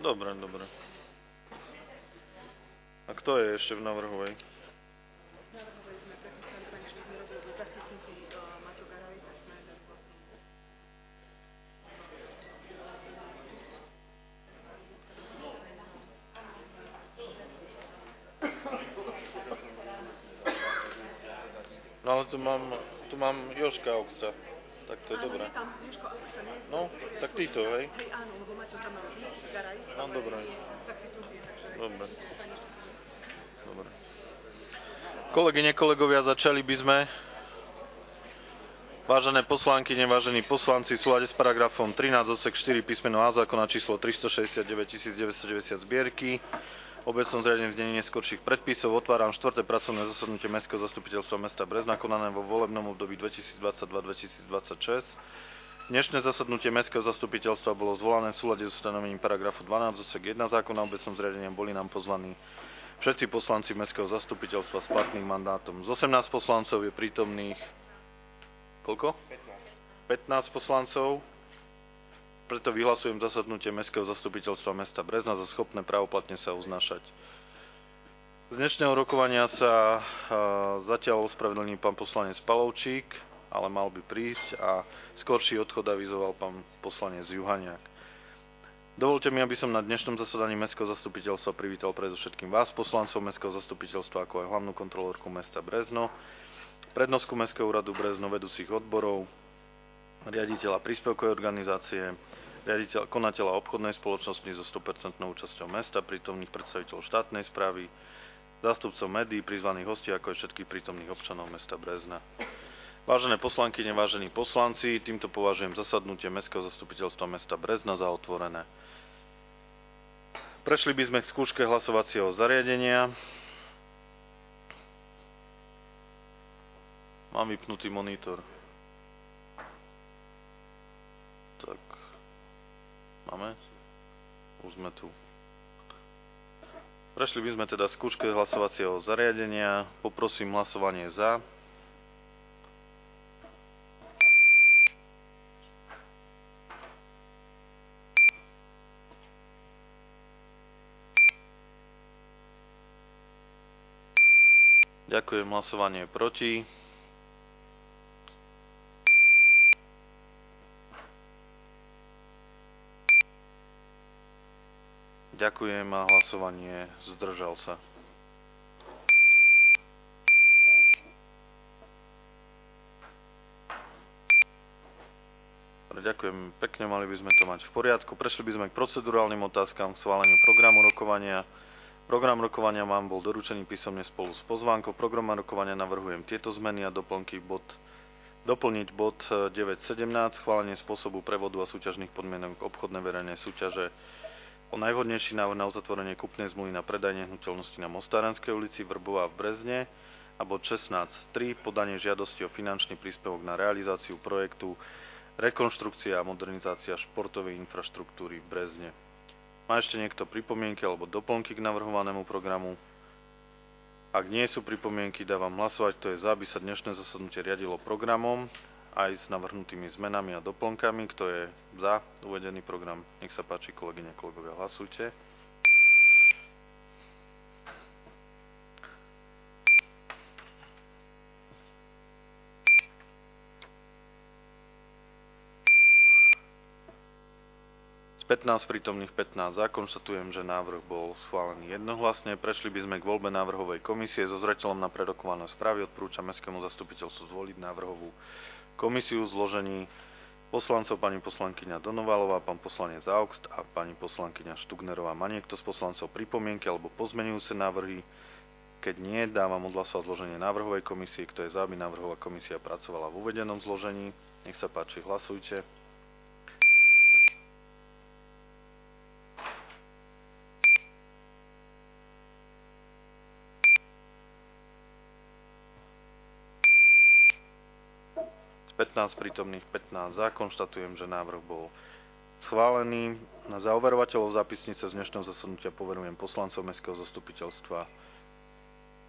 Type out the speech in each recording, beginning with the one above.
Dobre, dobre. A kto je ešte v navrhovej? Navrhovali sme prepísali pani Štúhnerovú zastupnutí Maťo Garaj, tak sme dali vlastnú. No ale tu mám Jožka Augsta. Tak to je dobré. Áno, je tam Jožko Augsta, nie? No, tak títo, hej? Hej, áno, lebo Maťo tam mal byť, Garaj, No, dobre. zastupnutie, takže Dobre. pani Štúhnerová. Dobre. Kolegyne, kolegovia, začali by sme. Vážené poslankyne, vážení poslanci, v súlade s paragrafom 13 odsek 4 písmeno A zákona číslo 369 990 zbierky, obecnom zriadení v znení neskorších predpisov otváram 4. pracovné zasadnutie Mestského zastupiteľstva mesta Brezna konané vo volebnom období 2022-2026. Dnešné zasadnutie Mestského zastupiteľstva bolo zvolané v súlade s ustanovením paragrafu 12 odsek 1 zákona o obecnom zriadení. Boli nám pozvaní všetci poslanci Mestského zastupiteľstva s platným mandátom. Z 18 poslancov je prítomných koľko? 15 poslancov. Preto vyhlasujem zasadnutie Mestského zastupiteľstva mesta Brezna za schopné právoplatne sa uznášať. Z dnešného rokovania sa zatiaľ ospravedlní pán poslanec Palovčík, ale mal by prísť, a skorší odchod avizoval pán poslanec Juhaniak. Dovolte mi, aby som na dnešnom zasadaní Mestského zastupiteľstva privítal predovšetkým vás, poslancov Mestského zastupiteľstva, ako aj hlavnú kontrolórku mesta Brezno, prednostku Mestského úradu Brezno, vedúcich odborov, riaditeľa príspevkovej organizácie, konateľa obchodnej spoločnosti so 100% účasťou mesta, prítomných predstaviteľov štátnej správy, zástupcov médií, prizvaných hostí, ako aj všetkých prítomných občanov mesta Brezna. Vážené poslankyne, vážení poslanci, týmto považujem zasadnutie Mestského zastupiteľstva mesta Brezna za otvorené. Prešli by sme k skúške hlasovacieho zariadenia. Mám vypnutý monitor. Tak. Máme? Už sme tu. Prešli by sme teda skúške hlasovacieho zariadenia. Poprosím hlasovanie za. Ďakujem, hlasovanie proti. Ďakujem a hlasovanie zdržal sa. Ďakujem pekne, mali by sme to mať v poriadku. Prešli by sme k procedurálnym otázkam, k schváleniu programu rokovania. Program rokovania vám bol doručený písomne spolu s pozvánkou. Program rokovania navrhujem tieto zmeny a doplniť bod 9.17, schválenie spôsobu prevodu a súťažných podmienok obchodnej verejnej súťaže o najvhodnejší návrh na uzatvorenie kupnej zmluvy na predaj nehnuteľnosti na Mostárenskej ulici Vrbová v Brezne a bod 16.3 podanie žiadosti o finančný príspevok na realizáciu projektu rekonštrukcia a modernizácia športovej infraštruktúry v Brezne. Má ešte niekto pripomienky alebo doplnky k navrhovanému programu? Ak nie sú pripomienky, dávam hlasovať, kto je za, aby sa dnešné zasadnutie riadilo programom aj s navrhnutými zmenami a doplnkami. Kto je za uvedený program? Nech sa páči, kolegyne, kolegovia, hlasujte. Z 15 prítomných 15 za. Konštatujem, že návrh bol schválený jednohlasne. Prešli by sme k voľbe návrhovej komisie. So zreteľom na prerokované správy odporúčam Mestskému zastupiteľstvu zvoliť návrhovú komisiu v zložení poslancov pani poslankyňa Donovalová, pán poslanec Augst a pani poslankyňa Štugnerová. Má niekto z poslancov pripomienky alebo pozmenujúce návrhy? Keď nie, dávam odhlasovať zloženie návrhovej komisie. Kto je za, aby návrhová komisia pracovala v uvedenom zložení? Nech sa páči, hlasujte. Z 15 prítomných 15 za. Konštatujem, že návrh bol schválený. Za overovateľov zápisnice z dnešného zasadnutia poverujem poslancov Mestského zastupiteľstva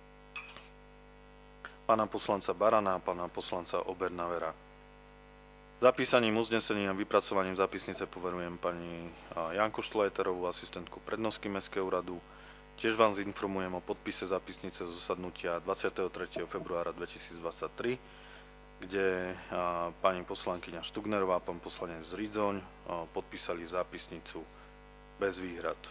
pána poslanca Barana a pána poslanca Obernavera. Zapísaním uznesení a vypracovaním zápisnice poverujem pani Janku Štlajterovú, asistentku prednosky Mestského úradu. Tiež vám informujem o podpise zápisnice zo zasadnutia 23. februára 2023, kde pani poslankyňa Štugnerová a pán poslanec Ridzoň podpísali zápisnicu bez výhrad.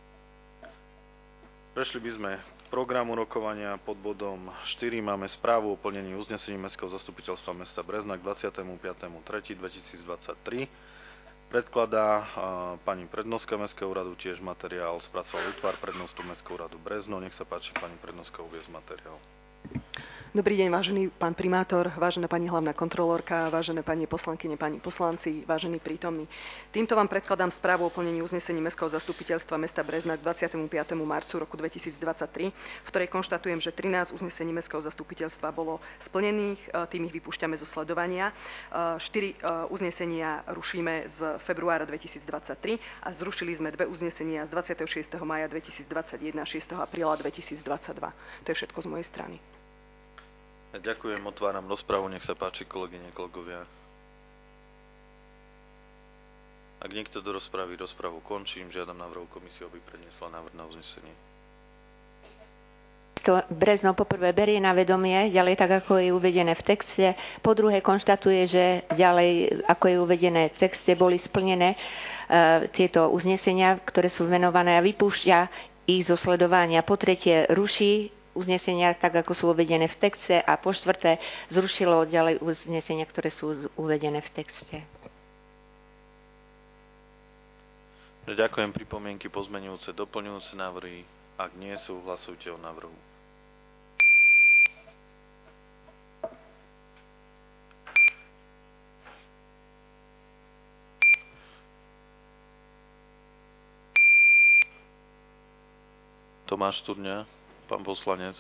Prešli by sme programu rokovania. Pod bodom 4 máme správu o plnení uznesení Mestského zastupiteľstva mesta Brezna k 25.3.2023. Predkladá pani prednostka Mestského úradu, tiež materiál spracoval útvar prednostu Mestského úradu Brezno. Nech sa páči, pani prednostka, uviesť materiál. Dobrý deň, vážený pán primátor, vážená pani hlavná kontrolórka, vážené pani poslankyne, pani poslanci, vážení prítomní. Týmto vám predkladám správu o plnení uznesení Mestského zastupiteľstva mesta Brezna k 25. marcu roku 2023, v ktorej konštatujem, že 13 uznesení Mestského zastupiteľstva bolo splnených, tým ich vypúšťame zo sledovania. 4 uznesenia rušíme z februára 2023 a zrušili sme 2 uznesenia z 26. mája 2021 a 6. apríla 2022. To je všetko z mojej strany. Ďakujem, otváram rozpravu, nech sa páči, kolegyne, kolegovia. Ak niekto do rozpravy, rozpravu končím, žiadam návrhu komisie, aby predniesla návrh na uznesenie. Brezno poprvé berie na vedomie, ďalej tak, ako je uvedené v texte. Po druhé konštatuje, že ďalej, ako je uvedené v texte, boli splnené tieto uznesenia, ktoré sú venované, a vypúšťa ich zo sledovania. Po tretie ruší uznesenia tak, ako sú uvedené v texte, a po štvrté zrušilo ďalej uznesenia, ktoré sú uvedené v texte. Ďakujem. Pripomienky, pozmeňujúce, doplňujúce návrhy. Ak nie sú, hlasujte o návrhu. Tomáš Studňa, pán poslanec.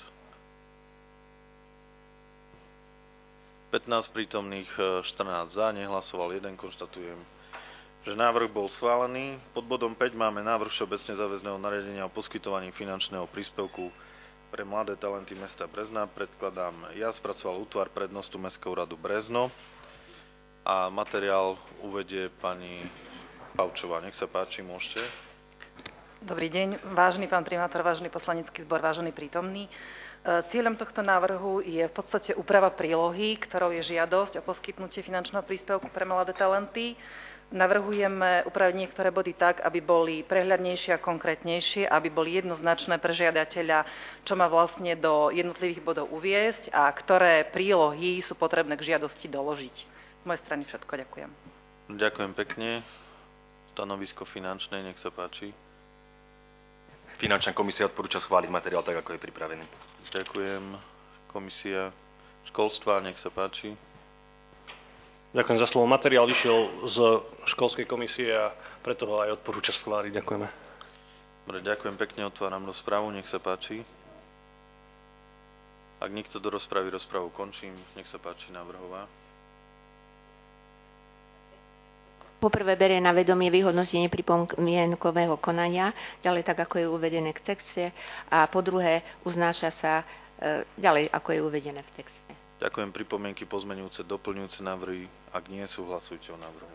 15 prítomných, 14 za, nehlasoval 1. Konštatujem, že návrh bol schválený. Pod bodom 5 máme návrh všeobecne záväzného nariadenia o poskytovaní finančného príspevku pre mladé talenty mesta Brezna. Predkladám ja, spracoval útvar prednostu Mestského úradu Brezno a materiál uvedie pani Pavčová. Nech sa páči, môžete. Dobrý deň, vážený pán primátor, vážený poslanecký zbor, vážený prítomný. Cieľom tohto návrhu je v podstate úprava prílohy, ktorou je žiadosť o poskytnutie finančného príspevku pre mladé talenty. Navrhujeme upraviť niektoré body tak, aby boli prehľadnejšie a konkrétnejšie, aby boli jednoznačné pre žiadateľa, čo má vlastne do jednotlivých bodov uviesť a ktoré prílohy sú potrebné k žiadosti doložiť. Z mojej strany všetko, ďakujem. Ďakujem pekne. Stanovisko finančné, nech sa páči. Finančná komisia odporúča schváliť materiál tak, ako je pripravený. Ďakujem. Komisia školstva, nech sa páči. Ďakujem za slovo. Materiál išiel z školskej komisie a preto ho aj odporúča schváliť. Ďakujeme. Dobre, ďakujem pekne, otváram rozpravu, nech sa páči. Ak nikto do rozpravy, rozpravu končím. Nech sa páči, návrhová. Poprvé berie na vedomie vyhodnotenie pripomienkového konania, ďalej tak, ako je uvedené v texte, a po druhé uznáša sa ďalej, ako je uvedené v texte. Ďakujem. Pripomienky, pozmeňujúce, doplňujúce návrhy. Ak nie sú, hlasujte o návrhu.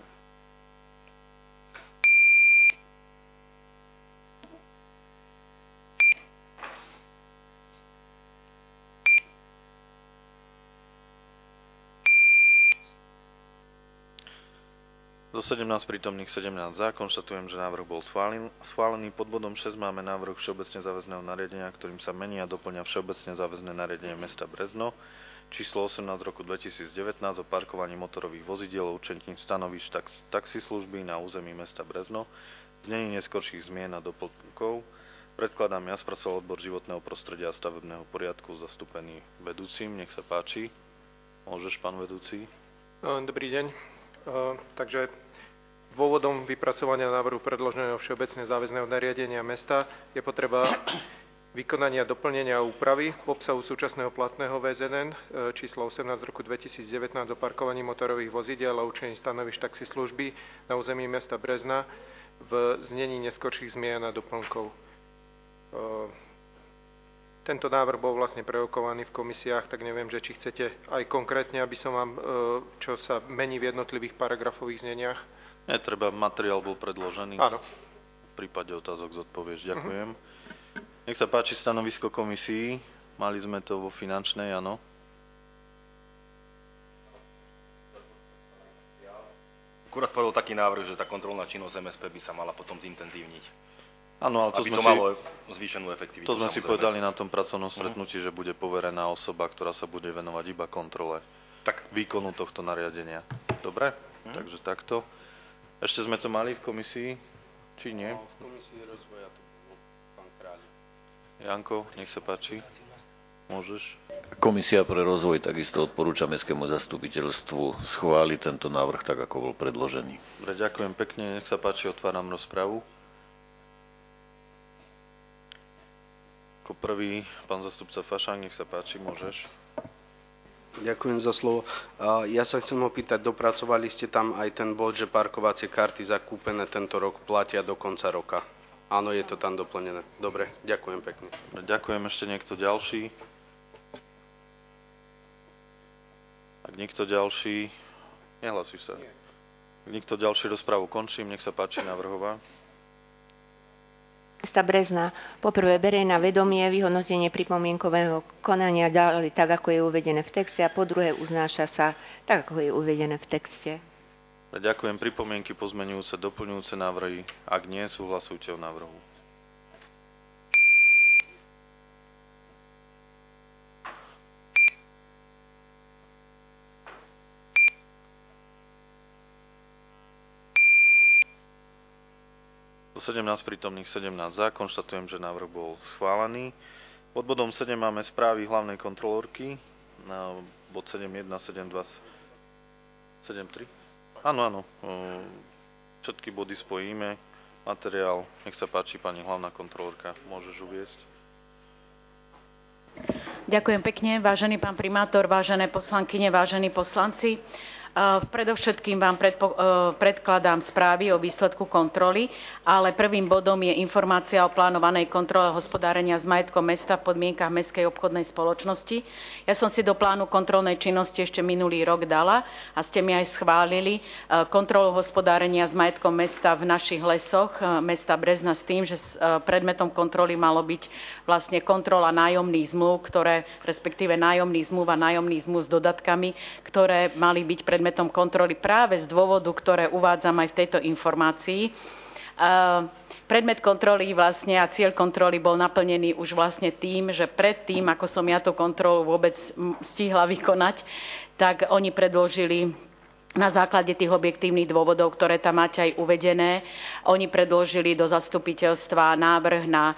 Zo 17 prítomných 17 za, konštatujem, že návrh bol schválený. Pod bodom 6 máme návrh všeobecne záväzného nariadenia, ktorým sa mení a doplňa všeobecne záväzné nariadenie mesta Brezno číslo 18 roku 2019 o parkovaní motorových vozidiel, určení stanovíšť taxislužby na území mesta Brezno, znení neskorších zmien a doplnkov. Predkladám ja, spracoval odbor životného prostredia a stavebného poriadku, zastúpený vedúcim. Nech sa páči. Môžeš, pán vedúci? Dobrý deň. Takže dôvodom vypracovania návrhu predloženého všeobecne záväzného nariadenia mesta je potreba vykonania doplnenia a úpravy v obsahu súčasného platného VZN číslo 18 roku 2019 o parkovaní motorových vozidiel a určení stanovíšť taxislužby na území mesta Brezna v znení neskorších zmien a doplnkov. Tento návrh bol vlastne prerokovaný v komisiách, tak neviem, že či chcete aj konkrétne, aby som vám, čo sa mení v jednotlivých paragrafových zneniach. Netreba, materiál bol predložený. Áno. V prípade otázok zodpovieš. Ďakujem. Nech sa páči stanovisko komisii. Mali sme to vo finančnej, áno. Akurát povedal taký návrh, že tá kontrolná činnosť MSP by sa mala potom zintenzívniť. Áno, ale aby to malo zvýšenú efektivitu. To sme si povedali na tom pracovnom stretnutí, že bude poverená osoba, ktorá sa bude venovať iba kontrole výkonu tohto nariadenia. Dobre? Takže takto. Ešte sme to mali v komisii? Či nie? No, v komisii rozvoja to bol pán Kráľ. Janko, nech sa páči. Môžeš. Komisia pre rozvoj takisto odporúča Mestskému zastupiteľstvu schváliť tento návrh tak, ako bol predložený. Dobre, ďakujem pekne. Nech sa páči, otváram rozpravu. Ako prvý, pán zastupca Fašák, nech sa páči, môžeš. Ďakujem za slovo. Ja sa chcem opýtať, dopracovali ste tam aj ten bod, že parkovacie karty zakúpené tento rok platia do konca roka. Áno, je to tam doplnené. Dobre, ďakujem pekne. Ďakujem. Ešte niekto ďalší? Ak nikto ďalší... Nehlasí sa. Ak nikto ďalší, rozprávu končím. Nech sa páči, navrhová. Mesta Brezna. Poprvé berie na vedomie vyhodnotenie pripomienkového konania ďalej tak, ako je uvedené v texte, a po druhé uznáša sa tak, ako je uvedené v texte. Ďakujem. Pripomienky, pozmeňujúce, doplňujúce návrhy. Ak nie, súhlasujte o návrhu. Do 17 prítomných 17 za. Konštatujem, že návrh bol schválený. Pod bodom 7 máme správy hlavnej kontrolórky. Na bod 7.1, 7.2, 7.3. Áno. Všetky body spojíme. Materiál, nech sa páči, pani hlavná kontrolórka, môžeš uviesť. Ďakujem pekne, vážený pán primátor, vážené poslankyne, vážení poslanci. Predovšetkým vám predkladám správy o výsledku kontroly, ale prvým bodom je informácia o plánovanej kontrole hospodárenia s majetkom mesta v podmienkach Mestskej obchodnej spoločnosti. Ja som si do plánu kontrolnej činnosti ešte minulý rok dala a ste mi aj schválili kontrolu hospodárenia s majetkom mesta v našich lesoch mesta Brezna s tým, že predmetom kontroly malo byť vlastne kontrola nájomných zmluv, respektíve nájomných zmluv a nájomných zmluv s dodatkami, ktoré mali byť predmetom kontroly práve z dôvodu, ktoré uvádzam aj v tejto informácii. Predmet kontroly vlastne a cieľ kontroly bol naplnený už vlastne tým, že predtým, ako som ja tú kontrolu vôbec stihla vykonať, tak oni predložili na základe tých objektívnych dôvodov, ktoré tam máte aj uvedené. Oni predložili do zastupiteľstva návrh na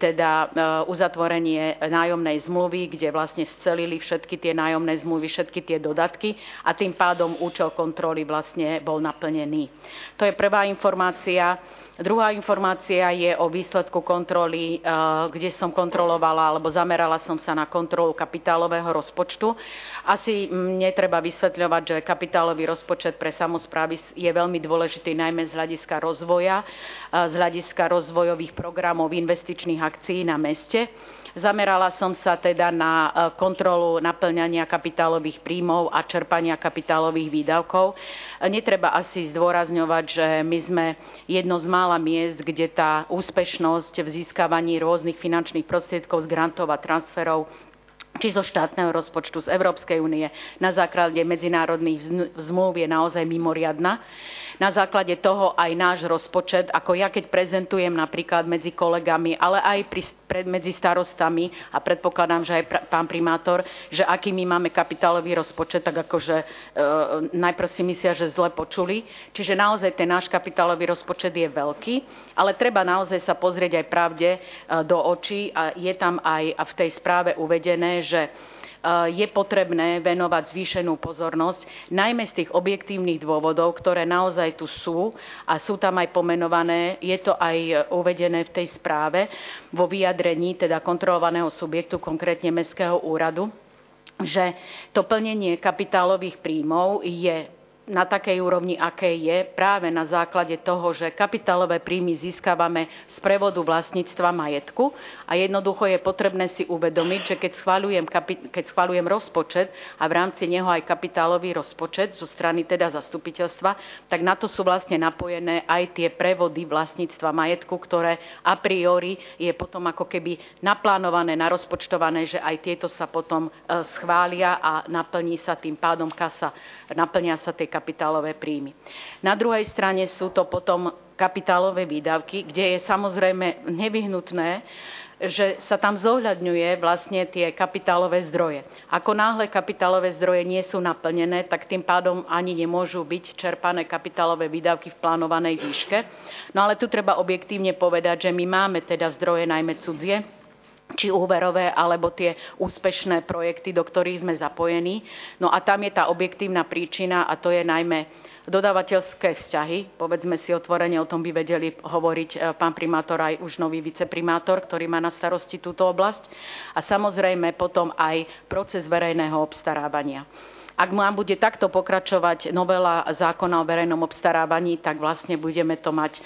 uzatvorenie nájomnej zmluvy, kde vlastne scelili všetky tie nájomné zmluvy, všetky tie dodatky a tým pádom účel kontroly vlastne bol naplnený. To je prvá informácia. Druhá informácia je o výsledku kontroly, kde som kontrolovala alebo zamerala som sa na kontrolu kapitálového rozpočtu. Asi netreba vysvetľovať, že kapitálový rozpočet pre samosprávy je veľmi dôležitý najmä z hľadiska rozvoja, z hľadiska rozvojových programov investičných akcií na meste. Zamerala som sa teda na kontrolu naplňania kapitálových príjmov a čerpania kapitálových výdavkov. Netreba asi zdôrazňovať, že my sme jedno z mála miest, kde tá úspešnosť v získavaní rôznych finančných prostriedkov z grantov a transferov či zo štátneho rozpočtu z Európskej únie na základe medzinárodných zmluv je naozaj mimoriadna. Na základe toho aj náš rozpočet, ako ja keď prezentujem napríklad medzi kolegami, ale aj medzi starostami a predpokladám, že aj pán primátor, že aký my máme kapitálový rozpočet, tak akože najprv si myslia, že zle počuli. Čiže naozaj ten náš kapitálový rozpočet je veľký, ale treba naozaj sa pozrieť aj pravde do očí a je tam aj v tej správe uvedené, že je potrebné venovať zvýšenú pozornosť, najmä z tých objektívnych dôvodov, ktoré naozaj tu sú a sú tam aj pomenované, je to aj uvedené v tej správe vo vyjadrení teda kontrolovaného subjektu, konkrétne Mestského úradu, že to plnenie kapitálových príjmov je na takej úrovni, aké je, práve na základe toho, že kapitálové príjmy získavame z prevodu vlastníctva majetku a jednoducho je potrebné si uvedomiť, že keď schvaľujem rozpočet a v rámci neho aj kapitálový rozpočet zo strany teda zastupiteľstva, tak na to sú vlastne napojené aj tie prevody vlastníctva majetku, ktoré a priori je potom ako keby naplánované, narozpočtované, že aj tieto sa potom schvália a naplní sa tým pádom kasa, naplnia sa tie kapitálové príjmy. Na druhej strane sú to potom kapitálové výdavky, kde je samozrejme nevyhnutné, že sa tam zohľadňuje vlastne tie kapitálové zdroje. Ako náhle kapitálové zdroje nie sú naplnené, tak tým pádom ani nemôžu byť čerpané kapitálové výdavky v plánovanej výške. No ale tu treba objektívne povedať, že my máme teda zdroje najmä cudzie, či úverové, alebo tie úspešné projekty, do ktorých sme zapojení. No a tam je tá objektívna príčina a to je najmä dodávateľské vzťahy. Povedzme si otvorene, o tom by vedeli hovoriť pán primátor aj už nový viceprimátor, ktorý má na starosti túto oblasť. A samozrejme potom aj proces verejného obstarávania. Ak nám bude takto pokračovať novela zákona o verejnom obstarávaní, tak vlastne budeme to mať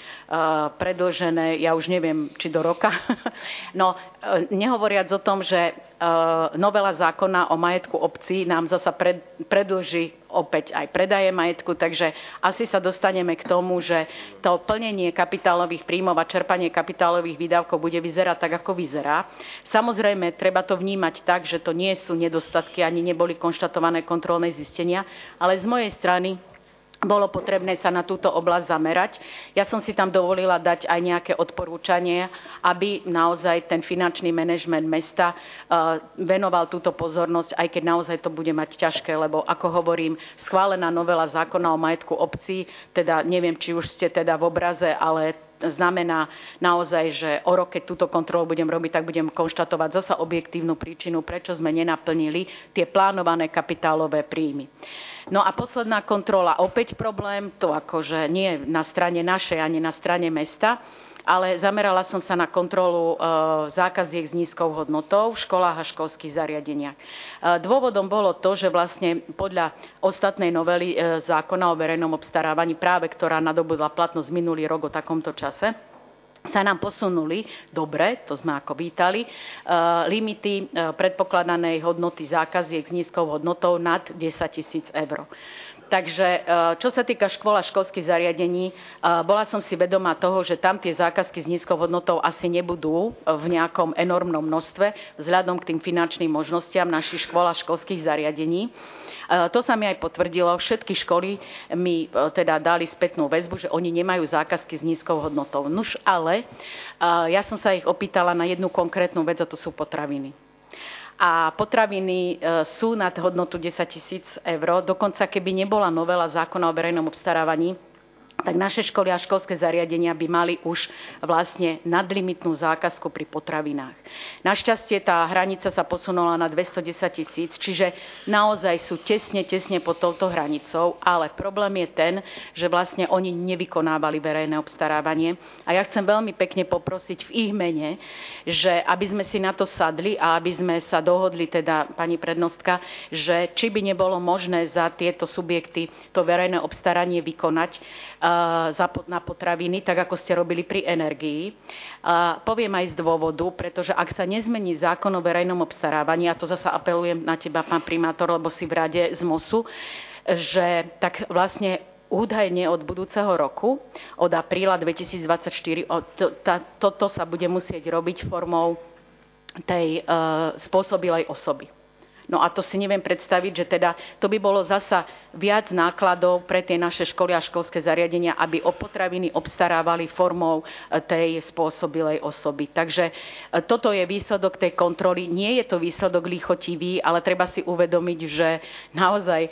predĺžené, ja už neviem, či do roka. No, nehovoriac o tom, že novela zákona o majetku obcí nám zasa predĺži opäť aj predaje majetku, takže asi sa dostaneme k tomu, že to plnenie kapitálových príjmov a čerpanie kapitálových výdavkov bude vyzerať tak, ako vyzerá. Samozrejme, treba to vnímať tak, že to nie sú nedostatky, ani neboli konštatované kontrolné zistenia, ale z mojej strany bolo potrebné sa na túto oblasť zamerať. Ja som si tam dovolila dať aj nejaké odporúčanie, aby naozaj ten finančný manažment mesta venoval túto pozornosť, aj keď naozaj to bude mať ťažké, lebo ako hovorím, schválená novela zákona o majetku obcí, teda neviem, či už ste teda v obraze, ale znamená naozaj, že o rok, keď túto kontrolu budem robiť, tak budem konštatovať zasa objektívnu príčinu, prečo sme nenaplnili tie plánované kapitálové príjmy. No a posledná kontrola, opäť problém, to akože nie na strane našej, ani na strane mesta, ale zamerala som sa na kontrolu zákaziek s nízkou hodnotou v školách a školských zariadeniach. Dôvodom bolo to, že vlastne podľa ostatnej novely zákona o verejnom obstarávaní, práve ktorá nadobudla platnosť minulý rok o takomto čase, sa nám posunuli, dobre, to sme ako vítali, limity predpokladanej hodnoty zákaziek s nízkou hodnotou nad 10 000 eur. Takže čo sa týka škôl a školských zariadení, bola som si vedomá toho, že tam tie zákazky s nízkou hodnotou asi nebudú v nejakom enormnom množstve vzhľadom k tým finančným možnostiam našich škôl a školských zariadení. To sa mi aj potvrdilo. Všetky školy mi teda dali spätnú väzbu, že oni nemajú zákazky s nízkou hodnotou. Nuž ale ja som sa ich opýtala na jednu konkrétnu vec, a to sú potraviny. A potraviny sú nad hodnotu 10 000 eur. Dokonca keby nebola novela zákona o verejnom obstarávaní, tak naše školy a školské zariadenia by mali už vlastne nadlimitnú zákazku pri potravinách. Našťastie tá hranica sa posunula na 210 000, čiže naozaj sú tesne pod touto hranicou, ale problém je ten, že vlastne oni nevykonávali verejné obstarávanie a ja chcem veľmi pekne poprosiť v ich mene, že aby sme si na to sadli a aby sme sa dohodli, teda pani prednostka, že či by nebolo možné za tieto subjekty to verejné obstaranie vykonať na potraviny, tak ako ste robili pri energii. Poviem aj z dôvodu, pretože ak sa nezmení zákon o verejnom obstarávaní, a to zasa apelujem na teba, pán primátor, lebo si v rade z MOSu, že tak vlastne údajne od budúceho roku, od apríla 2024, toto sa bude musieť robiť formou tej spôsobilej osoby. No a to si neviem predstaviť, že teda to by bolo zasa viac nákladov pre tie naše školy a školské zariadenia, aby potraviny obstarávali formou tej spôsobilej osoby. Takže toto je výsledok tej kontroly. Nie je to výsledok lichotivý, ale treba si uvedomiť, že naozaj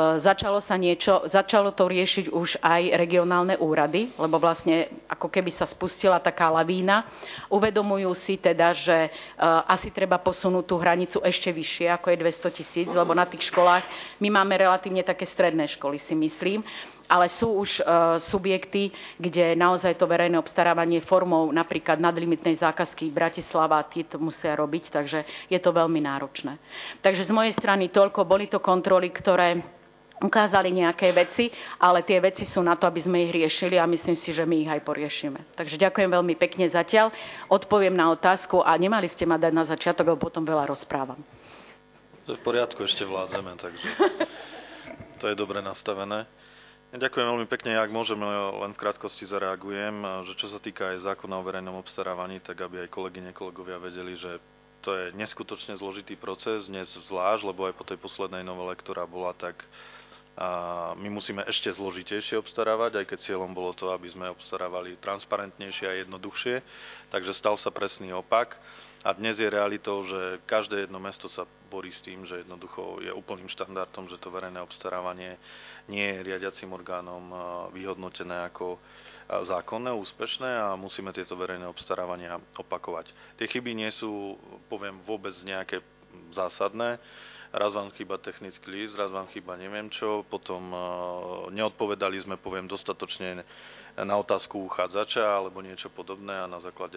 začalo to riešiť už aj regionálne úrady, lebo vlastne ako keby sa spustila taká lavína. Uvedomujú si teda, že asi treba posunúť tú hranicu ešte vyššie, ako je 200 000, lebo na tých školách my máme relatívne také stredné školy, si myslím, ale sú už subjekty, kde naozaj to verejné obstarávanie formou napríklad nadlimitnej zákazky Bratislava, tí to musia robiť, takže je to veľmi náročné. Takže z mojej strany toľko, boli to kontroly, ktoré ukázali nejaké veci, ale tie veci sú na to, aby sme ich riešili a myslím si, že my ich aj poriešime. Takže ďakujem veľmi pekne zatiaľ. Odpoviem na otázku a nemali ste ma dať na začiatok, lebo potom veľa rozprávam. To je v poriadku, ešte vládzeme, takže to je dobre nastavené. Ďakujem veľmi pekne, ak môžeme, len v krátkosti zareagujem, že čo sa týka aj zákona o verejnom obstarávaní, tak aby aj kolegyne, kolegovia vedeli, že to je neskutočne zložitý proces, dnes zvlášť, lebo aj po tej poslednej novele, ktorá bola, tak my musíme ešte zložitejšie obstarávať, aj keď cieľom bolo to, aby sme obstarávali transparentnejšie a jednoduchšie. Takže stal sa presný opak. A dnes je realitou, že každé jedno mesto sa borí s tým, že jednoducho je úplným štandardom, že to verejné obstarávanie nie je riadiacim orgánom vyhodnotené ako zákonné, úspešné a musíme tieto verejné obstarávania opakovať. Tie chyby nie sú, poviem, vôbec nejaké zásadné. Raz vám chýba technický list, raz vám chýba neviem čo, potom neodpovedali sme, poviem, dostatočne na otázku uchádzača alebo niečo podobné a na základe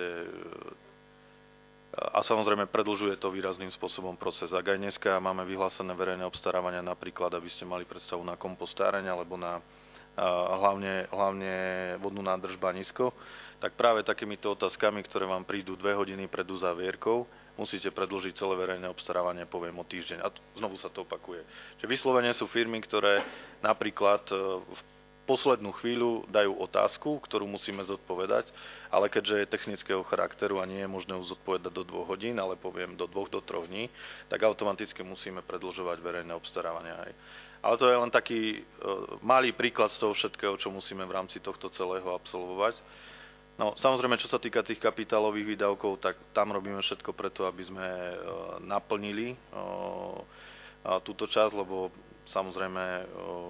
a samozrejme predĺžuje to výrazným spôsobom proces. Ak aj dneska máme vyhlásené verejné obstarávania, napríklad, aby ste mali predstavu na kompostáreň alebo na hlavne vodnú nádrž Banisko, tak práve takýmito otázkami, ktoré vám prídu 2 hodiny pred uzávierkou, musíte predĺžiť celé verejné obstarávanie, poviem, o týždeň. A znovu sa to opakuje. Čiže vyslovene sú firmy, ktoré napríklad v poslednú chvíľu dajú otázku, ktorú musíme zodpovedať, ale keďže je technického charakteru a nie je možné ju zodpovedať do 2 hodín, ale poviem do 2 do 3 dní, tak automaticky musíme predĺžovať verejné obstarávania aj. Ale to je len taký malý príklad z toho všetkého, čo musíme v rámci tohto celého absolvovať. No, samozrejme, čo sa týka tých kapitálových výdavkov, tak tam robíme všetko preto, aby sme naplnili túto časť, lebo samozrejme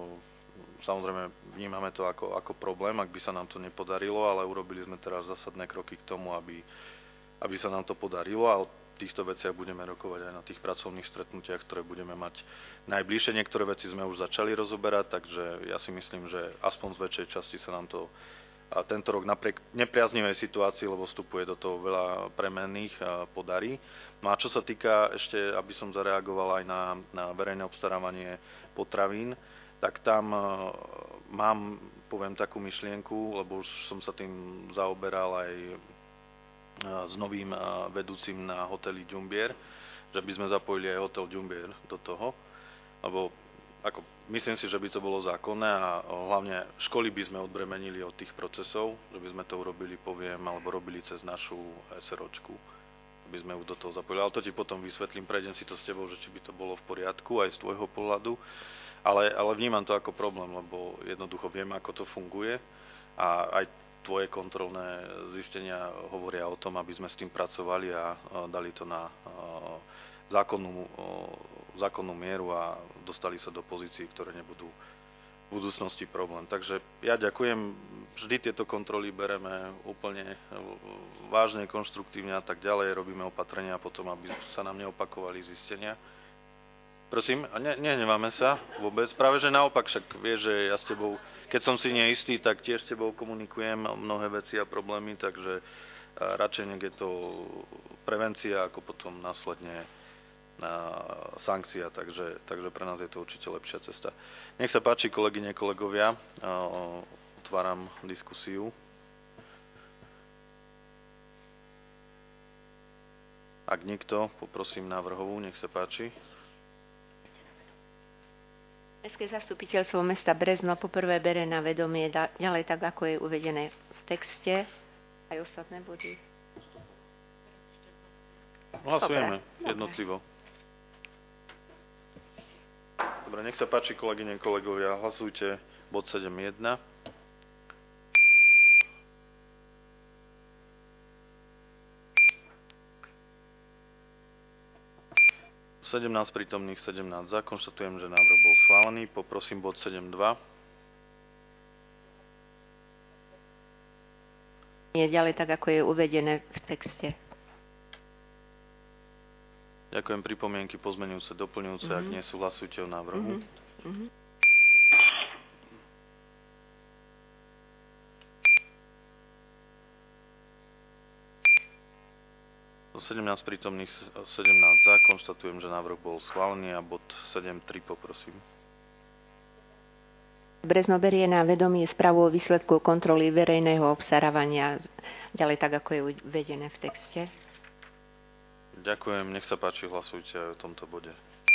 vnímame to ako problém, ak by sa nám to nepodarilo, ale urobili sme teraz zásadné kroky k tomu, aby sa nám to podarilo a o týchto veciach budeme rokovať aj na tých pracovných stretnutiach, ktoré budeme mať najbližšie. Niektoré veci sme už začali rozoberať, takže ja si myslím, že aspoň z väčšej časti sa nám to a tento rok napriek nepriaznivej situácii, lebo vstupuje do toho veľa premenných, podarí. No a čo sa týka ešte, aby som zareagoval aj na verejné obstarávanie potravín, tak tam mám, poviem, takú myšlienku, lebo už som sa tým zaoberal aj s novým vedúcim na hoteli Ďumbier, že by sme zapojili aj hotel Ďumbier do toho, lebo myslím si, že by to bolo zákonné a hlavne školy by sme odbremenili od tých procesov, že by sme to urobili, poviem, alebo robili cez našu SROčku, aby sme ju do toho zapojili. Ale to ti potom vysvetlím, prejdem si to s tebou, že či by to bolo v poriadku aj z tvojho pohľadu, ale vnímam to ako problém, lebo jednoducho viem, ako to funguje a aj tvoje kontrolné zistenia hovoria o tom, aby sme s tým pracovali a dali to na zákonnú mieru a dostali sa do pozícií, ktoré nebudú v budúcnosti problém. Takže ja ďakujem, vždy tieto kontroly bereme úplne vážne, konštruktívne a tak ďalej, robíme opatrenia potom, aby sa nám neopakovali zistenia. Prosím, a nehneváme sa vôbec, práve že naopak, však vieš, že ja s tebou, keď som si neistý, tak tiež s tebou komunikujem mnohé veci a problémy, takže radšej nech je to prevencia, ako potom následne sankcia, takže pre nás je to určite lepšia cesta. Nech sa páči, kolegyne, kolegovia, otváram diskusiu. Ak nikto, poprosím návrhovú, nech sa páči. Mestské zastupiteľstvo mesta Brezno poprvé bere na vedomie ďalej tak, ako je uvedené v texte, aj ostatné body. Hlasujeme jednotlivo. Dobre, nech sa páči, kolegyne, kolegovia, hlasujte bod 7.1. Sedemnáct prítomných, 17 za. Konštatujem, že návrh bol schválený. Poprosím bod 7.2. Je ďalej tak, ako je uvedené v texte. Ďakujem. Pripomienky pozmeňujúce, doplňujúce. Ak nie sú, hlasujte o návrhu. 17 prítomných, 17 za. Konštatujem, že návrh bol schválený a bod 7.3 poprosím. Brezno berie na vedomie správu o výsledku kontroly verejného obstarávania, ďalej tak, ako je uvedené v texte. Ďakujem, nech sa páči, hlasujte aj o tomto bode.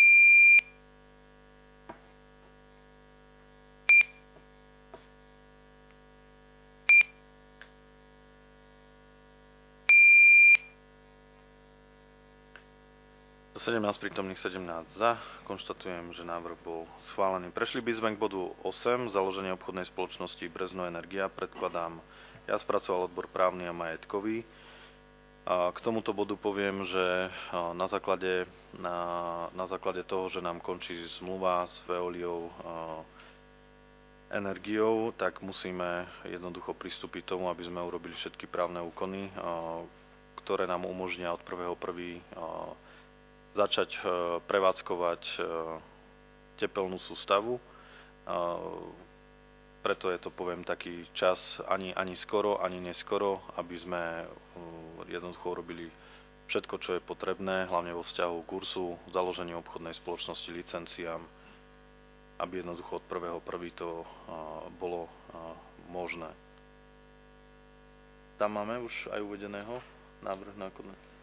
Za 17 prítomných 17 za. Konštatujem, že návrh bol schválený. Prešli by sme k bodu 8, založenie obchodnej spoločnosti Brezno Energia. Predkladám, ja spracoval odbor právny a majetkový. K tomuto bodu poviem, že na základe toho, že nám končí zmluva s Veoliou Energiou, tak musíme jednoducho pristúpiť tomu, aby sme urobili všetky právne úkony, ktoré nám umožnia od 1.1. začať prevádzkovať tepelnú sústavu. Preto je to, poviem, taký čas ani skoro, ani neskoro, aby sme jednoducho urobili všetko, čo je potrebné, hlavne vo vzťahu k kursu, založeniu obchodnej spoločnosti, licenciám, aby jednoducho od 1.1. to bolo možné. Tam máme už aj uvedeného návrh na konec.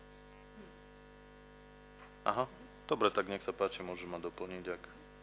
Aha, dobre, tak nech sa páči, môžem ma doplniť, ak...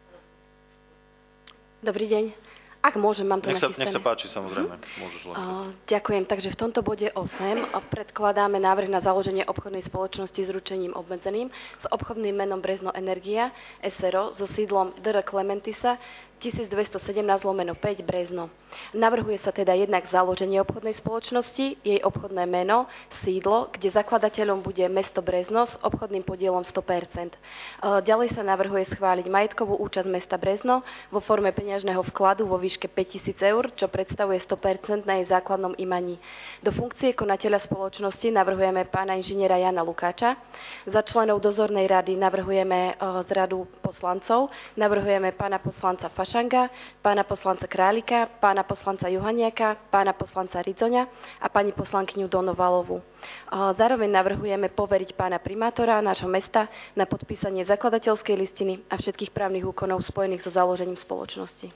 Dobrý deň. Ak môžem, mám to nachystané. Nech sa páči, samozrejme, môžeš len. Ďakujem. Takže v tomto bode 8 predkladáme návrh na založenie obchodnej spoločnosti s ručením obmedzeným s obchodným menom Brezno Energia SRO so sídlom Dr. Clementisa 1217/5 Brezno. Navrhuje sa teda jednak založenie obchodnej spoločnosti, jej obchodné meno, sídlo, kde zakladateľom bude mesto Brezno s obchodným podielom 100%. Ďalej sa navrhuje schváliť majetkovú účasť mesta Brezno vo forme peňažného vkladu vo výške 5 000 eur, čo predstavuje 100% na jej základnom imaní. Do funkcie konateľa spoločnosti navrhujeme pána inžiniera Jana Lukáča. Za členov dozornej rady navrhujeme z radu poslancov, navrhujeme pána poslanca Fašanga, pána poslanca Králika, pána poslanca Juhaniaka, pána poslanca Ridzoňa a pani poslankyňu Donovalovú. Zároveň navrhujeme poveriť pána primátora nášho mesta na podpísanie zakladateľskej listiny a všetkých právnych úkonov spojených so založením spoločnosti.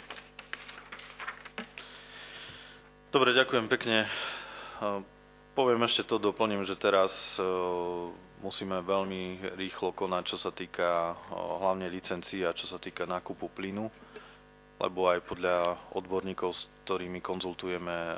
Dobre, ďakujem pekne. Poviem ešte to, doplním, že teraz musíme veľmi rýchlo konať, čo sa týka hlavne licencií a čo sa týka nákupu plynu, lebo aj podľa odborníkov, s ktorými konzultujeme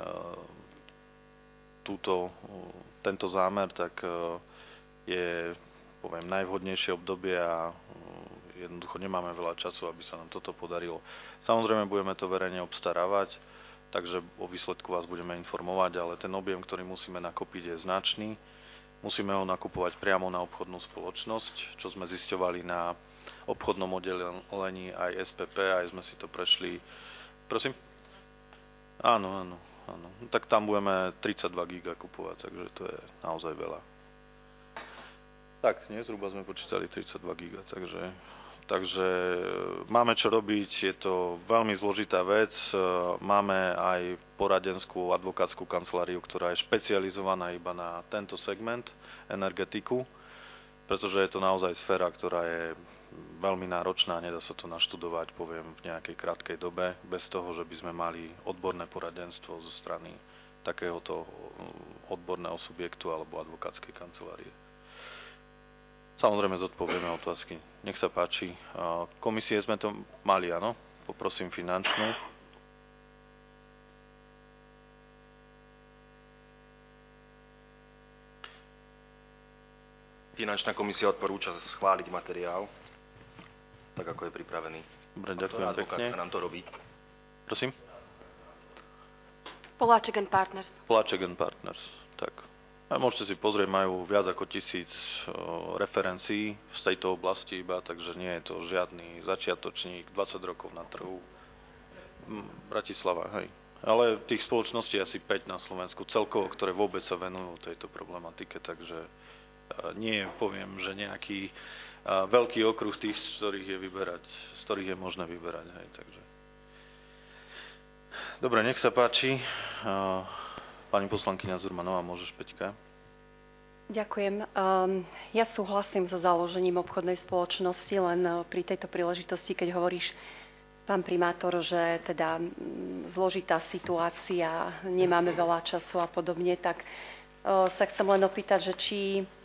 tento zámer, tak je, poviem, najvhodnejšie obdobie a jednoducho nemáme veľa času, aby sa nám toto podarilo. Samozrejme, budeme to verejne obstarávať, takže o výsledku vás budeme informovať, ale ten objem, ktorý musíme nakopiť, je značný. Musíme ho nakupovať priamo na obchodnú spoločnosť, čo sme zisťovali na obchodnom oddelení aj SPP, aj sme si to prešli. Prosím? Áno. Tak tam budeme 32 giga kupovať, takže to je naozaj veľa. Tak, nie? Zhruba sme počítali 32 giga, takže máme čo robiť, je to veľmi zložitá vec. Máme aj poradenskú advokátsku kanceláriu, ktorá je špecializovaná iba na tento segment, energetiku, pretože je to naozaj sféra, ktorá je veľmi náročná, nedá sa to naštudovať, poviem, v nejakej krátkej dobe, bez toho, že by sme mali odborné poradenstvo zo strany takéhoto odborného subjektu alebo advokátskej kancelárie. Samozrejme zodpovieme otázky. Nech sa páči. Komisie sme to mali, áno? Poprosím finančnú. Finančná komisia odporúča schváliť materiál, tak ako je pripravený. Dobre, ďakujem pekne. Advokátka nám to robí. Prosím? Poláček and Partners. Poláček and Partners, tak. A môžete si pozrieť, majú viac ako 1000 referencií z tejto oblasti iba, takže nie je to žiadny začiatočník, 20 rokov na trhu. Bratislava, hej. Ale tých spoločností je asi 5 na Slovensku celkovo, ktoré vôbec sa venujú tejto problematike, takže nie poviem, že nejaký veľký okruh tých, z ktorých je možné vyberať, hej, takže. Dobre, nech sa páči. Pani poslankyňa Zurmanová, môžeš, Peťka? Ďakujem. Ja súhlasím so založením obchodnej spoločnosti, len pri tejto príležitosti, keď hovoríš pán primátor, že teda zložitá situácia, nemáme veľa času a podobne, tak sa chcem len opýtať, že či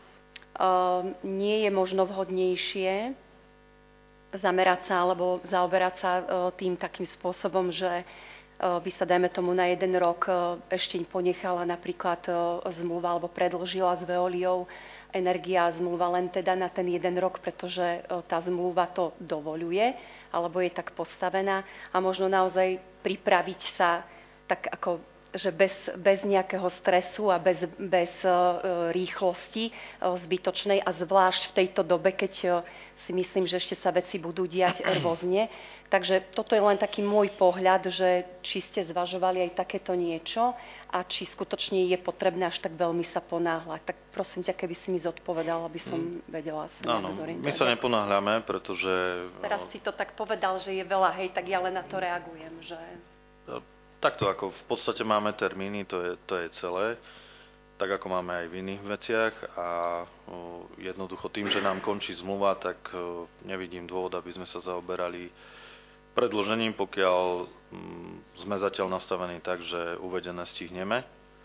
nie je možno vhodnejšie zamerať sa alebo zaoberať sa tým takým spôsobom, že by sa, dajme tomu, na 1 rok ešte ponechala napríklad zmluva alebo predĺžila s Veoliou Energia zmluva len teda na ten 1 rok, pretože tá zmluva to dovoľuje alebo je tak postavená a možno naozaj pripraviť sa tak ako že bez nejakého stresu a bez rýchlosti zbytočnej a zvlášť v tejto dobe, keď si myslím, že ešte sa veci budú diať rôzne. Takže toto je len taký môj pohľad, že či ste zvažovali aj takéto niečo a či skutočne je potrebné až tak veľmi sa ponáhľať. Tak prosím ťa, keby si mi zodpovedal, aby som vedela sa zorientovať. My sa neponáhľame, pretože... Teraz si to tak povedal, že je veľa, hej, tak ja len na to reagujem, že... Takto ako v podstate máme termíny, to je celé, tak ako máme aj v iných veciach a jednoducho tým, že nám končí zmluva, tak nevidím dôvod, aby sme sa zaoberali predĺžením, pokiaľ sme zatiaľ nastavení tak, že uvedené stihneme.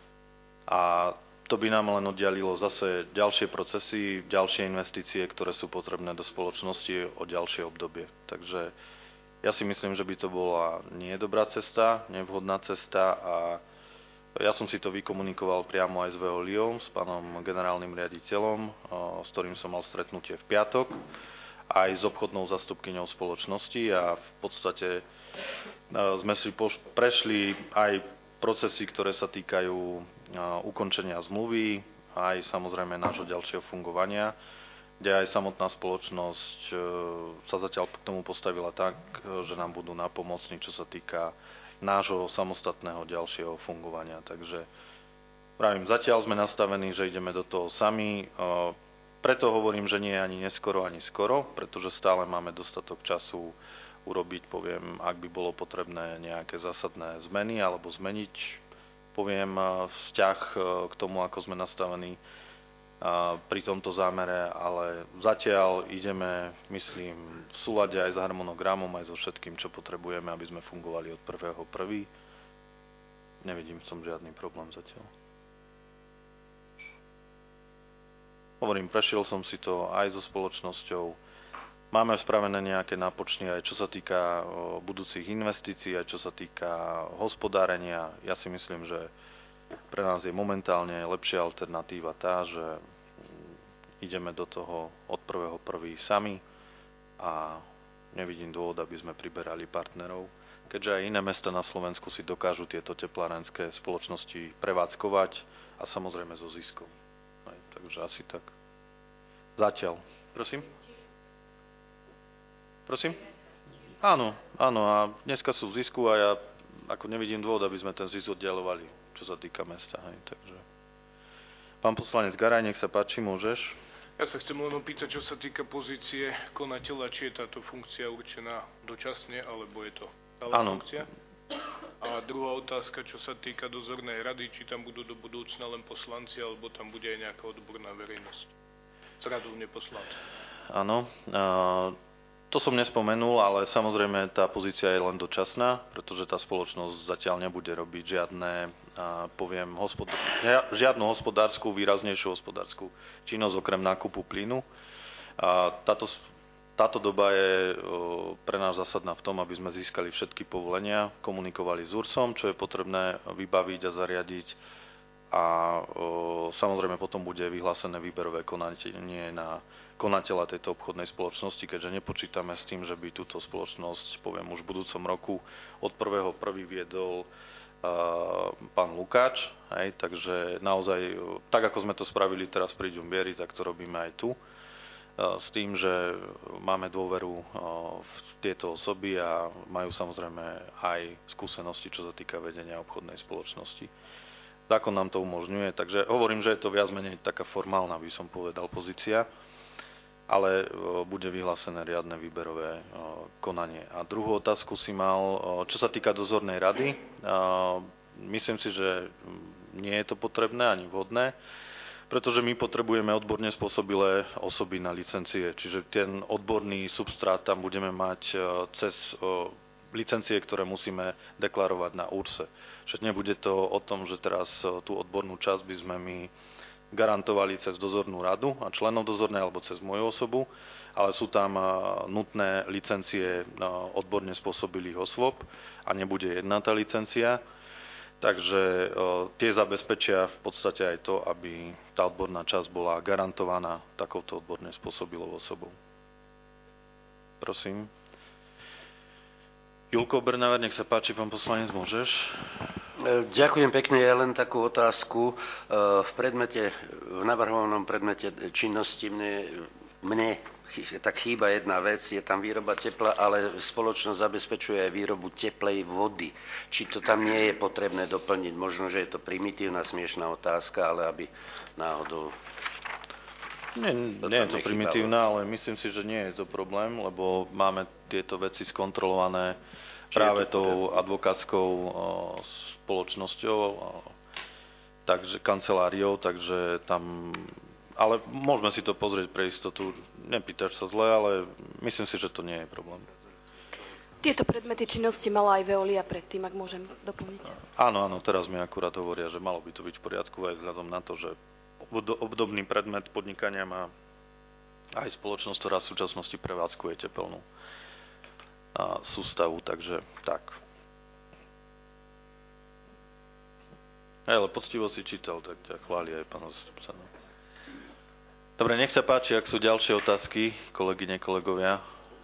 A to by nám len oddialilo zase ďalšie procesy, ďalšie investície, ktoré sú potrebné do spoločnosti o ďalšie obdobie. Takže ja si myslím, že by to bola nie dobrá cesta, nevhodná cesta a ja som si to vykomunikoval priamo aj s Veoliou, s pánom generálnym riaditeľom, s ktorým som mal stretnutie v piatok, aj s obchodnou zastupkyňou spoločnosti a v podstate sme si prešli aj procesy, ktoré sa týkajú ukončenia zmluvy, aj samozrejme nášho ďalšieho fungovania, kde aj samotná spoločnosť sa zatiaľ k tomu postavila tak, že nám budú napomocní, čo sa týka nášho samostatného ďalšieho fungovania. Takže pravím, zatiaľ sme nastavení, že ideme do toho sami. Preto hovorím, že nie je ani neskoro, ani skoro, pretože stále máme dostatok času urobiť, poviem, ak by bolo potrebné nejaké zásadné zmeny alebo zmeniť, poviem, vzťah k tomu, ako sme nastavení pri tomto zámere, ale zatiaľ ideme, myslím, v súlade aj s harmonogramom, aj so všetkým, čo potrebujeme, aby sme fungovali od 1.1. Nevidím v tom žiadny problém zatiaľ. Hovorím, prešiel som si to aj so spoločnosťou. Máme spravené nejaké nápočty, aj čo sa týka budúcich investícií, aj čo sa týka hospodárenia. Ja si myslím, že pre nás je momentálne lepšia alternatíva tá, že ideme do toho od 1.1. sami a nevidím dôvod, aby sme priberali partnerov, keďže aj iné mesta na Slovensku si dokážu tieto teplárenské spoločnosti prevádzkovať a samozrejme so ziskom. Takže asi tak. Zatiaľ. Prosím? Prosím? Áno, a dneska sú v zisku a ja ako nevidím dôvod, aby sme ten zisk oddialovali, čo sa týka mesta. Hej. Takže. Pán poslanec Garaj, nech sa páči, môžeš. Ja sa chcem len opýtať, čo sa týka pozície konateľa, či je táto funkcia určená dočasne, alebo je to stále funkcia? A druhá otázka, čo sa týka dozornej rady, či tam budú do budúcna len poslanci, alebo tam bude aj nejaká odborná verejnosť z radovne poslancov. Áno, to som nespomenul, ale samozrejme tá pozícia je len dočasná, pretože tá spoločnosť zatiaľ nebude robiť žiadnu hospodárskú, výraznejšiu hospodárskú činnosť okrem nákupu plynu. Táto doba je pre nás zásadná v tom, aby sme získali všetky povolenia, komunikovali s URSom, čo je potrebné vybaviť a zariadiť a samozrejme potom bude vyhlásené výberové konanie na konateľa tejto obchodnej spoločnosti, keďže nepočítame s tým, že by túto spoločnosť, poviem už v budúcom roku, od 1.1. viedol pán Lukáč, hej, takže naozaj, tak ako sme to spravili teraz pri Ďumbieri, tak to robíme aj tu, s tým, že máme dôveru v tieto osoby a majú samozrejme aj skúsenosti, čo sa týka vedenia obchodnej spoločnosti. Zákon nám to umožňuje, takže hovorím, že je to viac menej taká formálna, by som povedal, pozícia, ale bude vyhlásené riadne výberové konanie. A druhú otázku si mal, čo sa týka dozornej rady. Myslím si, že nie je to potrebné ani vhodné, pretože my potrebujeme odborne spôsobilé osoby na licencie, čiže ten odborný substrát tam budeme mať cez licencie, ktoré musíme deklarovať na úrse. Že nebude to o tom, že teraz tú odbornú časť by sme my garantovali cez dozornú radu a členov dozornej alebo cez moju osobu, ale sú tam nutné licencie odborne spôsobilých osôb a nebude jedna tá licencia. Takže tie zabezpečia v podstate aj to, aby tá odborná časť bola garantovaná takouto odborne spôsobilou osobou. Prosím. Julko Bernaver, nech sa páči, pán poslanec, môžeš? Ďakujem pekne, ja len takú otázku. V navrhovanom predmete činnosti mne tak chýba jedna vec, je tam výroba tepla, ale spoločnosť zabezpečuje aj výrobu teplej vody. Či to tam nie je potrebné doplniť? Možno, že je to primitívna, smiešná otázka, ale aby náhodou... Nie je to primitívna, ale myslím si, že nie je to problém, lebo máme tieto veci skontrolované práve tou advokátskou spoločnosťou, takže kanceláriou, takže tam... Ale môžeme si to pozrieť pre istotu. Nepýtaš sa zle, ale myslím si, že to nie je problém. Tieto predmety činnosti mala aj Veolia predtým, ak môžem doplniť. Áno, teraz mi akurát hovoria, že malo by to byť v poriadku aj vzhľadom na to, že obdobný predmet podnikania má aj spoločnosť, ktorá v súčasnosti prevádzkuje tepelnú sústavu, takže tak. Ale poctivo si čítal, tak ťa chváli aj pán zastupca. Dobre, nech sa páči, ak sú ďalšie otázky, kolegyne, kolegovia.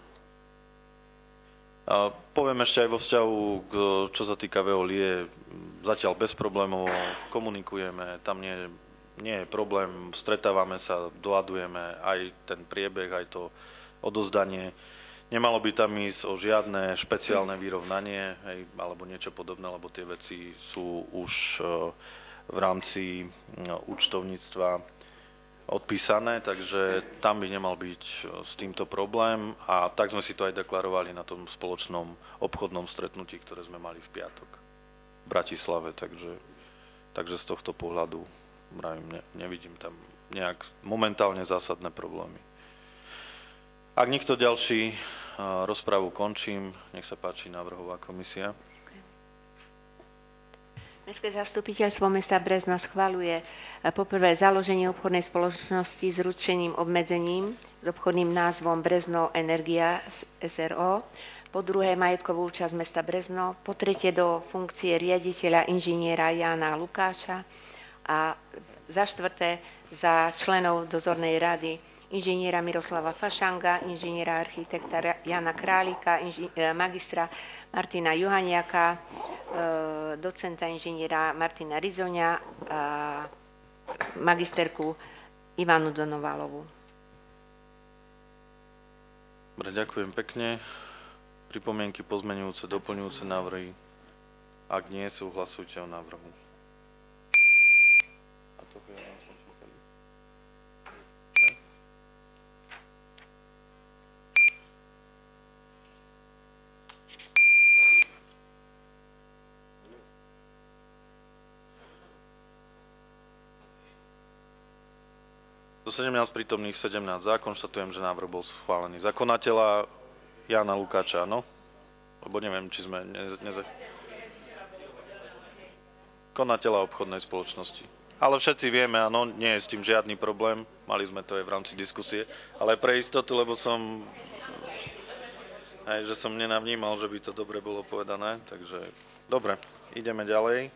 Poviem ešte aj vo vzťahu, čo sa týka Veolie, zatiaľ bez problémov komunikujeme, tam nie je problém, stretávame sa, dohadujeme aj ten priebeh, aj to odozdanie. Nemalo by tam ísť o žiadne špeciálne vyrovnanie alebo niečo podobné, lebo tie veci sú už v rámci účtovníctva odpísané, takže tam by nemal byť s týmto problém a tak sme si to aj deklarovali na tom spoločnom obchodnom stretnutí, ktoré sme mali v piatok v Bratislave, takže z tohto pohľadu nevidím tam nejak momentálne zásadné problémy. Ak nikto ďalší, rozpravu končím. Nech sa páči návrhová komisia. Mestské zastupiteľstvo mesta Brezno schvaľuje poprvé založenie obchodnej spoločnosti s ručením obmedzením s obchodným názvom Brezno Energia SRO, po druhé majetkovú účasť mesta Brezno, po tretie do funkcie riaditeľa inžiniera Jána Lukáča a za štvrté za členov dozornej rady inžiniera Miroslava Fašanga, inžiniera architekta Jana Králika, magistra Martina Juhaniaka, docenta inžiniera Martina Rizoňa a magisterku Ivanu Donovalovú. Dobre, ďakujem pekne. Pripomienky, pozmeňujúce, doplňujúce návrhy. Ak nie, súhlasujte o návrhu. A to je Do 17 prítomných 17 za. Konštatujem, že návrh bol schválený. Za konateľa Jána Lukáča, áno? Lebo neviem, či sme... Konateľa obchodnej spoločnosti. Ale všetci vieme, áno, nie je s tým žiadny problém. Mali sme to aj v rámci diskusie. Ale pre istotu, lebo že som nenavnímal, že by to dobre bolo povedané. Takže, dobre, ideme ďalej.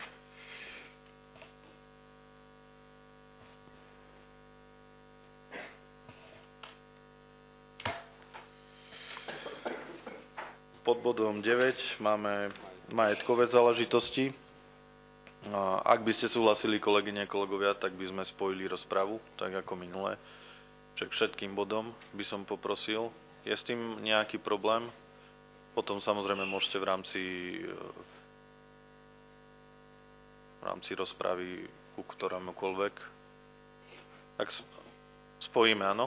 Pod bodom 9 máme majetkové záležitosti. Ak by ste súhlasili, kolegyne, kolegovia, tak by sme spojili rozpravu, tak ako minule. Čiže k všetkým bodom by som poprosil. Je s tým nejaký problém? Potom samozrejme môžete v rámci rozpravy ku ktorémukoľvek. Tak spojíme, áno,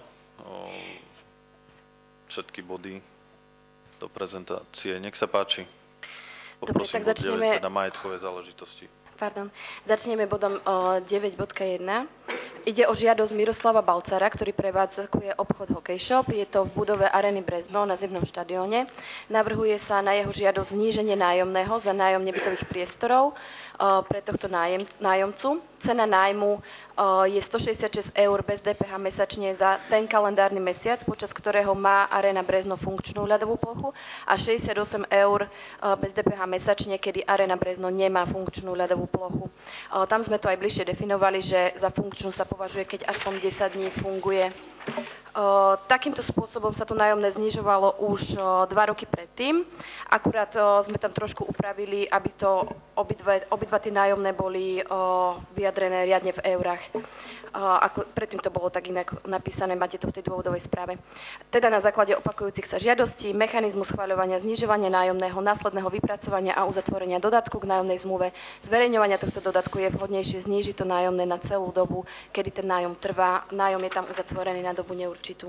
všetky body do prezentácie. Nech sa páči. Poprosím, dobre, tak začneme... teda majetkové záležitosti. Začneme bodom 9.1. Ide o žiadosť Miroslava Balcara, ktorý prevádzkuje obchod Hokej Shop. Je to v budove Areny Brezno na zimnom štadióne. Navrhuje sa na jeho žiadosť zníženie nájomného za nájom nebytových priestorov pre tohto nájomcu. Cena nájmu je 166 eur bez DPH mesačne za ten kalendárny mesiac, počas ktorého má Arena Brezno funkčnú ľadovú plochu, a 68 eur bez DPH mesačne, kedy Arena Brezno nemá funkčnú ľadovú plochu. Tam sme to aj bližšie definovali, že za funkčnú sa považuje, keď aspoň 10 dní funguje. Takýmto spôsobom sa to nájomné znižovalo už 2 roky predtým. Akurát sme tam trošku upravili, aby to obidva tie nájomné boli vyjadrené riadne v eurách. Predtým to bolo tak inak napísané, máte to v tej dôvodovej správe. Teda na základe opakujúcich sa žiadostí, mechanizmu schvaľovania, znižovania nájomného, následného vypracovania a uzatvorenia dodatku k nájomnej zmluve, zverejňovania tohto dodatku je vhodnejšie znížiť to nájomné na celú dobu, kedy ten nájom trvá. Nájom je tam uzatvorený na dobu neurčitú.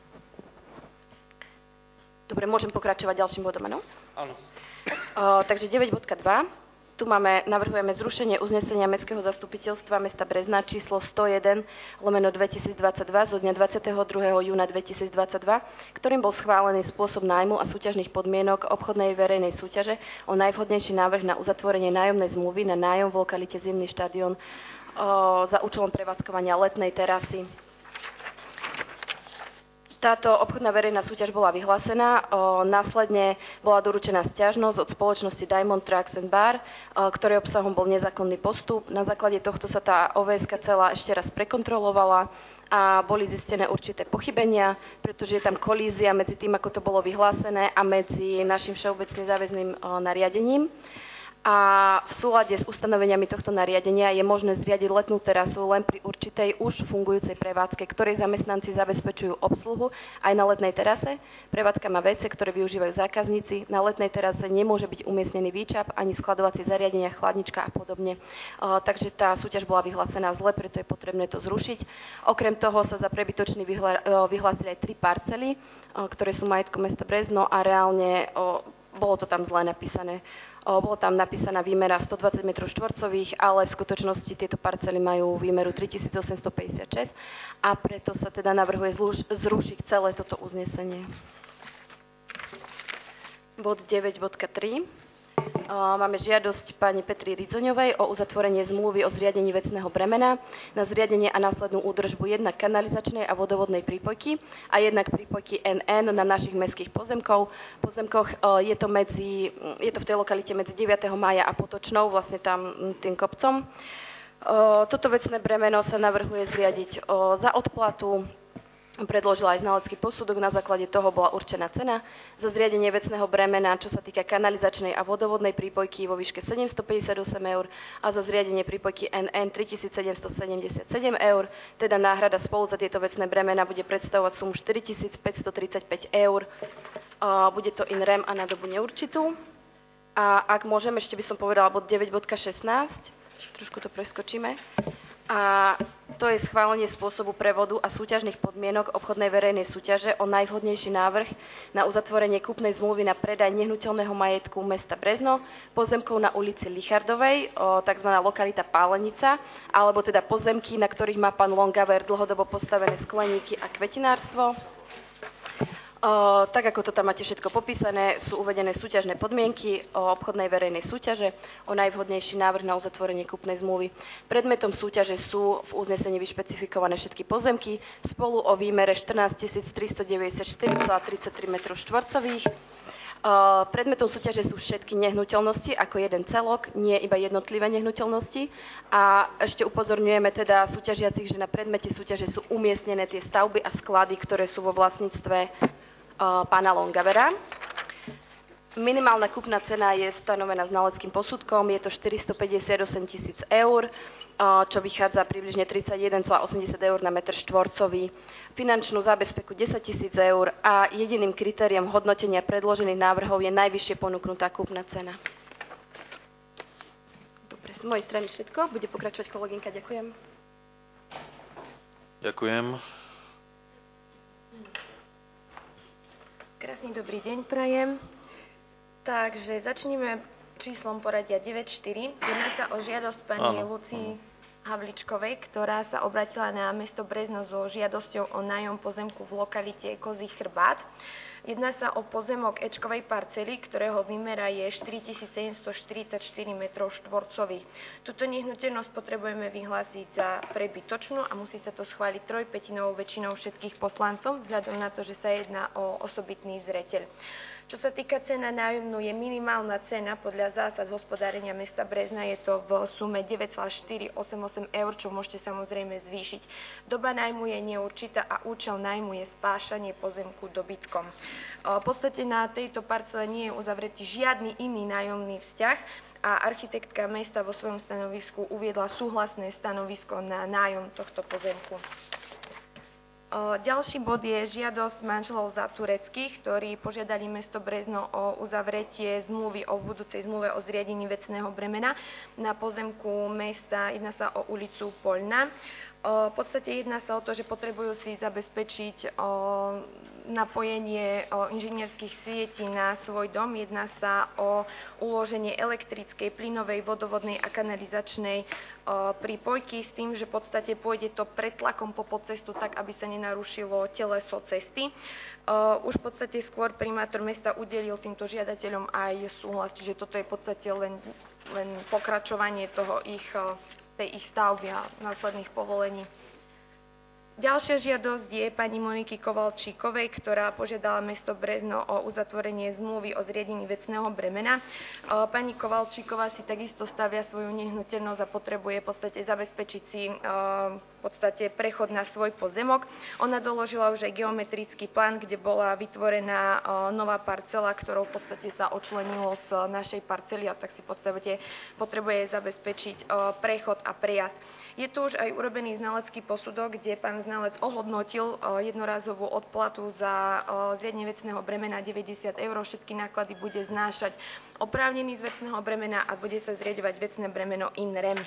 Dobre, môžem pokračovať ďalším bodom, áno? Áno. Takže 9.2. Tu navrhujeme zrušenie uznesenia Mestského zastupiteľstva mesta Brezna číslo 101/2022 zo dňa 22. júna 2022, ktorým bol schválený spôsob nájmu a súťažných podmienok obchodnej verejnej súťaže o najvhodnejší návrh na uzatvorenie nájomnej zmluvy na nájom v lokalite Zimný štadión za účelom prevádzkovania letnej terasy. Táto obchodná verejná súťaž bola vyhlásená, následne bola doručená sťažnosť od spoločnosti Diamond Trucks and Bar, ktorej obsahom bol nezákonný postup. Na základe tohto sa tá OVS-ka celá ešte raz prekontrolovala a boli zistené určité pochybenia, pretože je tam kolízia medzi tým, ako to bolo vyhlásené, a medzi našim všeobecne záväzným nariadením. A v súlade s ustanoveniami tohto nariadenia je možné zriadiť letnú terasu len pri určitej už fungujúcej prevádzke, ktorej zamestnanci zabezpečujú obsluhu aj na letnej terase. Prevádzka má vece, ktoré využívajú zákazníci. Na letnej terase nemôže byť umiestnený výčap, ani skladovacie zariadenia, chladnička a podobne. Takže tá súťaž bola vyhlásená zle, preto je potrebné to zrušiť. Okrem toho sa za prebytočný vyhlásili aj 3 parcely, ktoré sú majetkom mesta Brezno, a reálne bolo to tam zle napísané. Bolo tam napísaná výmera 120 m2, ale v skutočnosti tieto parcely majú výmeru 3856 a preto sa teda navrhuje zrušiť celé toto uznesenie. Bod 9.3. Máme žiadosť pani Petry Ridzoňovej o uzatvorenie zmluvy o zriadení vecného bremena na zriadenie a následnú údržbu jednak kanalizačnej a vodovodnej prípojky a jednak prípojky NN na našich mestských pozemkoch. Je to v tej lokalite medzi 9. mája a Potočnou, vlastne tam tým kopcom. Toto vecné bremeno sa navrhuje zriadiť za odplatu. Predložila aj znalecký posudok, na základe toho bola určená cena za zriadenie vecného bremena, čo sa týka kanalizačnej a vodovodnej prípojky vo výške 758 eur a za zriadenie prípojky NN 3777 eur, teda náhrada spolu za tieto vecné bremena bude predstavovať sumu 4535 eur. Bude to in rem a na dobu neurčitú. A ak môžem, ešte by som povedala bod 9.16, trošku to preskočíme. A to je schválenie spôsobu prevodu a súťažných podmienok obchodnej verejnej súťaže o najvhodnejší návrh na uzatvorenie kúpnej zmluvy na predaj nehnuteľného majetku mesta Brezno, pozemkov na ulici Lichardovej, tzv. Lokalita Pálenica, alebo teda pozemky, na ktorých má pán Longaver dlhodobo postavené skleníky a kvetinárstvo. Tak ako to tam máte všetko popísané, sú uvedené súťažné podmienky o obchodnej verejnej súťaže o najvhodnejší návrh na uzatvorenie kúpnej zmluvy. Predmetom súťaže sú v uznesení vyšpecifikované všetky pozemky spolu o výmere 14 394,33 m2. Predmetom súťaže sú všetky nehnuteľnosti ako jeden celok, nie iba jednotlivé nehnuteľnosti. A ešte upozorňujeme teda súťažiacich, že na predmete súťaže sú umiestnené tie stavby a sklady, ktoré sú vo vlastníctve pána Longavera. Minimálna kúpna cena je stanovená znaleckým posudkom, je to 458 000 eur, čo vychádza približne 31,80 eur na metr štvorcový. Finančnú zábezpeku 10 000 eur a jediným kritériom hodnotenia predložených návrhov je najvyššie ponúknutá kúpna cena. Dobre, z mojej strany všetko. Bude pokračovať kolegynka. Ďakujem. Ďakujem. Krásny dobrý deň prajem. Takže začneme číslom poradia 9.4. Jedná sa o žiadosť pani Lucii Havličkovej, ktorá sa obratila na mesto Brezno so žiadosťou o nájom pozemku v lokalite Kozí chrbát. Jedná sa o pozemok Ečkovej parcely, ktorého výmera je 4744 m2. Túto nehnuteľnosť potrebujeme vyhlásiť za prebytočnú a musí sa to schváliť 3/5 väčšinou všetkých poslancov, vzhľadom na to, že sa jedná o osobitný zreteľ. Čo sa týka cena nájomnú, je minimálna cena podľa zásad hospodárenia mesta Brezna, je to v sume 9,488 eur, čo môžete samozrejme zvýšiť. Doba nájmu je neurčitá a účel nájmu je spášanie pozemku dobytkom. V podstate na tejto parcele nie je uzavretý žiadny iný nájomný vzťah a architektka mesta vo svojom stanovisku uviedla súhlasné stanovisko na nájom tohto pozemku. Ďalší bod je žiadosť manželov Zatureckých, ktorí požiadali mesto Brezno o uzavretie zmluvy o budúcej zmluve o zriadení vecného bremena na pozemku mesta. Jedná sa o ulicu Poľna. V podstate jedná sa o to, že potrebujú si zabezpečiť napojenie inžinierských sietí na svoj dom. Jedná sa o uloženie elektrickej, plynovej, vodovodnej a kanalizačnej prípojky s tým, že v podstate pôjde to pretlakom po podcestu tak, aby sa nenarušilo teleso cesty. Už v podstate skôr primátor mesta udelil týmto žiadateľom aj súhlas, čiže toto je v podstate len pokračovanie tej ich stavby a následných povolení. Ďalšia žiadosť je pani Moniky Kovalčíkovej, ktorá požiadala mesto Brezno o uzatvorenie zmluvy o zriadení vecného bremena. Pani Kovalčíková si takisto stavia svoju nehnuteľnosť a potrebuje v podstate zabezpečiť si v podstate prechod na svoj pozemok. Ona doložila už aj geometrický plán, kde bola vytvorená nová parcela, ktorou v podstate sa odčlenilo z našej parcely a tak si v podstate potrebuje zabezpečiť prechod a prejazd. Je tu už aj urobený znalecký posudok, kde pán znalec ohodnotil jednorázovú odplatu za zriadenie vecného bremena 90 eur. Všetky náklady bude znášať oprávnený z vecného bremena a bude sa zriaďovať vecné bremeno in rem.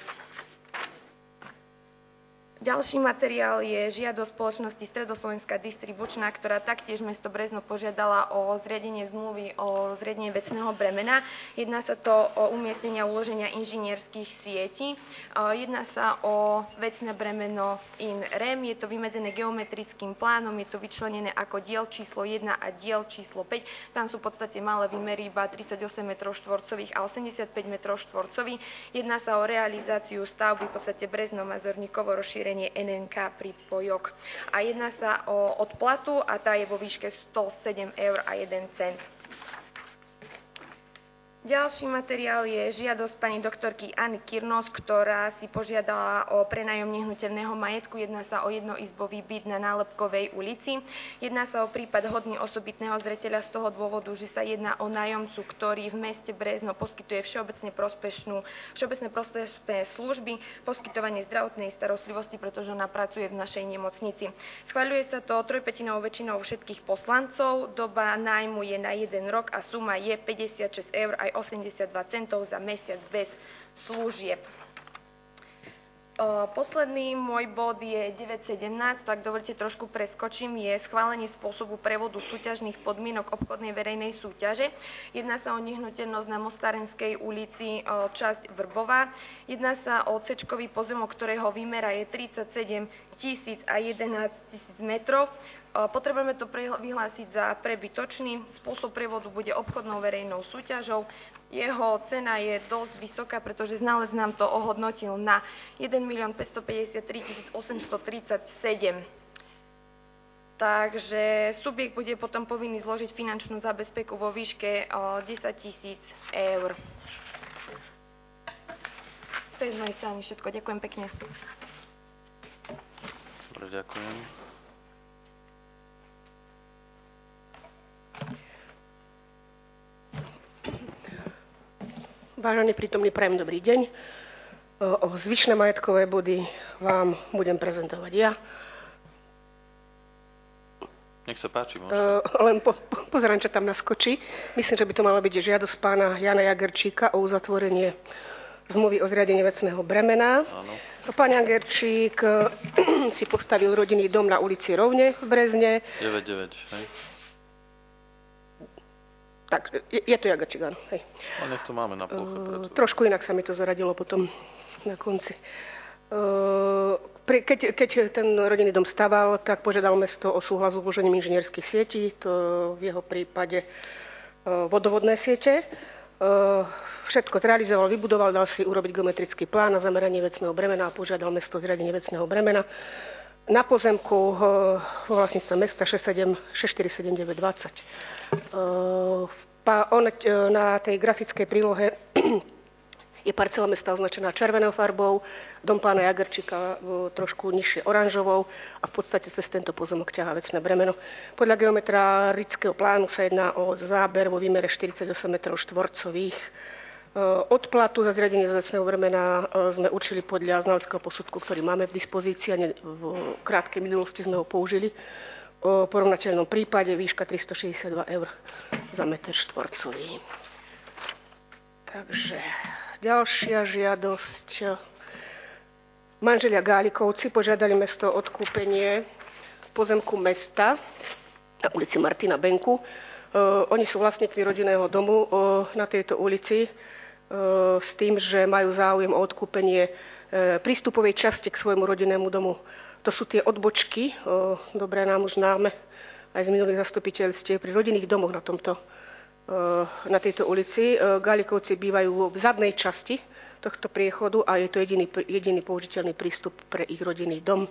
Ďalší materiál je žiadosť spoločnosti Stredoslovenská distribučná, ktorá taktiež mesto Brezno požiadala o zriadenie zmluvy o zriadenie vecného bremena. Jedná sa to o umiestnenie a uloženia inžinierských sietí. Jedná sa o vecné bremeno in rem. Je to vymedzené geometrickým plánom, je to vyčlenené ako diel číslo 1 a diel číslo 5. Tam sú v podstate malé výmery, iba 38 m2 a 85 m2. Jedná sa o realizáciu stavby v podstate Brezno Mazorníkovo rozšírenie NNK prípojok. A jedná sa o odplatu a tá je vo výške 107 eur a 1 cent. Ďalší materiál je žiadosť pani doktorky Anny Kirnos, ktorá si požiadala o prenájom nehnuteľného majetku. Jedná sa o jednoizbový byt na Nálepkovej ulici. Jedná sa o prípad hodný osobitného zreteľa z toho dôvodu, že sa jedná o nájomcu, ktorý v meste Brezno poskytuje všeobecne prospešné služby, poskytovanie zdravotnej starostlivosti, pretože ona pracuje v našej nemocnici. Schvaľuje sa to 3/5 väčšinou všetkých poslancov. Doba nájmu je na 1 rok a suma je 56 eur aj 82 centov za mesiac bez služieb. Posledný môj bod je 9.17, tak dovolte trošku preskočím, je schválenie spôsobu prevodu súťažných podmienok obchodnej verejnej súťaže. Jedná sa o nehnuteľnosť na Mostárenskej ulici, časť Vrbová. Jedná sa o C-čkový pozemok, ktorého výmera je 37 000 a 11 000 metrov. Potrebujeme to vyhlásiť za prebytočný. Spôsob prevodu bude obchodnou verejnou súťažou. Jeho cena je dosť vysoká, pretože znalec nám to ohodnotil na 1 553 837. Takže subjekt bude potom povinný zložiť finančnú zabezpeku vo výške 10 000 eur. To je z mojej strany všetko. Ďakujem pekne. Dobre, ďakujem. Vážený prítomný, prajem dobrý deň. O zvyšné majetkové body vám budem prezentovať ja. Nech sa páči, môžete. Len pozerám, čo tam naskočí. Myslím, že by to mala byť žiadosť pána Jana Jagerčíka o uzatvorenie zmluvy o zriadení vecného bremena. Áno. Pán Jagerčík si postavil rodinný dom na ulici Rovne v Brezne. 9, hej? Tak, je to Jagerčík, áno. Hej. A nech to máme na ploche. Trošku inak sa mi to zaradilo potom na konci. Keď ten rodinný dom staval, tak požiadal mesto o súhlas s uložením inžinierských sietí, to v jeho prípade vodovodné siete. Všetko zrealizoval, vybudoval, dal si urobiť geometrický plán na zameranie vecného bremena a požiadal mesto o zriadenie vecného bremena na pozemku vo vlastníctve mesta 647-920. Na tej grafickej prílohe je parcela mesta označená červenou farbou, dom pána Jagerčíka trošku nižšie oranžovou a v podstate cez tento pozemok ťahá vecné bremeno. Podľa geometrického plánu sa jedná o záber vo výmere 48 m2. Odplatu za zriadenie vecného bremena sme určili podľa znaleckého posudku, ktorý máme v dispozícii a v krátkej minulosti sme ho použili. O porovnateľnom prípade výška 362 eur za meter štvorcový. Takže ďalšia žiadosť. Manželia Gálikovci požiadali mesto o odkúpenie pozemku mesta na ulici Martina Benku. Oni sú vlastníkmi rodinného domu na tejto ulici s tým, že majú záujem o odkúpenie prístupovej časti k svojmu rodinnému domu. To sú tie odbočky, dobre nám už známe aj z minulých zastupiteľstiev pri rodinných domoch na tejto ulici. Gálikovci bývajú v zadnej časti tohto priechodu a je to jediný použiteľný prístup pre ich rodinný dom.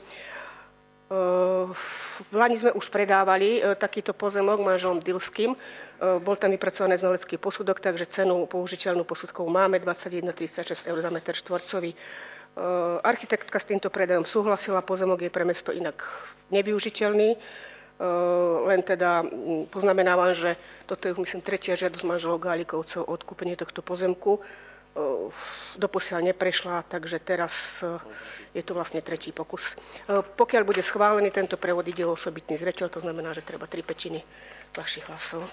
V Lani sme už predávali takýto pozemok manželom Dilským. Bol tam vypracovaný znalecký posudok, takže cenu použiteľnú posudkov máme 21,36 eur za meter štvorcový. Architektka s týmto predajom súhlasila, pozemok je pre mesto inak nevyužiteľný. Len teda poznamenávam, že toto je, myslím, tretia žiadosť manželov Gálikovcov o odkúpenie tohto pozemku. Doposiaľ neprešla, takže teraz je to vlastne tretí pokus. Pokiaľ bude schválený tento prevod, ide o osobitný zreteľ, to znamená, že treba 3/5 vašich hlasov.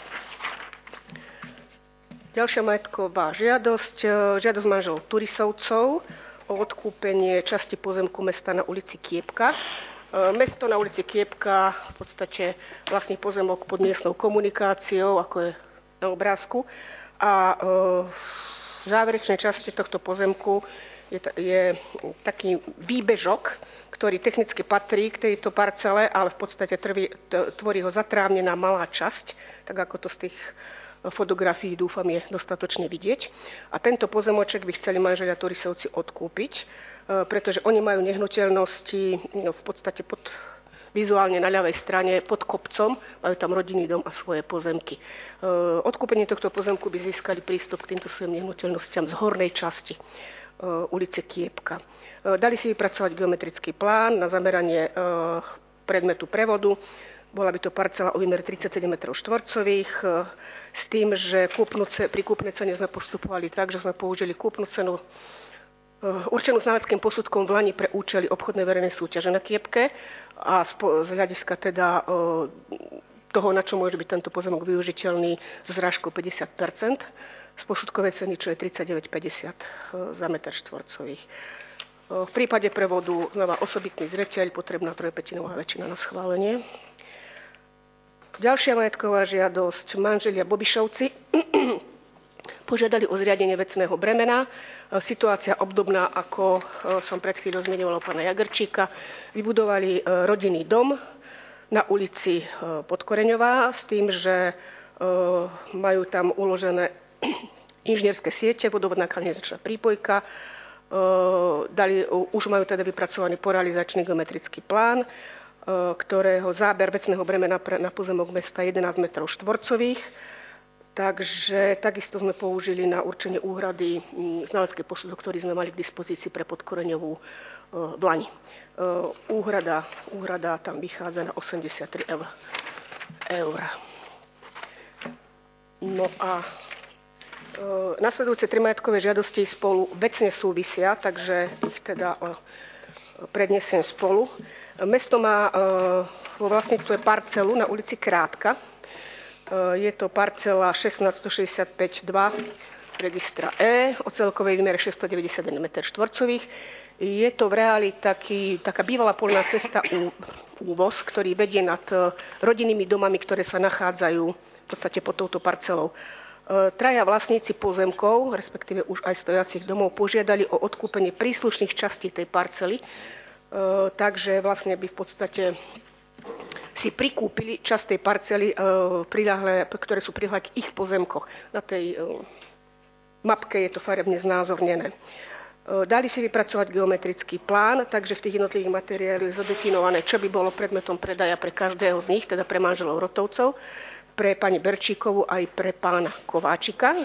Ďalšia majetková žiadosť. Žiadosť manželov Turisovcov o odkúpenie časti pozemku mesta na ulici Kiepka. Mesto na ulici Kiepka v podstate vlastný pozemok pod miestnou komunikáciou, ako je na obrázku. A v záverečnej časti tohto pozemku je taký výbežok, ktorý technicky patrí k tejto parcele, ale v podstate tvorí ho zatrávnená malá časť, tak ako to z tých fotografií, dúfam, je dostatočne vidieť. A tento pozemoček by chceli manželia Turisovci odkúpiť, pretože oni majú nehnuteľnosti v podstate vizuálne na ľavej strane pod kopcom, majú tam rodinný dom a svoje pozemky. Odkúpenie tohto pozemku by získali prístup k týmto svojim nehnuteľnostiam z hornej časti ulice Kiepka. Dali si vypracovať geometrický plán na zameranie predmetu prevodu. Bola by to parcela o výmere 37 m2 s tým, že pri kúpnej cene sme postupovali tak, že sme použili kúpnu cenu určenú znaleckým posudkom v Lani pre účely obchodnej verejnej súťaže na Kiepke a z hľadiska teda toho, na čo môže byť tento pozemok využiteľný so zrážkou 50%, z posudkovej ceny, čo je 39,50 za meter štvorcový. V prípade prevodu znova osobitný zreteľ, potrebná 3/5 väčšina na schválenie. Ďalšia majetková žiadosť. Manželia Bobišovci požiadali o zriadenie vecného bremena. Situácia obdobná, ako som pred chvíľou zmieňovala pána Jagerčíka. Vybudovali rodinný dom na ulici Podkoreňová s tým, že majú tam uložené inžinierské siete, vodovodná kanalizačná prípojka. Už majú teda vypracovaný porealizačný geometrický plán, ktorého záber vecného bremena na pozemok mesta 11 m2. Takže takisto sme použili na určenie úhrady znalecký posudok, ktorý sme mali k dispozícii pre Podkoreňovú v Lani. Úhrada tam vychádza na 83 eur. No a nasledujúce 3 majetkové žiadosti spolu vecne súvisia, takže ich teda prednesiem spolu. Mesto má vo vlastníctve parcelu na ulici Krátka. Je to parcela 16165-2 registra E o celkovej výmere 691 m2. Je to v reáli taká bývalá poľná cesta úvoz, ktorý vedie nad rodinnými domami, ktoré sa nachádzajú v podstate pod touto parcelou. Traja vlastníci pozemkov, respektíve už aj stojacich domov, požiadali o odkúpenie príslušných častí tej parcely, takže vlastne by v podstate si prikúpili časť tej parcely, ktoré sú priľahlé k ich pozemkoch. Na tej mapke je to farebne znázornené. Dali si vypracovať geometrický plán, takže v tých jednotlivých materiáloch je zadefinované, čo by bolo predmetom predaja pre každého z nich, teda pre manželov Rotovcov, pre pani Berčíkovú aj pre pána Kováčika.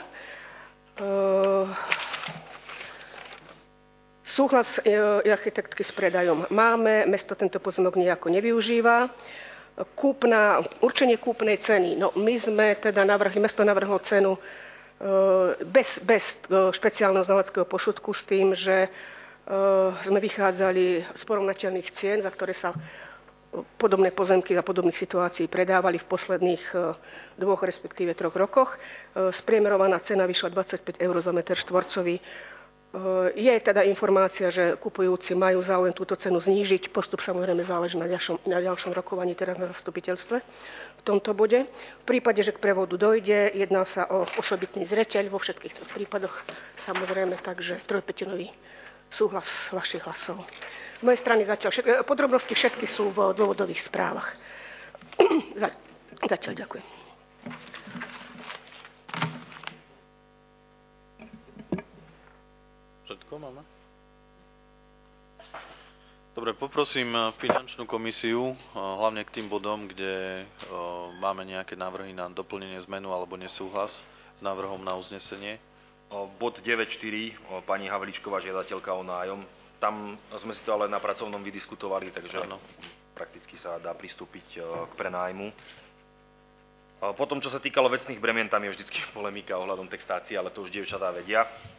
Súhlas architektky s predajom máme, mesto tento pozemok nejako nevyužíva. Určenie kúpnej ceny. No, my sme teda mesto navrhlo cenu bez špeciálneho znaleckého posudku s tým, že sme vychádzali z porovnateľných cien, za ktoré sa podobné pozemky za podobných situácií predávali v posledných 2, respektíve 3 rokoch. Spriemerovaná cena vyšla 25 eur za meter štvorcový. Je teda informácia, že kupujúci majú záujem túto cenu znížiť. Postup samozrejme záleží na ďalšom rokovaní teraz na zastupiteľstve v tomto bode. V prípade, že k prevodu dojde, jedná sa o osobitný zreteľ vo všetkých troch prípadoch samozrejme, takže 3/5 súhlas vašich hlasov. Z mojej strany zatiaľ podrobnosti všetky sú v dôvodových správach. Zatiaľ ďakujem. Všetko máme? Dobre, poprosím finančnú komisiu, hlavne k tým bodom, kde máme nejaké návrhy na doplnenie, zmenu alebo nesúhlas s návrhom na uznesenie. Bod 9.4, pani Havlíčková, žiadateľka o nájom. Tam sme si to ale na pracovnom vydiskutovali, takže prakticky sa dá pristúpiť k prenájmu. Potom, čo sa týkalo vecných bremien, tam je vždycky polemika ohľadom textácie, ale to už dievčatá vedia.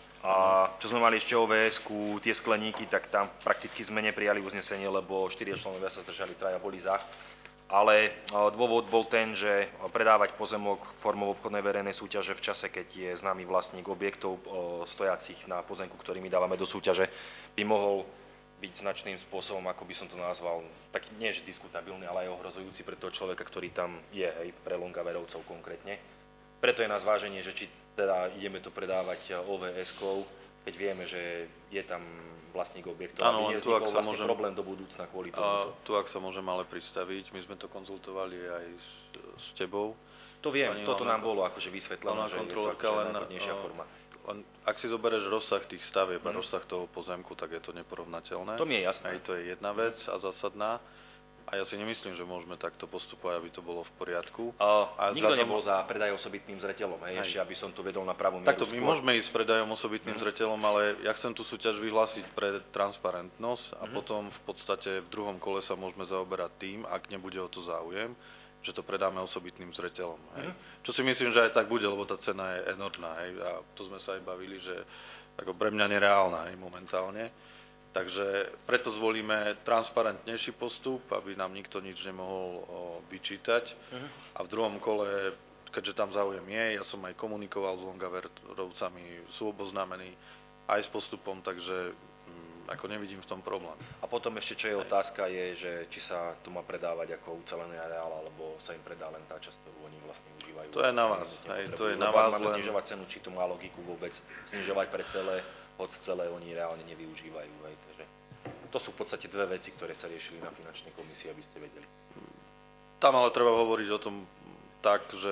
A čo sme mali ešte OVS-ku, tie skleníky, tak tam prakticky sme neprijali uznesenie, lebo 4 členovia sa zdržali, 3 boli za. Ale dôvod bol ten, že predávať pozemok formou obchodnej verejnej súťaže v čase, keď je známy vlastník objektov stojacich na pozemku, ktorý my dávame do súťaže, by mohol byť značným spôsobom, ako by som to nazval, tak nie že diskutabilný, ale aj ohrozujúci pre toho človeka, ktorý tam je, hej, pre Longaverovcov konkrétne. Preto je na zváženie, že či teda ideme to predávať OVS-kou, keď vieme, že je tam vlastník objektov. Áno, tu ak sa môžem, problém do budúcna kvôli tomu. Tu ak sa môžem ale predstaviť, my sme to konzultovali aj s tebou. To viem, toto nám bolo akože vysvetlené, že je to najvhodnejšia forma. Len ak si zoberieš rozsah tých stavieb a rozsah toho pozemku, tak je to neporovnateľné. To mi je jasné. Aj to je jedna vec a zásadná. A ja si nemyslím, že môžeme takto postupovať, aby to bolo v poriadku. Nikto nebol za predaj osobitným zreteľom, ešte aby som to vedol na pravú mieru. Takto my môžeme ísť s predajom osobitným zreteľom, ale ja chcem tú súťaž vyhlásiť pre transparentnosť a potom v podstate v druhom kole sa môžeme zaoberať tým, ak nebude o to záujem, že to predáme osobitným zreteľom. Čo si myslím, že aj tak bude, lebo tá cena je enormná. A to sme sa aj bavili, že ako pre mňa nereálna momentálne. Takže preto zvolíme transparentnejší postup, aby nám nikto nič nemohol vyčítať. A v druhom kole, keďže tam záujem je, ja som aj komunikoval s Longaverovcami, sú oboznámení aj s postupom, takže ako nevidím v tom problém. A potom ešte, čo je otázka, je, že či sa to má predávať ako ucelený areál, alebo sa im predá len tá časť, ktorú oni vlastne užívajú. To je na vás. To je na vás len znižovať cenu, či to má logiku vôbec znižovať pre celé, hoď celé oni reálne nevyužívajú. Takže to sú v podstate dve veci, ktoré sa riešili na finančnej komisii, aby ste vedeli. Tam ale treba hovoriť o tom tak, že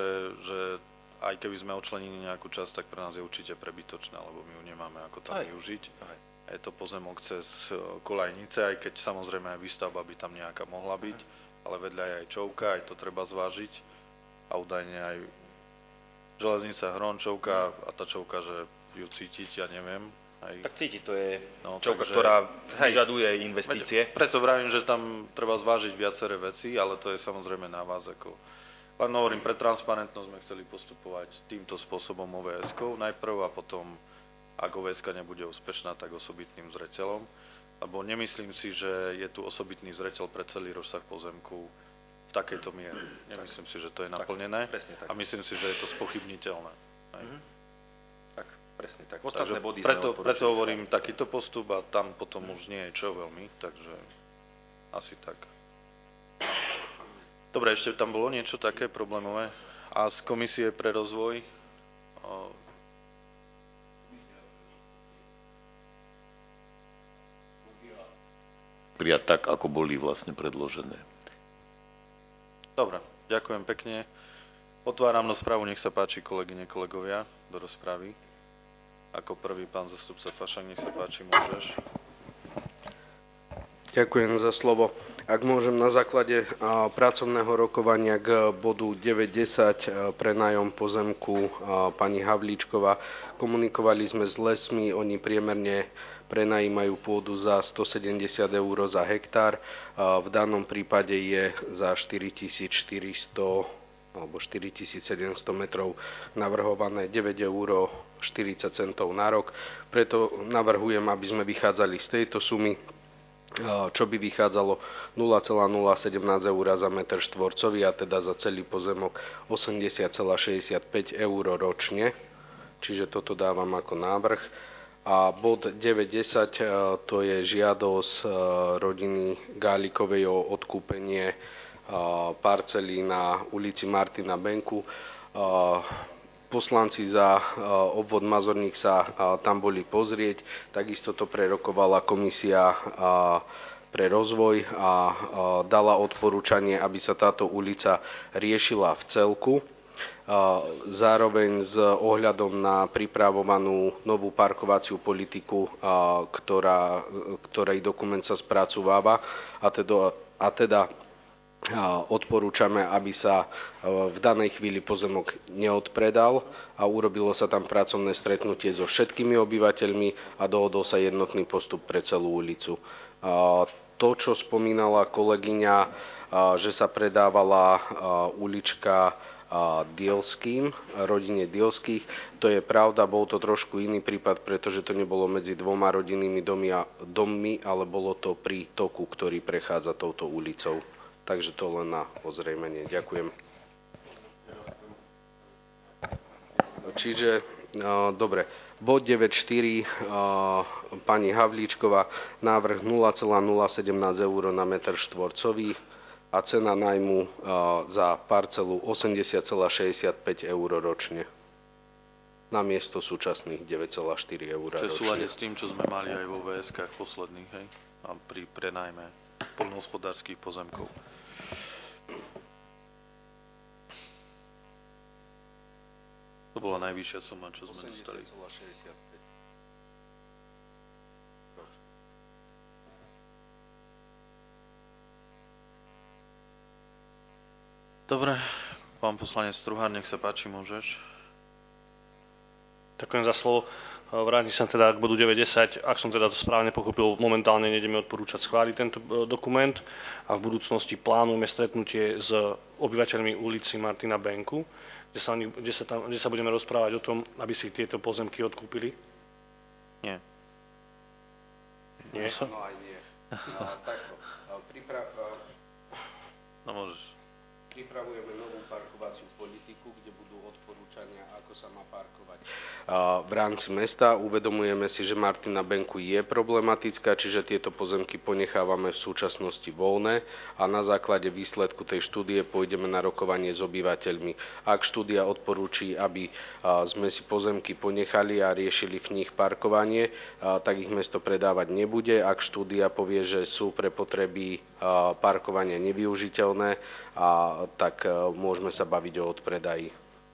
aj keby sme odčlenili nejakú časť, tak pre nás je určite prebytočná, lebo my ju nemáme ako tam využiť. Je to pozemok cez Koľajnice, aj keď samozrejme aj výstavba by tam nejaká mohla byť, ale vedľa je aj čovka, aj to treba zvážiť. A údajne aj železnica Hrončovka a tá čovka, že ju cítiť, ja neviem. Tak cítiť, to je čovka, ktorá vyžaduje investície. Preto vravím, že tam treba zvážiť viaceré veci, ale to je samozrejme na vás. Len hovorím, pre transparentnosť sme chceli postupovať týmto spôsobom OVS-kou najprv a potom, ak OVS-ka nebude úspešná, tak osobitným zreteľom. Lebo nemyslím si, že je tu osobitný zreteľ pre celý rozsah pozemku v takejto miere. Nemyslím si, že to je naplnené a myslím si, že je to spochybniteľné. Tak, presne tak. Takže preto hovorím takýto postup a tam potom už nie je čo veľmi, takže asi tak. Dobre, ešte tam bolo niečo také problémové. A z Komisie pre rozvoj prijať tak, ako boli vlastne predložené. Dobre, ďakujem pekne. Otváram rozpravu, nech sa páči, kolegyne, kolegovia, do rozpravy. Ako prvý pán zastupca Fašák, nech sa páči, môžeš. Ďakujem za slovo. Ak môžem na základe pracovného rokovania k bodu 9.10 prenájom pozemku pani Havlíčková, komunikovali sme s lesmi, oni priemerne prenajímajú pôdu za 170 eur za hektár. V danom prípade je za 4400 alebo 4700 metrov navrhované 9 eur 40 centov na rok. Preto navrhujem, aby sme vychádzali z tejto sumy, čo by vychádzalo 0,017 eur za meter štvorcový, a teda za celý pozemok 80,65 eur ročne. Čiže toto dávam ako návrh. A bod 9.10 to je žiadosť rodiny Gálikovej o odkúpenie parcely na ulici Martina Benku. Poslanci za obvod Mazorník sa tam boli pozrieť, takisto to prerokovala komisia pre rozvoj a dala odporúčanie, aby sa táto ulica riešila v celku. Zároveň s ohľadom na pripravovanú novú parkovaciu politiku, ktorej dokument sa spracováva, a teda odporúčame, aby sa v danej chvíli pozemok neodpredal a urobilo sa tam pracovné stretnutie so všetkými obyvateľmi a dohodol sa jednotný postup pre celú ulicu. To, čo spomínala kolegyňa, že sa predávala ulička Dielským, rodine Dielských, to je pravda, bol to trošku iný prípad, pretože to nebolo medzi dvoma rodinnými dommi, ale bolo to pri toku, ktorý prechádza touto ulicou. Takže to len na ozrejmenie. Ďakujem. Čiže, dobre, bod 9.4, pani Havlíčková, návrh 0,017 eur na meter štvorcový a cena nájmu za parcelu 80,65 eur ročne. Namiesto súčasných 9,4 eur ročne. To je v súlade s tým, čo sme mali aj vo VSK posledných, hej? A pri prenajme poľnohospodárskych pozemkov. To bola najvyššia suma, čo sme dostali. 80,65. Dobre, pán poslanec Struhár, nech sa páči, môžeš. Ďakujem za slovo. Vrátim sa teda k bodu 9.10. Ak som teda to správne pochopil, momentálne nejdeme odporúčať schváliť tento dokument a v budúcnosti plánujeme stretnutie s obyvateľmi ulici Martina Benku, kde sa budeme rozprávať o tom, aby si tieto pozemky odkúpili. Nie. Nie? No aj nie. Takto. No môžeš. Pripravujeme novú parkovaciu politiku, kde budú odporúčania, ako sa má parkovať v rámci mesta. Uvedomujeme si, že Martina Benku je problematická, čiže tieto pozemky ponechávame v súčasnosti voľné a na základe výsledku tej štúdie pôjdeme na rokovanie s obyvateľmi. Ak štúdia odporúči, aby sme si pozemky ponechali a riešili v nich parkovanie, tak ich mesto predávať nebude. Ak štúdia povie, že sú pre potreby parkovania nevyužiteľné, tak môžeme sa baviť o odpredaji.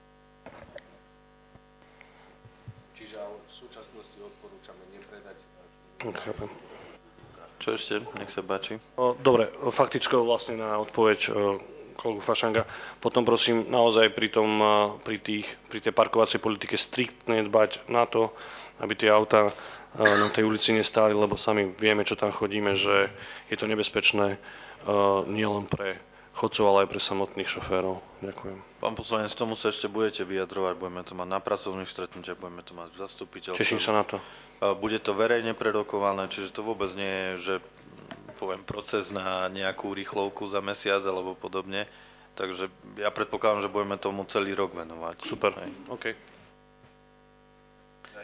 Čiže v súčasnosti odporúčame nepredať. Chápem. Čo ešte? Nech sa páči. Dobre, faktickou vlastne na odpoveď kolegu Fašanga. Potom prosím naozaj pri tej parkovacej politike striktne dbať na to, aby tie autá na tej ulici nestáli, lebo sami vieme, čo tam chodíme, že je to nebezpečné nielen pre chodcov, ale aj pre samotných šoférov. Ďakujem. Pán poslanec, tomu sa ešte budete vyjadrovať, budeme to mať na pracovných stretnutiach, budeme to mať v zastupiteľstve. Teším sa na to. Bude to verejne prerokované, čiže to vôbec nie je, že poviem proces na nejakú rýchlovku za mesiac alebo podobne. Takže ja predpokladám, že budeme tomu celý rok venovať. Super. Hej. OK.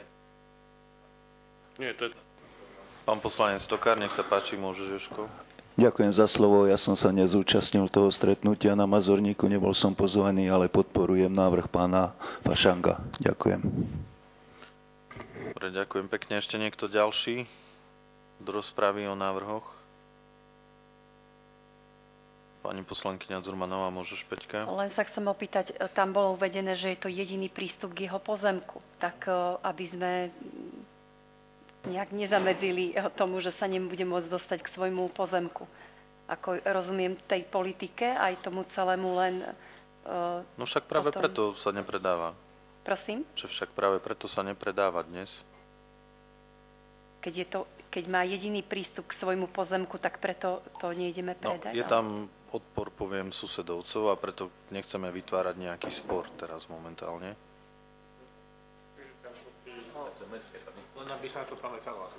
Nie, to je... Pán poslanec Tokár, nech sa páči, môžeš, Jožko. Ďakujem za slovo. Ja som sa nezúčastnil toho stretnutia na Mazorníku, nebol som pozvaný, ale podporujem návrh pána Fašanga. Ďakujem. Dobre, ďakujem pekne. Ešte niekto ďalší do rozpravy o návrhoch? Pani poslankyňa Zurmanová, môžeš, Peťka? Len sa chcem opýtať, tam bolo uvedené, že je to jediný prístup k jeho pozemku. Tak aby sme nejak nezamedzili tomu, že sa nebude môcť dostať k svojmu pozemku. Ako rozumiem tej politike, aj tomu celému len... No však práve preto sa nepredáva. Prosím? Že však práve preto sa nepredáva dnes. Keď má jediný prístup k svojmu pozemku, tak preto to nejdeme predať? No, je tam odpor, poviem, susedovcov a preto nechceme vytvárať nejaký spor teraz momentálne. Len aby sa na to pamätalo.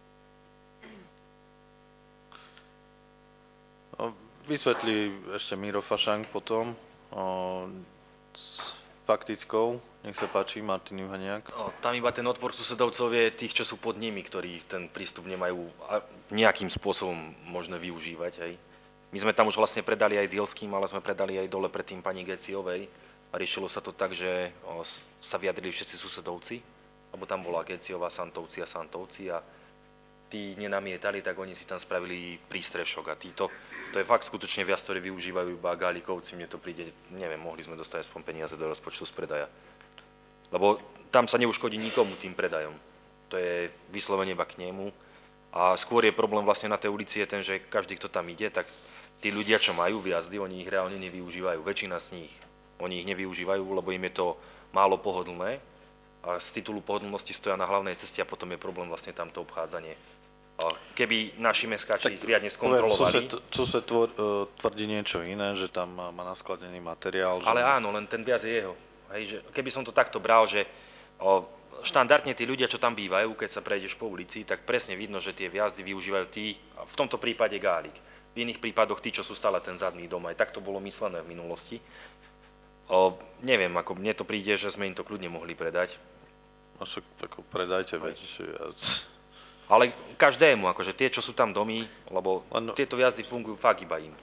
Vysvetlí ešte Miro Fašang potom s faktickou. Nech sa páči, Martin Juhaniak. Tam iba ten odpor susedovcov je tých, čo sú pod nimi, ktorí ten prístup nemajú nejakým spôsobom možné využívať. Hej. My sme tam už vlastne predali aj Dielským, ale sme predali aj dole predtým pani Geciovej a riešilo sa to tak, že sa vyjadrili všetci susedovci, lebo tam bola Geciová, Santovci a tí nenamietali, tak oni si tam spravili prístrešok a to je fakt skutočne viac, ktoré využívajú iba Gálikovci, mne to príde, neviem, mohli sme dostať aspoň peniaze do rozpočtu z predaja. Lebo tam sa neuškodí nikomu tým predajom. To je vyslovene iba k nemu. A skôr je problém vlastne na tej ulici je ten, že každý, kto tam ide, tak tí ľudia, čo majú výjazdy, oni ich reálne nevyužívajú. Väčšina z nich. Oni ich nevyužívajú, lebo im je to málo pohodlné. A z titulu pohodlnosti stoja na hlavnej ceste a potom je problém vlastne tamto obchádzanie. Keby naši meskáči ich riadne skontrolovali... Sused tvrdí niečo iné, že tam má naskladený materiál. Že... Ale áno, len ten viac je jeho. Hej, že keby som to takto bral, že štandardne tí ľudia, čo tam bývajú, keď sa prejdeš po ulici, tak presne vidno, že tie viazdy využívajú tí, v tomto prípade Gálik. V iných prípadoch tí, čo sú stále ten zadný dom. Aj tak to bolo myslené v minulosti. Neviem, ako mne to príde, že sme im to kľudne mohli predať. No však predajte, veď. Ale každému, akože tie, čo sú tam domy, lebo tieto viazdy fungujú fakt iba im.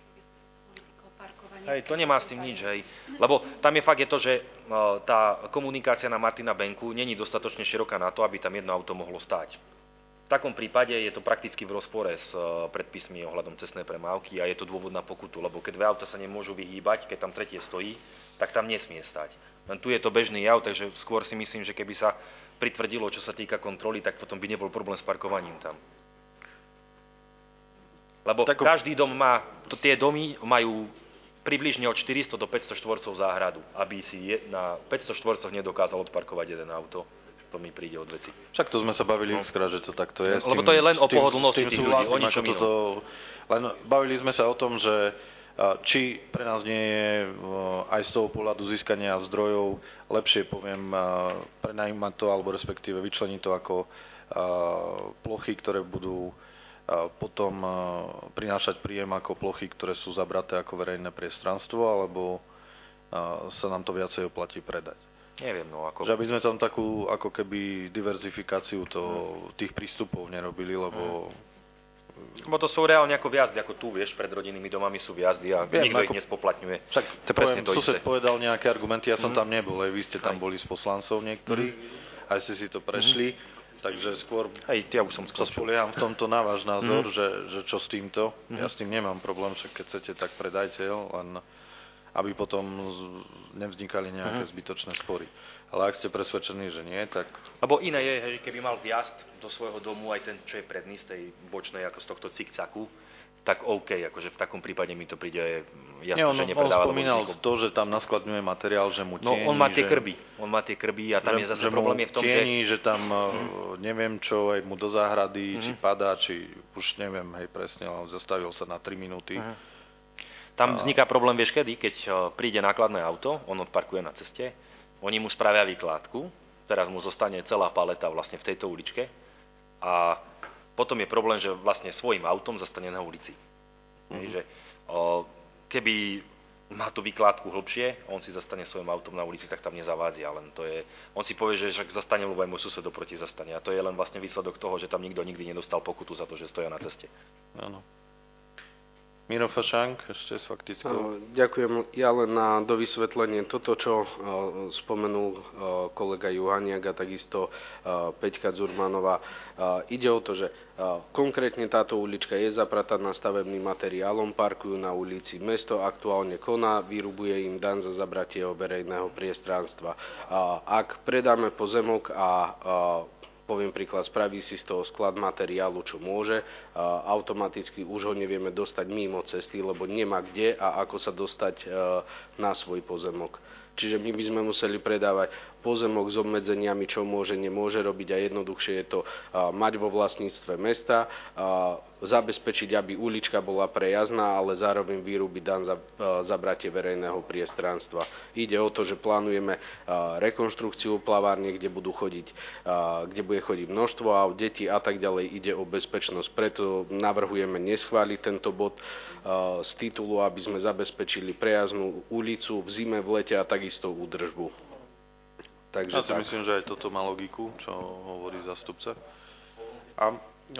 Hej, to nemá s tým nič, hej. Lebo tam je fakt je to, že tá komunikácia na Martina Benku není dostatočne široká na to, aby tam jedno auto mohlo stáť. V takom prípade je to prakticky v rozpore s predpismi ohľadom cestnej premávky a je to dôvod na pokutu, lebo keď dve auta sa nemôžu vyhýbať, keď tam tretie stojí, tak tam nesmie stať. Len tu je to bežný jav, takže skôr si myslím, že keby sa pritvrdilo, čo sa týka kontroly, tak potom by nebol problém s parkovaním tam. Lebo každý dom má, tie domy majú približne od 400 do 500 štvorcov záhradu, aby si na 500 štvorcoch nedokázal odparkovať jeden auto. To mi príde od veci. Však to sme sa bavili x-krát, že to takto je. Lebo to je len o pohodlnosti tých ľudí, o ničom inom. Len bavili sme sa o tom, že či pre nás nie je aj z toho pohľadu získania zdrojov lepšie, poviem, prenajímať to, alebo respektíve vyčleniť to ako plochy, ktoré budú potom prinášať príjem ako plochy, ktoré sú zabraté ako verejné priestranstvo, alebo sa nám to viacej oplatí predať. Neviem, no ako... Že aby sme tam takú ako keby diverzifikáciu tých prístupov nerobili, lebo... Lebo to sú reálne ako viazdy, ako tu, vieš, pred rodinnými domami sú viazdy a nikto ich nespoplatňuje. Však to je presne to sused povedal nejaké argumenty, ja som tam nebol, vy ste tam boli s poslancov niektorí, aj ste si to prešli, takže skôr sa spolieham v tomto na váš názor, že čo s týmto. Ja s tým nemám problém, však keď chcete, tak predajte, len aby potom nevznikali nejaké zbytočné spory. Ale ak ste presvedčení, že nie, tak... Lebo iné je, že keby mal vjazd do svojho domu aj ten, čo je predný z tej bočnej, ako z tohto cikcaku, tak OK, akože v takom prípade mi to príde jasné, že nepredáva. On spomínal to, že tam naskladňuje materiál, že mu tieni. No, on má tie krby a tam je zase problém je v tom, že tam neviem čo, aj mu do záhrady, či padá, či už neviem, hej, presne, ale zastavil sa na 3 minúty. Tam vzniká problém, vieš kedy, keď príde nákladné auto, on odparkuje na ceste, oni mu spravia výkládku, teraz mu zostane celá paleta vlastne v tejto uličke a potom je problém, že vlastne svojím autom zastane na ulici. Že, keby má tú výkládku hlbšie, on si zastane svojím autom na ulici, tak tam nezavázia, len to je, on si povie, že však zastane, lebo aj môj sused oproti zastane a to je len vlastne výsledok toho, že tam nikto nikdy nedostal pokutu za to, že stoja na ceste. Áno. Miro Fašánk, ešte s faktickou. Ďakujem. Ja len na dovysvetlenie toto, čo spomenul kolega Juhaniak a takisto Peťka Dzurmanová. Ide o to, že konkrétne táto ulička je zaprataná stavebným materiálom, parkujú na ulici. Mesto aktuálne koná, vyrubuje im daň za zabratie verejného priestranstva. Ak predáme pozemok a poviem príklad, spraví si z toho sklad materiálu, čo môže, automaticky už ho nevieme dostať mimo cesty, lebo nemá kde a ako sa dostať na svoj pozemok. Čiže my by sme museli predávať pozemok s obmedzeniami, čo môže, nemôže robiť a jednoduchšie je to mať vo vlastníctve mesta, zabezpečiť, aby ulička bola prejazdná, ale zároveň vyrúbiť daň za zabratie verejného priestranstva. Ide o to, že plánujeme rekonštrukciu plavárne, kde bude chodiť množstvo aut, detí a tak ďalej. Ide o bezpečnosť. Preto navrhujeme neschváliť tento bod z titulu, aby sme zabezpečili prejazdnú ulicu v zime, v lete a takisto údržbu. Takže ja si myslím, že aj toto má logiku, čo hovorí zástupca. A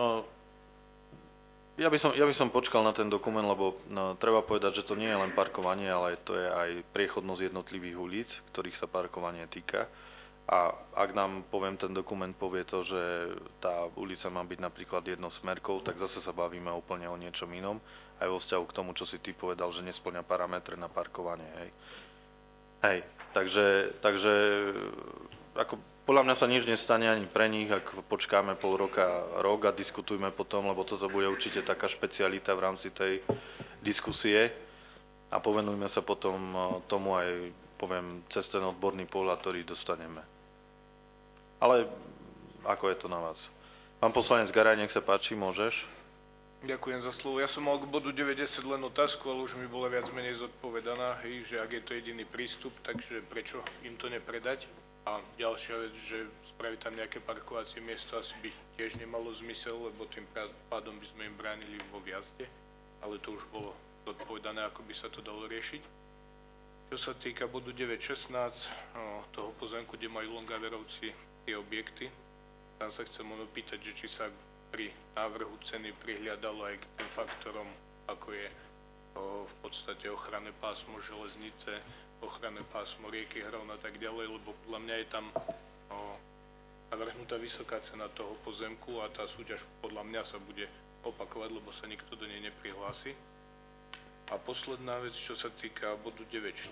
ja by som počkal na ten dokument, lebo treba povedať, že to nie je len parkovanie, ale to je aj priechodnosť jednotlivých ulic, ktorých sa parkovanie týka. A ak nám, ten dokument povie to, že tá ulica má byť napríklad jednosmerkou, tak zase sa bavíme úplne o niečom inom, aj vo vzťahu k tomu, čo si ty povedal, že nesplňa parametre na parkovanie. Hej, takže ako podľa mňa sa nič nestane ani pre nich, ak počkáme pol roka, rok a diskutujme potom, lebo toto bude určite taká špecialita v rámci tej diskusie a povenujme sa potom tomu aj, cez ten odborný pohľad, ktorý dostaneme. Ale ako je to na vás? Pán poslanec Garaj, nech sa páči, môžeš? Ďakujem za slovo. Ja som mal k bodu 90 len otázku, ale už mi bola viac menej zodpovedaná, že ak je to jediný prístup, takže prečo im to nepredať? A ďalšia vec, že spraviť tam nejaké parkovacie miesto asi by tiež nemalo zmysel, lebo tým pádom by sme im bránili vo vjazde, ale to už bolo zodpovedané, ako by sa to dalo riešiť. Čo sa týka bodu 9.16, toho pozemku, kde majú Longaverovci tie objekty, tam sa chcem opýtať, že či sa pri návrhu ceny prihliadalo aj k tým faktorom, ako je v podstate ochranné pásmo železnice, ochranné pásmo rieky Hron a tak ďalej, lebo podľa mňa je tam navrhnutá vysoká cena toho pozemku a tá súťaž podľa mňa sa bude opakovať, lebo sa nikto do nej neprihlási. A posledná vec, čo sa týka bodu 9.4,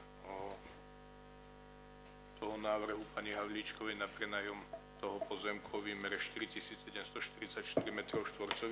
toho návrhu pani Havlíčkovej na prenajom toho pozemku o výmere 4744 m2.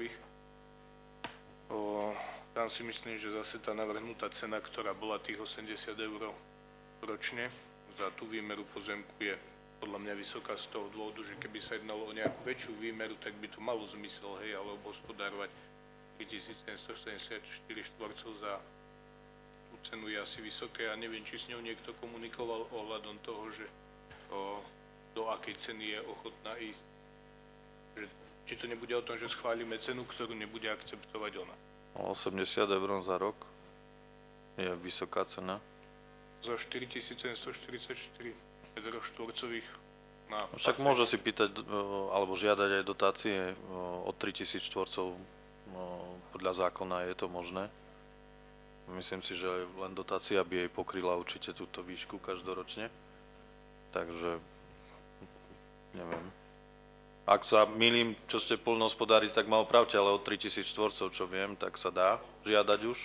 Tam si myslím, že zase tá navrhnutá cena, ktorá bola tých 80 eur ročne za tú výmeru pozemku je podľa mňa vysoká z toho dôvodu, že keby sa jednalo o nejakú väčšiu výmeru, tak by to malo zmysel, ale obhospodárovať 3774 štvorcov za tú cenu je asi vysoké a neviem, či s ňou niekto komunikoval ohľadom toho, že do akej ceny je ochotná ísť. Či to nebude o tom, že schválime cenu, ktorú nebude akceptovať ona. 80 eur za rok je vysoká cena. Za 4744 m2 na však môže si pýtať alebo žiadať aj dotácie od 3000 štvorcov. Podľa zákona je to možné. Myslím si, že len dotácia by jej pokryla určite túto výšku každoročne. Takže neviem. Ak sa milím, čo ste poľnohospodári, tak ma opravte, ale od 3000 štvorcov, čo viem, tak sa dá žiadať už.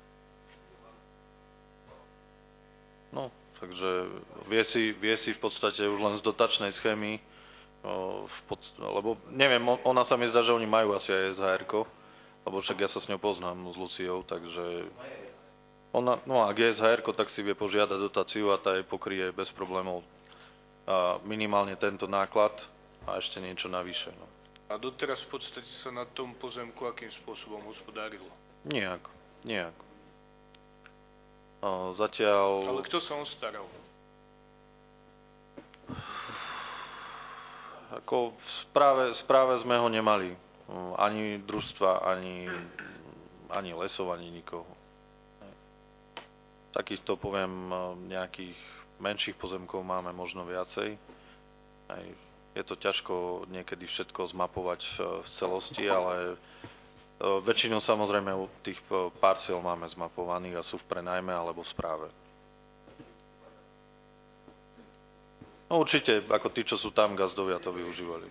No, takže vie si v podstate už len z dotačnej schémy, lebo neviem, ona sa mi zdá, že oni majú asi aj SHR-ko, lebo však ja sa s ňou poznám, s Luciou, takže ona, no ak je SHR-ko, tak si vie požiadať dotáciu a tá jej pokrie bez problémov minimálne tento náklad a ešte niečo navyše. No. A doteraz v podstate sa na tom pozemku akým spôsobom hospodárilo? Nijak. Zatiaľ... Ale kto sa on staral? Ako v správe sme ho nemali. Ani družstva, ani lesov, ani nikoho. Takýchto, poviem, nejakých menších pozemkov máme možno viacej. Je to ťažko niekedy všetko zmapovať v celosti, ale Väčšinou samozrejme u tých parciel máme zmapovaných a sú v prenajme alebo v správe. No určite, ako tí, čo sú tam, gazdovia to využívali.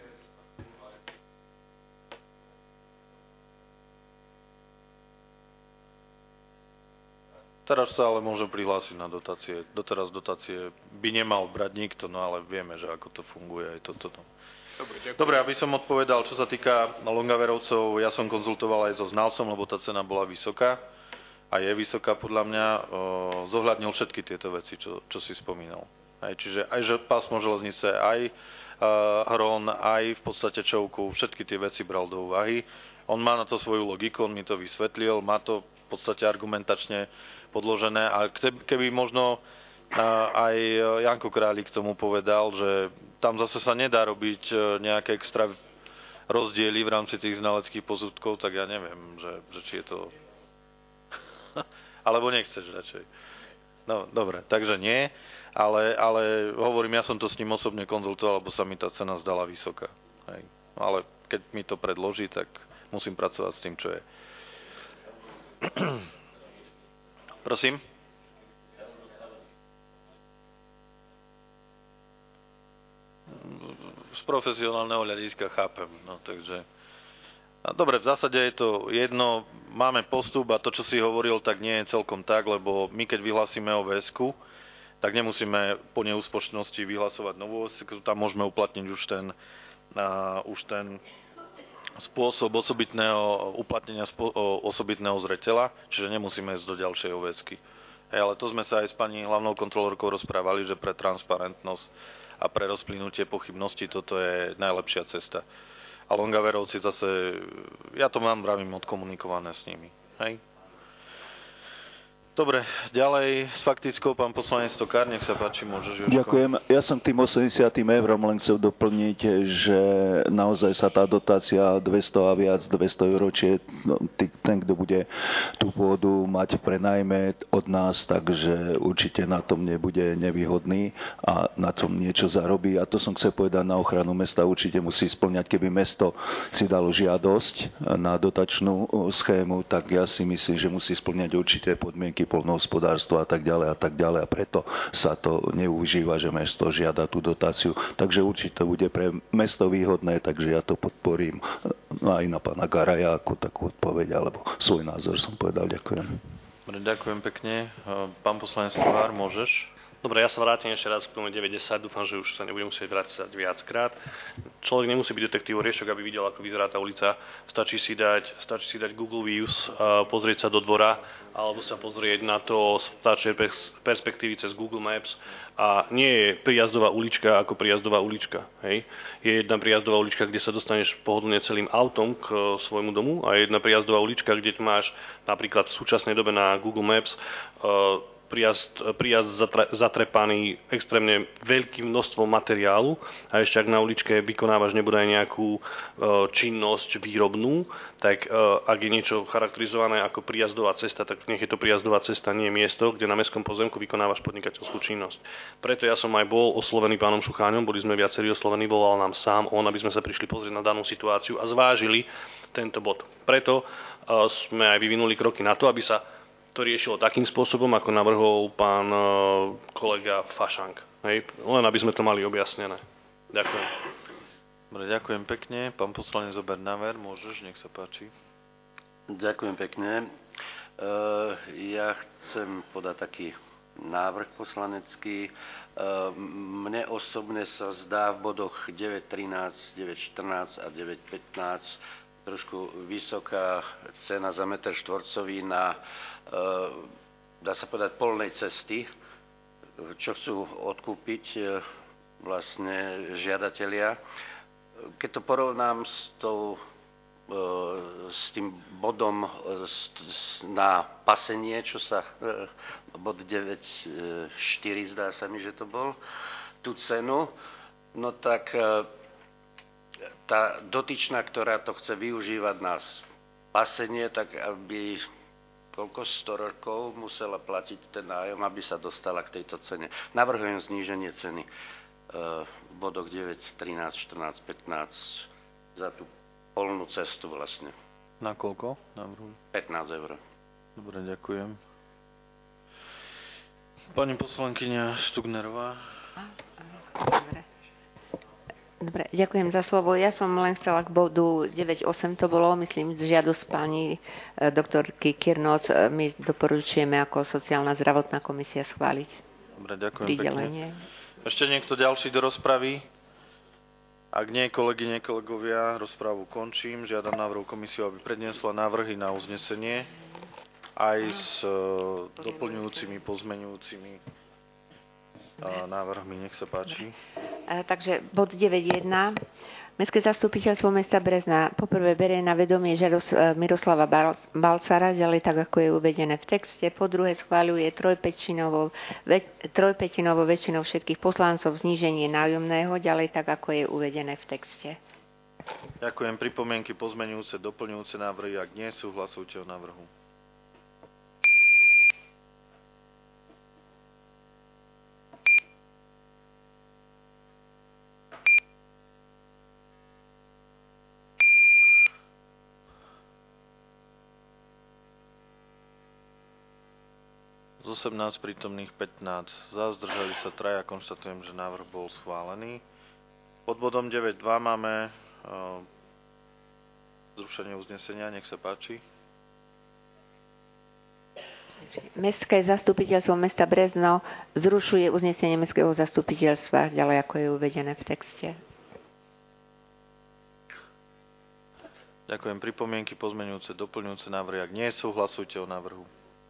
Teraz sa ale môžem prihlásiť na dotácie. Doteraz dotácie by nemal brať nikto, no ale vieme, že ako to funguje aj toto. Dobre, aby som odpovedal, čo sa týka Longaverovcov, ja som konzultoval aj so znalcom, lebo tá cena bola vysoká a je vysoká podľa mňa. Zohľadnil všetky tieto veci, čo si spomínal. Čiže aj že pásmo železnice, aj hron, aj v podstate čovku, všetky tie veci bral do úvahy. On má na to svoju logiku, on mi to vysvetlil, má to v podstate argumentačne podložené a keby možno aj Janko Králik k tomu povedal, že tam zase sa nedá robiť nejaké extra rozdiely v rámci tých znaleckých posudkov, tak ja neviem, že či je to... Alebo nechceš radšej. No, dobre, takže nie, ale hovorím, ja som to s ním osobne konzultoval, lebo sa mi tá cena zdala vysoká. Hej. Ale keď mi to predloží, tak musím pracovať s tým, čo je. Prosím? Z profesionálneho hľadiska chápem, no takže... A dobre, v zásade je to jedno, máme postup a to, čo si hovoril, tak nie je celkom tak, lebo my keď vyhlásime OVS-ku, tak nemusíme po neúspočnosti vyhlasovať novú OVS-ku, tam môžeme uplatniť už ten spôsob osobitného uplatnenia osobitného zreteľa, čiže nemusíme ísť do ďalšej OVS-ky. Ale to sme sa aj s pani hlavnou kontrolórkou rozprávali, že pre transparentnosť a pre rozplynutie pochybností toto je najlepšia cesta. A Longaverovci zase, ja to mám, vravím, odkomunikované s nimi. Hej? Dobre, ďalej s faktickou pán poslanec Tokár, nech sa páči, môžeš. Jožko. Ďakujem. Ja som k tým 80 eurom len chcel doplniť, že naozaj sa tá dotácia 200 a viac, 200 eur, či ten, kto bude tú pôdu mať prenajme od nás, takže určite na tom nebude nevýhodný a na tom niečo zarobí. A to som chcel povedať na ochranu mesta, určite musí spĺňať, keby mesto si dalo žiadosť na dotačnú schému, tak ja si myslím, že musí spĺňať určité podmienky poľnohospodárstva a tak ďalej a preto sa to neužíva, že mesto žiada tú dotáciu. Takže určite to bude pre mesto výhodné, takže ja to podporím aj na pána Garaja ako takú odpoveď, alebo svoj názor som povedal. Ďakujem. Dobre, ďakujem pekne. Pán poslanec Továr, môžeš? Dobre, ja sa vrátim ešte raz k tomu 90, dúfam, že už sa nebudem musieť vrátiť viackrát. Človek nemusí byť detektívou riešok, aby videl, ako vyzerá tá ulica. Stačí si dať Google Views, pozrieť sa do dvora, alebo sa pozrieť na to staršie perspektívy cez Google Maps. A nie je prijazdová ulička ako prijazdová ulička. Hej? Je jedna prijazdová ulička, kde sa dostaneš pohodlne celým autom k svojmu domu a jedna prijazdová ulička, kde máš napríklad v súčasnej dobe na Google Maps príjazd zatrepaný extrémne veľkým množstvom materiálu a ešte ak na uličke vykonávaš nebodaj nejakú činnosť výrobnú, tak ak je niečo charakterizované ako príjazdová cesta, tak nech je to príjazdová cesta, nie miesto, kde na mestskom pozemku vykonávaš podnikateľskú činnosť. Preto ja som aj bol oslovený pánom Šucháňom, boli sme viacerí oslovení, volal nám sám on, aby sme sa prišli pozrieť na danú situáciu a zvážili tento bod. Preto sme aj vyvinuli kroky na to, aby sa to riešilo takým spôsobom, ako navrhol pán kolega Fašang. Hej? Len aby sme to mali objasnené. Ďakujem. Dobre, ďakujem pekne. Pán poslanec Obernáver, môžeš, nech sa páči. Ďakujem pekne. Ja chcem podať taký návrh poslanecký. Mne osobne sa zdá v bodoch 9.13, 9.14 a 9.15 trošku vysoká cena za meter štvorcový na, dá sa povedať, polnej cesty, čo chcú odkúpiť vlastne žiadatelia. Keď to porovnám s tým bodom na pasenie, čo sa, bod 9.4 zdá sa mi, že to bol, tú cenu, no tak tá dotyčná, ktorá to chce využívať na pasenie, tak aby koľko 100 rokov musela platiť ten nájom, aby sa dostala k tejto cene. Navrhujem zníženie ceny v bodoch 9, 13, 14, 15 za tú polnú cestu vlastne. Na koľko? Navrhujú? 15 eur. Dobre, ďakujem. Pani poslankyňa Štugnerová. Dobre, ďakujem za slovo. Ja som len chcela k bodu 9.8, to bolo, myslím, žiadosť pani doktorky Kirnoc. My doporučujeme ako sociálna zdravotná komisia schváliť. Dobre, ďakujem pridelenie. Pekne. Ešte niekto ďalší do rozpravy? Ak nie, kolegyne, kolegovia, rozprávu končím. Žiadam návrhu komisiu, aby predniesla návrhy na uznesenie aj s doplňujúcimi, pozmeňujúcimi návrhmi. Nech sa páči. Takže bod 9.1. Mestské zastupiteľstvo mesta Brezna poprvé berie na vedomie žiadosť Miroslava Balcara, ďalej tak, ako je uvedené v texte. Po druhé schváľuje trojpätinovou väčšinou všetkých poslancov zníženie nájomného, ďalej tak, ako je uvedené v texte. Ďakujem. Pripomienky, pozmeňujúce, doplňujúce návrhy. Ak nie sú, hlasujte o návrhu. Z 18 prítomných 15 za, zdržali sa 3 a konštatujem, že návrh bol schválený. Pod bodom 9.2 máme zrušenie uznesenia, nech sa páči. Mestské zastupiteľstvo mesta Brezno zrušuje uznesenie mestského zastupiteľstva, ďalej ako je uvedené v texte. Ďakujem. Pripomienky, pozmeňujúce, doplňujúce návrhy. Ak nie sú, hlasujte o návrhu.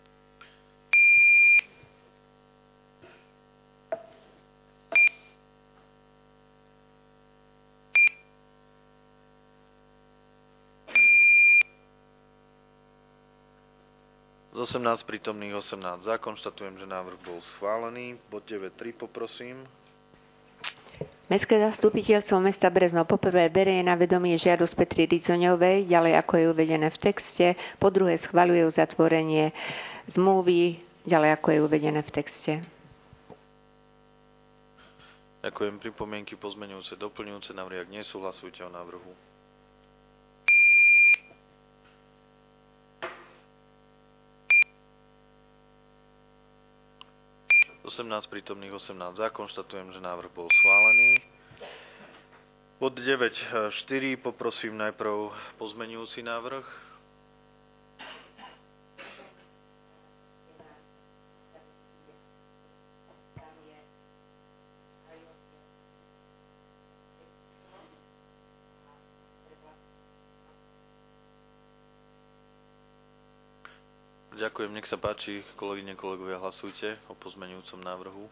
Z 18 prítomných 18 za. Konštatujem, že návrh bol schválený. Bod 9.3 poprosím. Mestské zastupiteľstvo mesta Brezno poprvé berie na vedomie žiadosť Petry Rizoňovej, ďalej ako je uvedené v texte. Po druhé schvaľuje uzatvorenie zmluvy, ďalej ako je uvedené v texte. Ďakujem. Pripomienky, pozmeňujúce, doplňujúce návrhy. Ak nie sú, hlasujte o návrhu. 18 prítomných 18 za. Konštatujem, že návrh bol schválený. Bod 9.4 poprosím najprv pozmeňujúci návrh. Ďakujem, nech sa páči, kolegyne, kolegovia, hlasujte o pozmeňujúcom návrhu.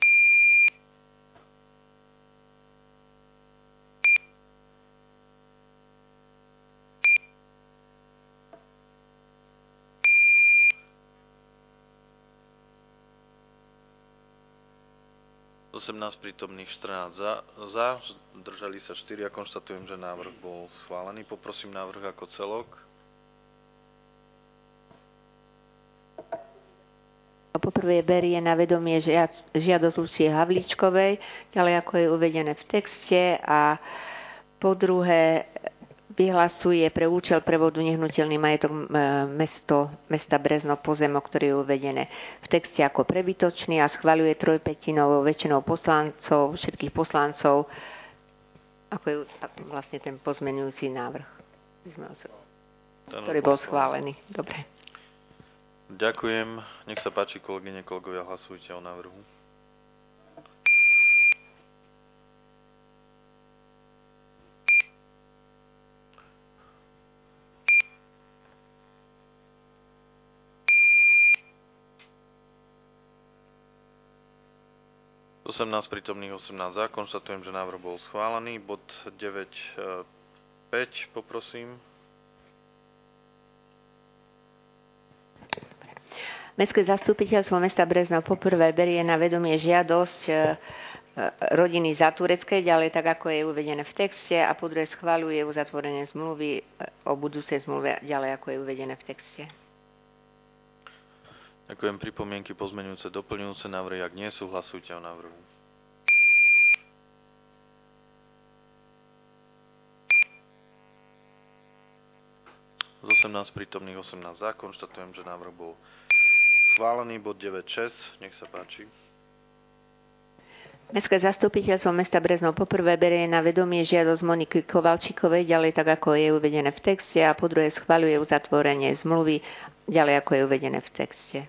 Z 18 prítomných 14 za, držali sa 4 a konštatujem, že návrh bol schválený. Poprosím návrh ako celok. Poprvé berie na vedomie žiadosť Lucie Havlíčkovej, ďalej ako je uvedené v texte, a po druhé vyhlasuje pre účel prevodu nehnuteľný majetok mesta Brezno pozemok, ktorý je uvedené v texte ako prebytočný, a schvaľuje trojpätinovou väčšinou poslancov, všetkých poslancov, ako je vlastne ten pozmeňujúci návrh, ktorý bol schválený. Dobre. Ďakujem. Nech sa páči, kolegyne, kolegovia, hlasujte o návrhu. Z 18 prítomných 18 za. Konštatujem, že návrh bol schválený. Bod 9.5 poprosím. Mestské zastupiteľstvo mesta Brezno poprvé berie na vedomie žiadosť rodiny Zatureckej, ďalej tak, ako je uvedené v texte, a po druhé schvaľuje uzatvorenie zmluvy o budúcej zmluve, ďalej ako je uvedené v texte. Ďakujem. Pripomienky, pozmeňujúce, doplňujúce návrhy. Ak nie sú, hlasujte o návrhu. Z Z 18 prítomných 18 za. Konštatujem, že návrh bol schválený. Bod 9.6. Nech sa páči. Mestské zastupiteľstvo mesta Brezno poprvé berie na vedomie žiadosť Moniky Kovalčíkovej, ďalej tak, ako je uvedené v texte, a po druhé schvaľuje uzatvorenie zmluvy, ďalej ako je uvedené v texte.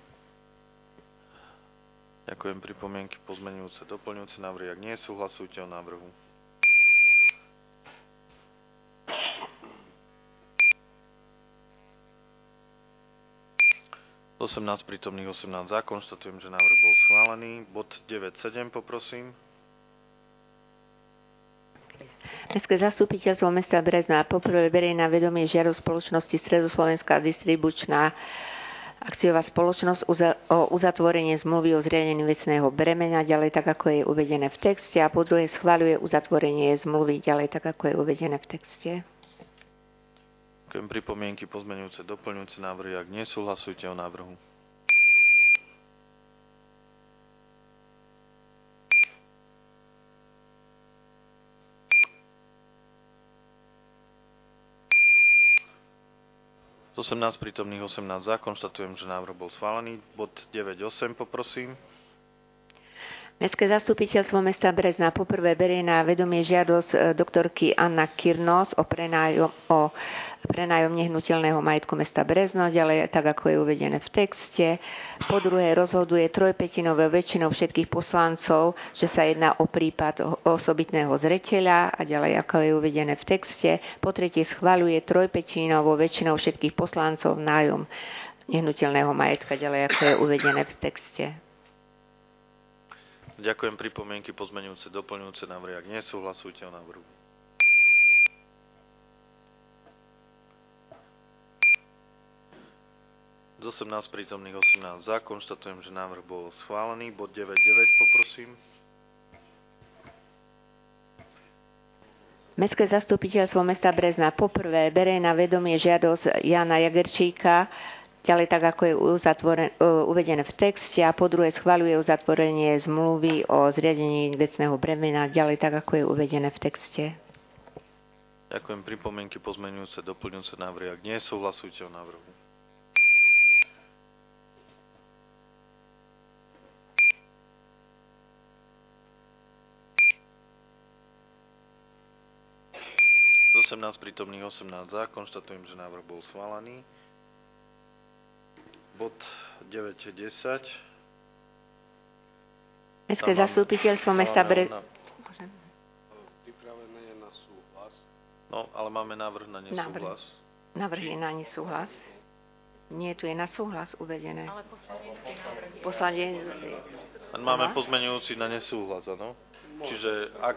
Ďakujem. Pripomienky, pozmeňujúce, doplňujúce návrhy. Ak nie sú, hlasujte o návrhu. Z 18 prítomných 18 za. Konštatujem, že návrh bol schválený. Bod 9.7 poprosím. Mestské zastupiteľstvo mesta Brezna poprvé berie na vedomie žiadosť spoločnosti Stredoslovenská distribučná akciová spoločnosť o uzatvorenie zmluvy o zriadení vecného bremena, ďalej tak, ako je uvedené v texte, a po druhé schvaľuje uzatvorenie zmluvy, ďalej tak, ako je uvedené v texte. Ďakujem. Pripomienky, pozmeňujúce, doplňujúce návrhy. Ak nie sú, hlasujte o návrhu. Z 18 prítomných 18 za. Konštatujem, že návrh bol schválený. Bod 9.8 poprosím. Mestské zastupiteľstvo mesta Brezna poprvé berie na vedomie žiadosť doktorky Anna Kirnos o prenájom nehnuteľného majetku mesta Brezno, ďalej tak, ako je uvedené v texte. Po druhé rozhoduje trojpätinovou väčšinou všetkých poslancov, že sa jedná o prípad osobitného zreteľa, a ďalej, ako je uvedené v texte. Po tretie schvaľuje trojpätinovou väčšinou všetkých poslancov nájom nehnuteľného majetka, ďalej, ako je uvedené v texte. Ďakujem. Pripomienky, pozmeňujúce, doplňujúce návrhy. Ak nie sú, hlasujte o návrhu. Z 18 prítomných 18 za. Konštatujem, že návrh bol schválený. Bod 9.9 poprosím. Mestské zastupiteľstvo mesta Brezna poprvé berie na vedomie žiadosť Jana Jagerčíka, ďalej tak, ako je uvedené v texte, a po druhé schvaľuje uzatvorenie zmluvy o zriadení vecného bremena, ďalej tak, ako je uvedené v texte. Ďakujem. Pripomienky, pozmeňujúce, doplňujúce návrhy. Ak nie sú, hlasujte o návrhu. Z 18 prítomných 18 za. Konštatujem, že návrh bol schválený. Bod 9.10. Mestské zastupiteľstvo mesta Brezna. Pripravené je na súhlas. No, ale máme návrh na nesúhlas. Návrh je na nesúhlas. Nie, tu je na súhlas uvedené. Ale poslanec. Máme pozmeňujúci na nesúhlas, áno? Čiže ak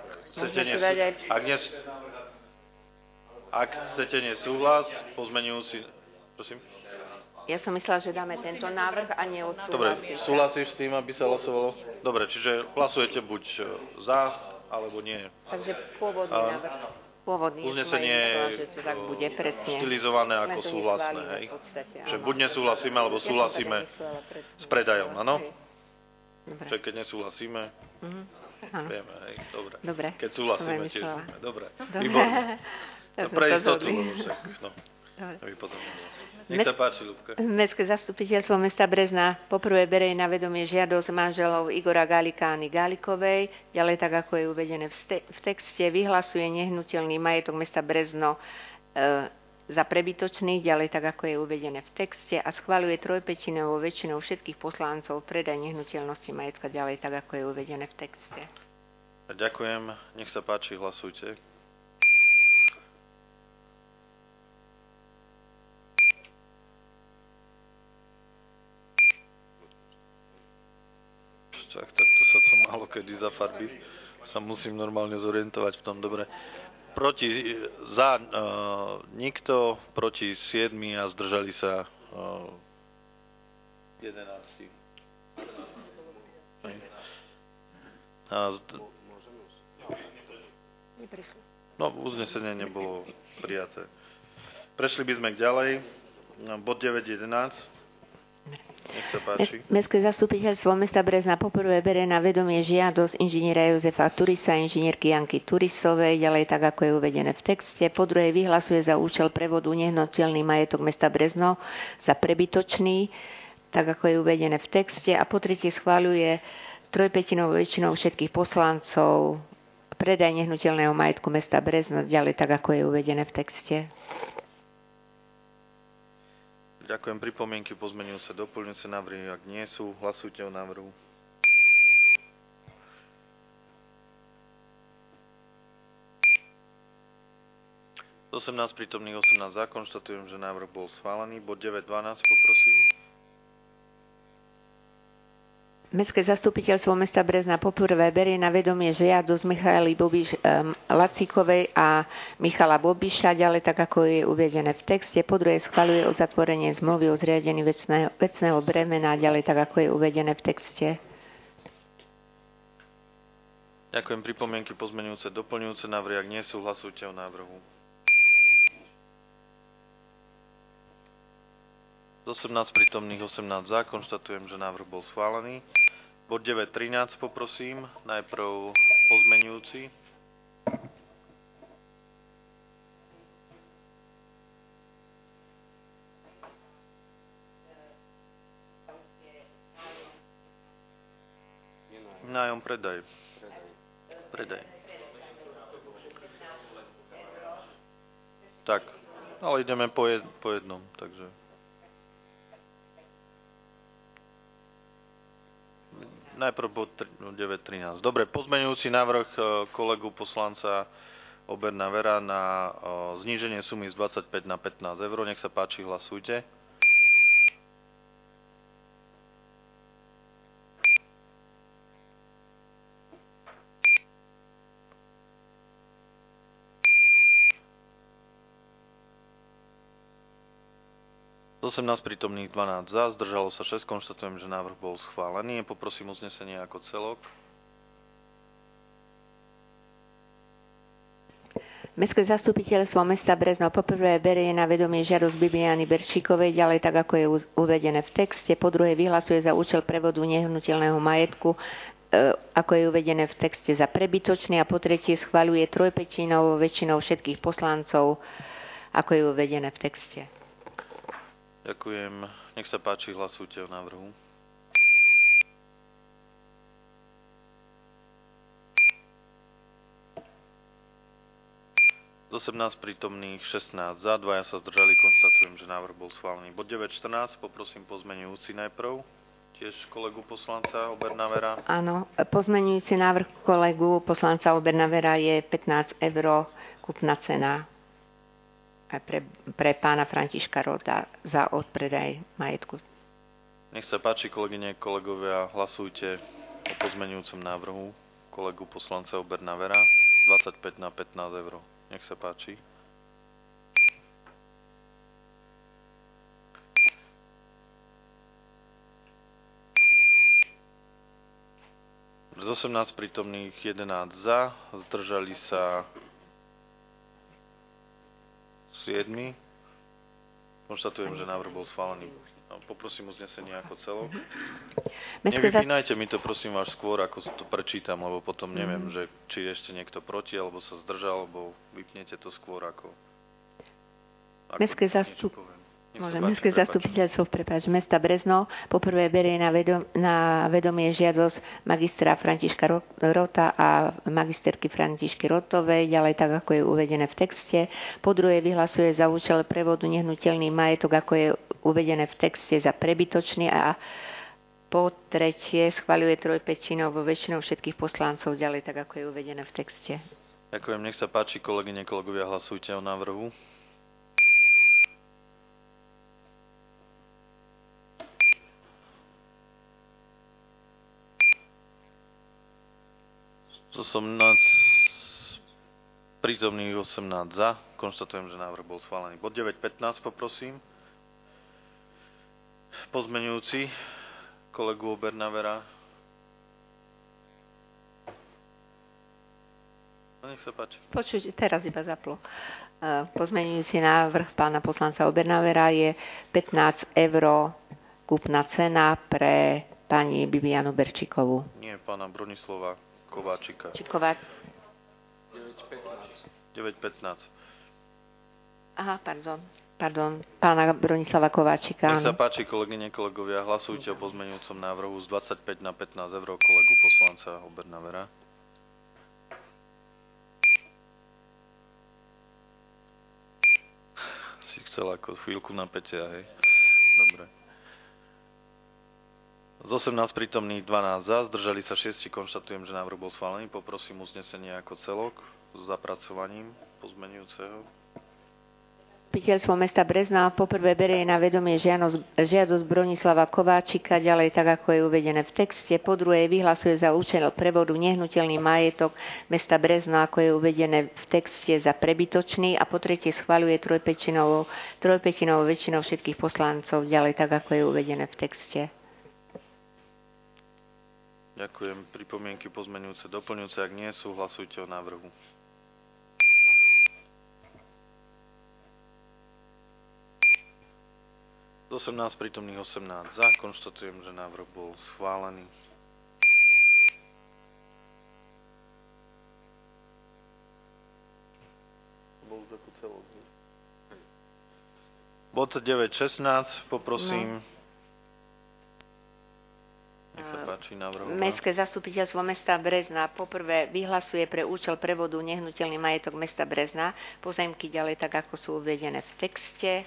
chcete nesúhlas, pozmeňujúci. Prosím? Ja som myslela, že dáme tento návrh a neodsúhlasiť. Dobre, súhlasíš s tým, aby sa hlasovalo? Dobre, čiže hlasujete buď za, alebo nie. Takže pôvodný návrh. Pôvodný. Uznesenie že to tak bude presne. Stylizované ako súhlasné, hej? Čiže buď nesúhlasíme, alebo súhlasíme s predajom, áno? Čiže keď nesúhlasíme, vieme, hej? Dobre. Keď súhlasíme, tiež vieme. Dobre. Výborné. Pre istotu, no. Nech sa páči, Ľubka. Mestské zastupiteľstvo mesta Brezna poprvé berie na vedomie žiadosť manželov Igora Gálika a Anny Gálikovej, ďalej tak, ako je uvedené v texte, vyhlasuje nehnuteľný majetok mesta Brezno za prebytočný, ďalej tak, ako je uvedené v texte, a schvaľuje trojpätinovou väčšinou všetkých poslancov predaj nehnuteľnosti majetka, ďalej tak, ako je uvedené v texte. Ďakujem. Nech sa páči, hlasujte. Tak to sa to málo kedy zafarbí. Sa musím normálne zorientovať v tom. Dobre. Za nikto, proti 7 a zdržali sa 11. No, uznesenie nebolo prijaté. Prešli by sme ďalej. Bod 9.11. Nech sa páči. Mestské zastupiteľstvo mesta Brezna poprvé berie na vedomie žiadosť inžiniera Jozefa Turisa, inžinierky Janky Turisovej, ďalej tak, ako je uvedené v texte. Po druhé vyhlasuje za účel prevodu nehnuteľný majetok mesta Brezno za prebytočný, tak ako je uvedené v texte. A po tretie schváľuje 3/5 väčšinou všetkých poslancov predaj nehnuteľného majetku mesta Brezno, ďalej tak, ako je uvedené v texte. Ďakujem. Pripomienky, pozmeňujúce, doplňujúce návrhy, ak nie sú, hlasujte o návrhu. Z 18 prítomných 18 za, konštatujem, že návrh bol schválený. Bod 9.12, poprosím. Mestské zastupiteľstvo mesta Brezna poprvé berie na vedomie žiadosť Michaely Lacíkovej a Michala Bobiša, ďalej tak, ako je uvedené v texte. Po druhé schvaľuje uzatvorenie zmluvy o zriadení vecného bremena, ďalej tak, ako je uvedené v texte. Ďakujem. Pripomienky, pozmeňujúce, doplňujúce návrhy, ak nie sú, hlasujte o návrhu. Z 18 prítomných 18 za, konštatujem, že návrh bol schválený. Bod 9.13 poprosím, najprv pozmeňujúci. Nájom predaj. Tak, ale ideme po jednom, takže... Najprv bod 9.13. Dobre, pozmeňujúci návrh kolegu poslanca Oberna Vera na zníženie sumy z 25 na 15 eur. Nech sa páči, hlasujte. Z 18 prítomných 12 za, zdržalo sa 6, konštatujem, že návrh bol schválený. Poprosím uznesenie ako celok. Mestské zastupiteľstvo mesta Brezno poprvé berie na vedomie žiadosť Bibiany Berčíkovej, ďalej tak, ako je uvedené v texte. Po druhé vyhlasuje za účel prevodu nehnuteľného majetku, ako je uvedené v texte, za prebytočný. A po tretie schvaľuje 3/5 väčšinou všetkých poslancov, ako je uvedené v texte. Ďakujem. Nech sa páči, hlasujte o návrhu. Z 18 prítomných 16 za, 2 sa zdržali, konštatujem, že návrh bol schválený. Bod 9.14, poprosím pozmeňujúci najprv, tiež kolegu poslanca Oberna Vera. Áno, pozmeňujúci návrh kolegu poslanca Oberna Vera je 15 eur kúpna cena pre pána Františka Rota za odpredaj majetku. Nech sa páči, kolegyne, kolegovia, hlasujte o pozmeňujúcom návrhu kolegu poslanca Oberna Vera 25 na 15 eur. Nech sa páči. Z 18 prítomných 11 za, zdržali sa 7. Konštatujem, že návrh bol schválený. Poprosím uznesenie ako celok. Nevypínajte mi to, prosím vás, skôr, ako to prečítam, lebo potom neviem, že či ešte niekto proti, alebo sa zdržal, alebo vypnete to skôr, ako Mestské zastupiteľstvo mesta Brezno poprvé berie na vedomie žiadosť magistra Františka Rota a magisterky Františky Rotovej, ďalej tak, ako je uvedené v texte. Po druhé vyhlasuje za účel prevodu nehnuteľný majetok, ako je uvedené v texte, za prebytočný. A po tretie schvaľuje 3/5 väčšinou všetkých poslancov, ďalej tak, ako je uvedené v texte. Ďakujem, nech sa páči, kolegyne, kolegovia, hlasujte o návrhu. Z 18 prítomných 18 za, konštatujem, že návrh bol schválený. Bod 9.15 poprosím. Pozmeňujúci kolegu Oberna Vera. Nech sa páči. Počujte, teraz iba zaplo. Pozmeňujúci návrh pána poslanca Oberna Vera je 15 eur kúpna cena pre pani Bibianu Berčíkovú. Nie, pána Bronislava Kováčika. 9.15. Aha, pardon, pána Bronislava Kováčika. Nech sa páči, kolegyne, kolegovia, hlasujte o pozmeňujúcom návrhu z 25 na 15 eur kolegu poslanca Obernavera. Si chcel ako chvíľku napätia, hej? Dobre. Z 18 prítomných 12 za, zdržali sa 6, konštatujem, že návrh bol schválený. Poprosím uznesenie ako celok s zapracovaním pozmeňujúceho. Zastupiteľstvo mesta Brezna poprvé berie na vedomie žiadosť Bronislava Kováčika, ďalej tak, ako je uvedené v texte. Po druhé vyhlasuje za účel prevodu nehnuteľný majetok mesta Brezna, ako je uvedené v texte, za prebytočný. A po tretie schvaľuje trojpätinovou väčšinou všetkých poslancov, ďalej tak, ako je uvedené v texte. Ďakujem. Pripomienky pozmeňujúce, doplňujúce, ak nie sú, hlasujte o návrhu. Z 18 prítomných 18 za, konštatujem, že návrh bol schválený. Bol už ako celok. Bod 9.16, poprosím. Nech sa páči, návrh. Mestské zastupiteľstvo mesta Brezna poprvé vyhlasuje pre účel prevodu nehnuteľný majetok mesta Brezna pozemky, ďalej tak, ako sú uvedené v texte,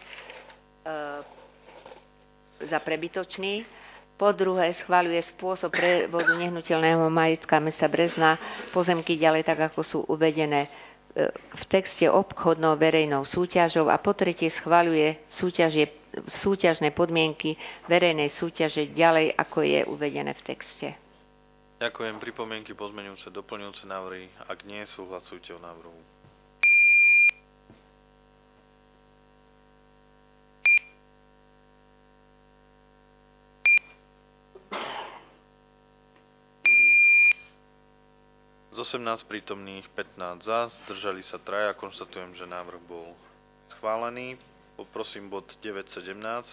za prebytočný. Po druhé schvaľuje spôsob prevodu nehnuteľného majetka mesta Brezna pozemky, ďalej tak, ako sú uvedené v texte, obchodnou verejnou súťažou. A po tretie schvaľuje súťažné podmienky verejnej súťaže, ďalej ako je uvedené v texte. Ďakujem. Pripomienky pozmeňujúce, doplňujúce návrhy. Ak nie sú, hlasujte o návrhu. Z 18 prítomných 15 za, zdržali sa 3 a konštatujem, že návrh bol schválený. Poprosím bod 9.17.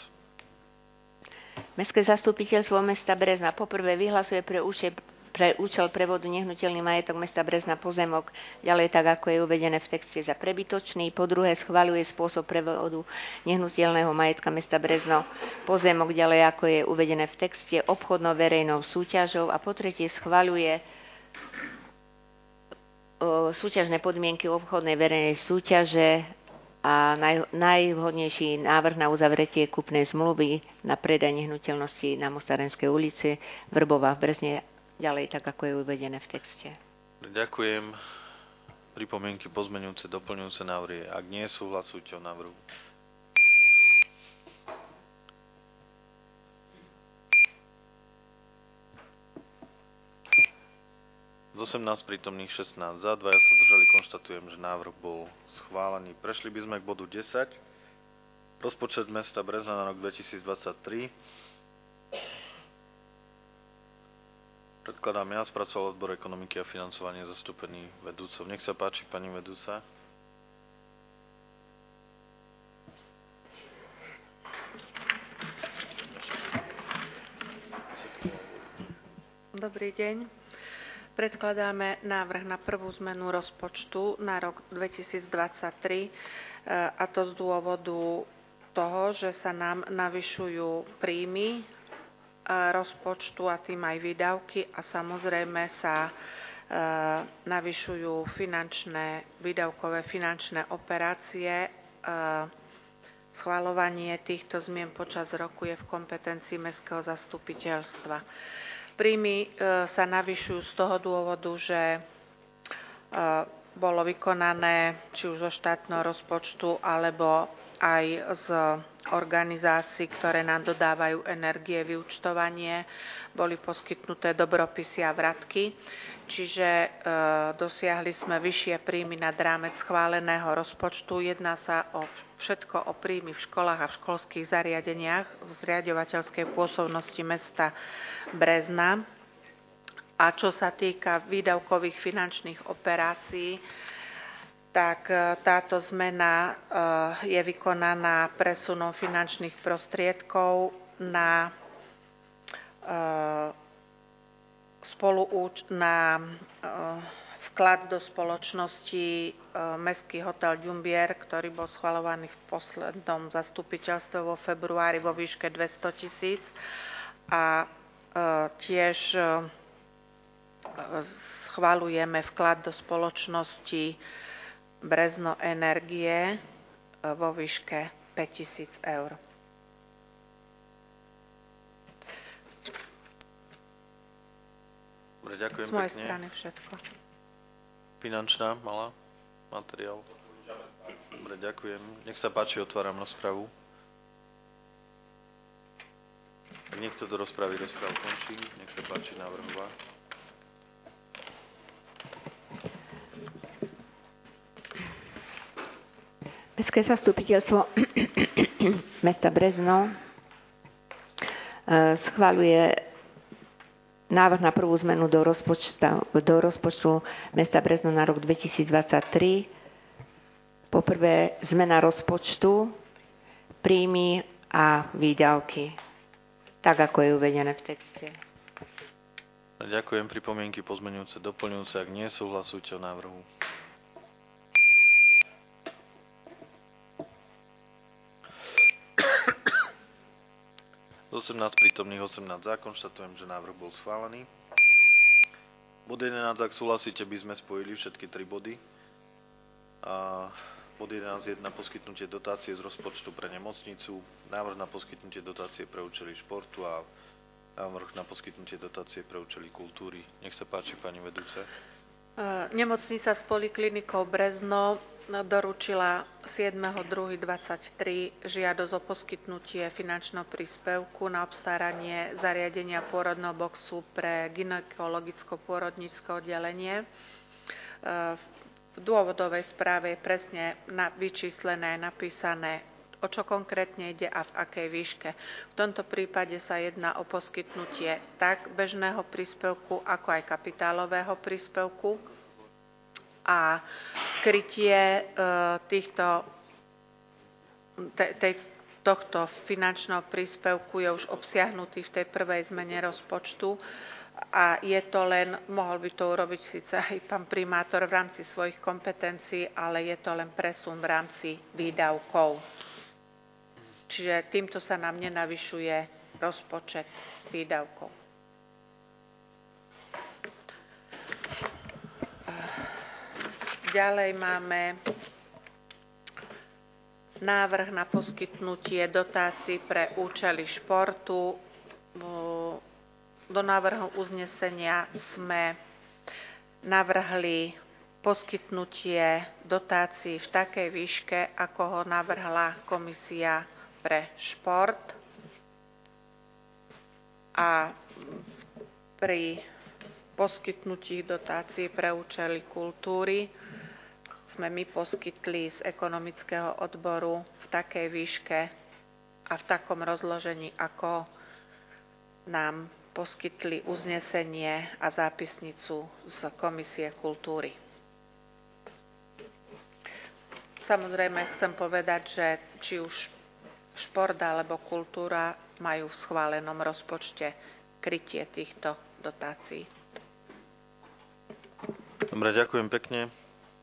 Mestské zastupiteľstvo mesta Brezna poprvé vyhlasuje pre účel prevodu nehnuteľný majetok mesta Brezna pozemok, ďalej tak, ako je uvedené v texte, za prebytočný. Po druhé schvaľuje spôsob prevodu nehnuteľného majetka mesta Brezno pozemok, ďalej ako je uvedené v texte, obchodnou verejnou súťažou. A po tretie schvaľuje súťažné podmienky obchodnej verejnej súťaže a najvhodnejší návrh na uzavretie kúpnej zmluvy na predaj nehnuteľnosti na Mostarenskej ulici Vrbova v Brezne, ďalej tak, ako je uvedené v texte. Ďakujem. Pripomienky pozmeňujúce, doplňujúce návrhy. Ak nie sú, hlasujte o návrhu. Z 18 prítomných 16 za, 2 sa zdržali, konštatujem, že návrh bol schválený. Prešli by sme k bodu 10. Rozpočet mesta Brezna na rok 2023. Predkladám ja, spracoval odbor ekonomiky a financovanie zastúpený vedúcov. Nech sa páči, pani vedúca. Dobrý deň. Predkladáme návrh na prvú zmenu rozpočtu na rok 2023, a to z dôvodu toho, že sa nám navyšujú príjmy rozpočtu a tým aj výdavky a samozrejme sa navyšujú výdavkové finančné operácie. Schvaľovanie týchto zmien počas roku je v kompetencii mestského zastupiteľstva. Príjmy sa navyšujú z toho dôvodu, že bolo vykonané či už zo štátneho rozpočtu alebo aj z organizácií, ktoré nám dodávajú energie, vyúčtovanie, boli poskytnuté dobropisy a vratky, čiže dosiahli sme vyššie príjmy nad rámec schváleného rozpočtu. Jedná sa všetko o príjmy v školách a v školských zariadeniach v zriaďovateľskej pôsobnosti mesta Brezna. A čo sa týka výdavkových finančných operácií, tak táto zmena je vykonaná presunom finančných prostriedkov na na vklad do spoločnosti Mestský hotel Ďumbier, ktorý bol schvaľovaný v poslednom zastupiteľstve vo februári vo výške 200 000 a tiež schvaľujeme vklad do spoločnosti Brezno Energie vo výške 5 000 eur. Dobre, ďakujem z mojej pekne. strany všetko. Finančná, malá, materiál. Dobre, ďakujem. Nech sa páči, otváram rozpravu. Ak niekto do rozpravy končí, nech sa páči, návrh 2. Mestské zastupiteľstvo mesta Brezno schvaľuje návrh na prvú zmenu do rozpočtu mesta Brezno na rok 2023. Poprvé zmena rozpočtu, príjmy a výdavky, tak ako je uvedené v texte. Ďakujem. Pripomienky pozmeňujúce, doplňujúce. Ak nie, súhlasujte o návrhu. Z 18 prítomných 18 za, konštatujem, že návrh bol schválený. Bod 11, ak súhlasíte, by sme spojili všetky 3 body. Bod 11.1, poskytnutie dotácie z rozpočtu pre nemocnicu, návrh na poskytnutie dotácie pre účely športu a návrh na poskytnutie dotácie pre účely kultúry. Nech sa páči, pani vedúce. Nemocnica s poliklinikou Brezno doručila 7.2.23 žiadosť o poskytnutie finančného príspevku na obstaranie zariadenia pôrodného boxu pre gynekologicko-pôrodnícke oddelenie. V dôvodovej správe je presne vyčíslené, napísané, o čo konkrétne ide a v akej výške. V tomto prípade sa jedná o poskytnutie tak bežného príspevku, ako aj kapitálového príspevku. A krytie tohto finančného príspevku je už obsiahnutý v tej prvej zmene rozpočtu a je to len, mohol by to urobiť síce aj pán primátor v rámci svojich kompetencií, ale je to len presun v rámci výdavkov. Čiže týmto sa nám nenavyšuje rozpočet výdavkov. Ďalej máme návrh na poskytnutie dotácií pre účely športu. Do návrhu uznesenia sme navrhli poskytnutie dotácií v takej výške, ako ho navrhla Komisia pre šport. A pri poskytnutí dotácií pre účely kultúry sme my poskytli z ekonomického odboru v takej výške a v takom rozložení, ako nám poskytli uznesenie a zápisnicu z Komisie kultúry. Samozrejme chcem povedať, že či už šport alebo kultúra majú v schválenom rozpočte krytie týchto dotácií. Dobre, ďakujem pekne.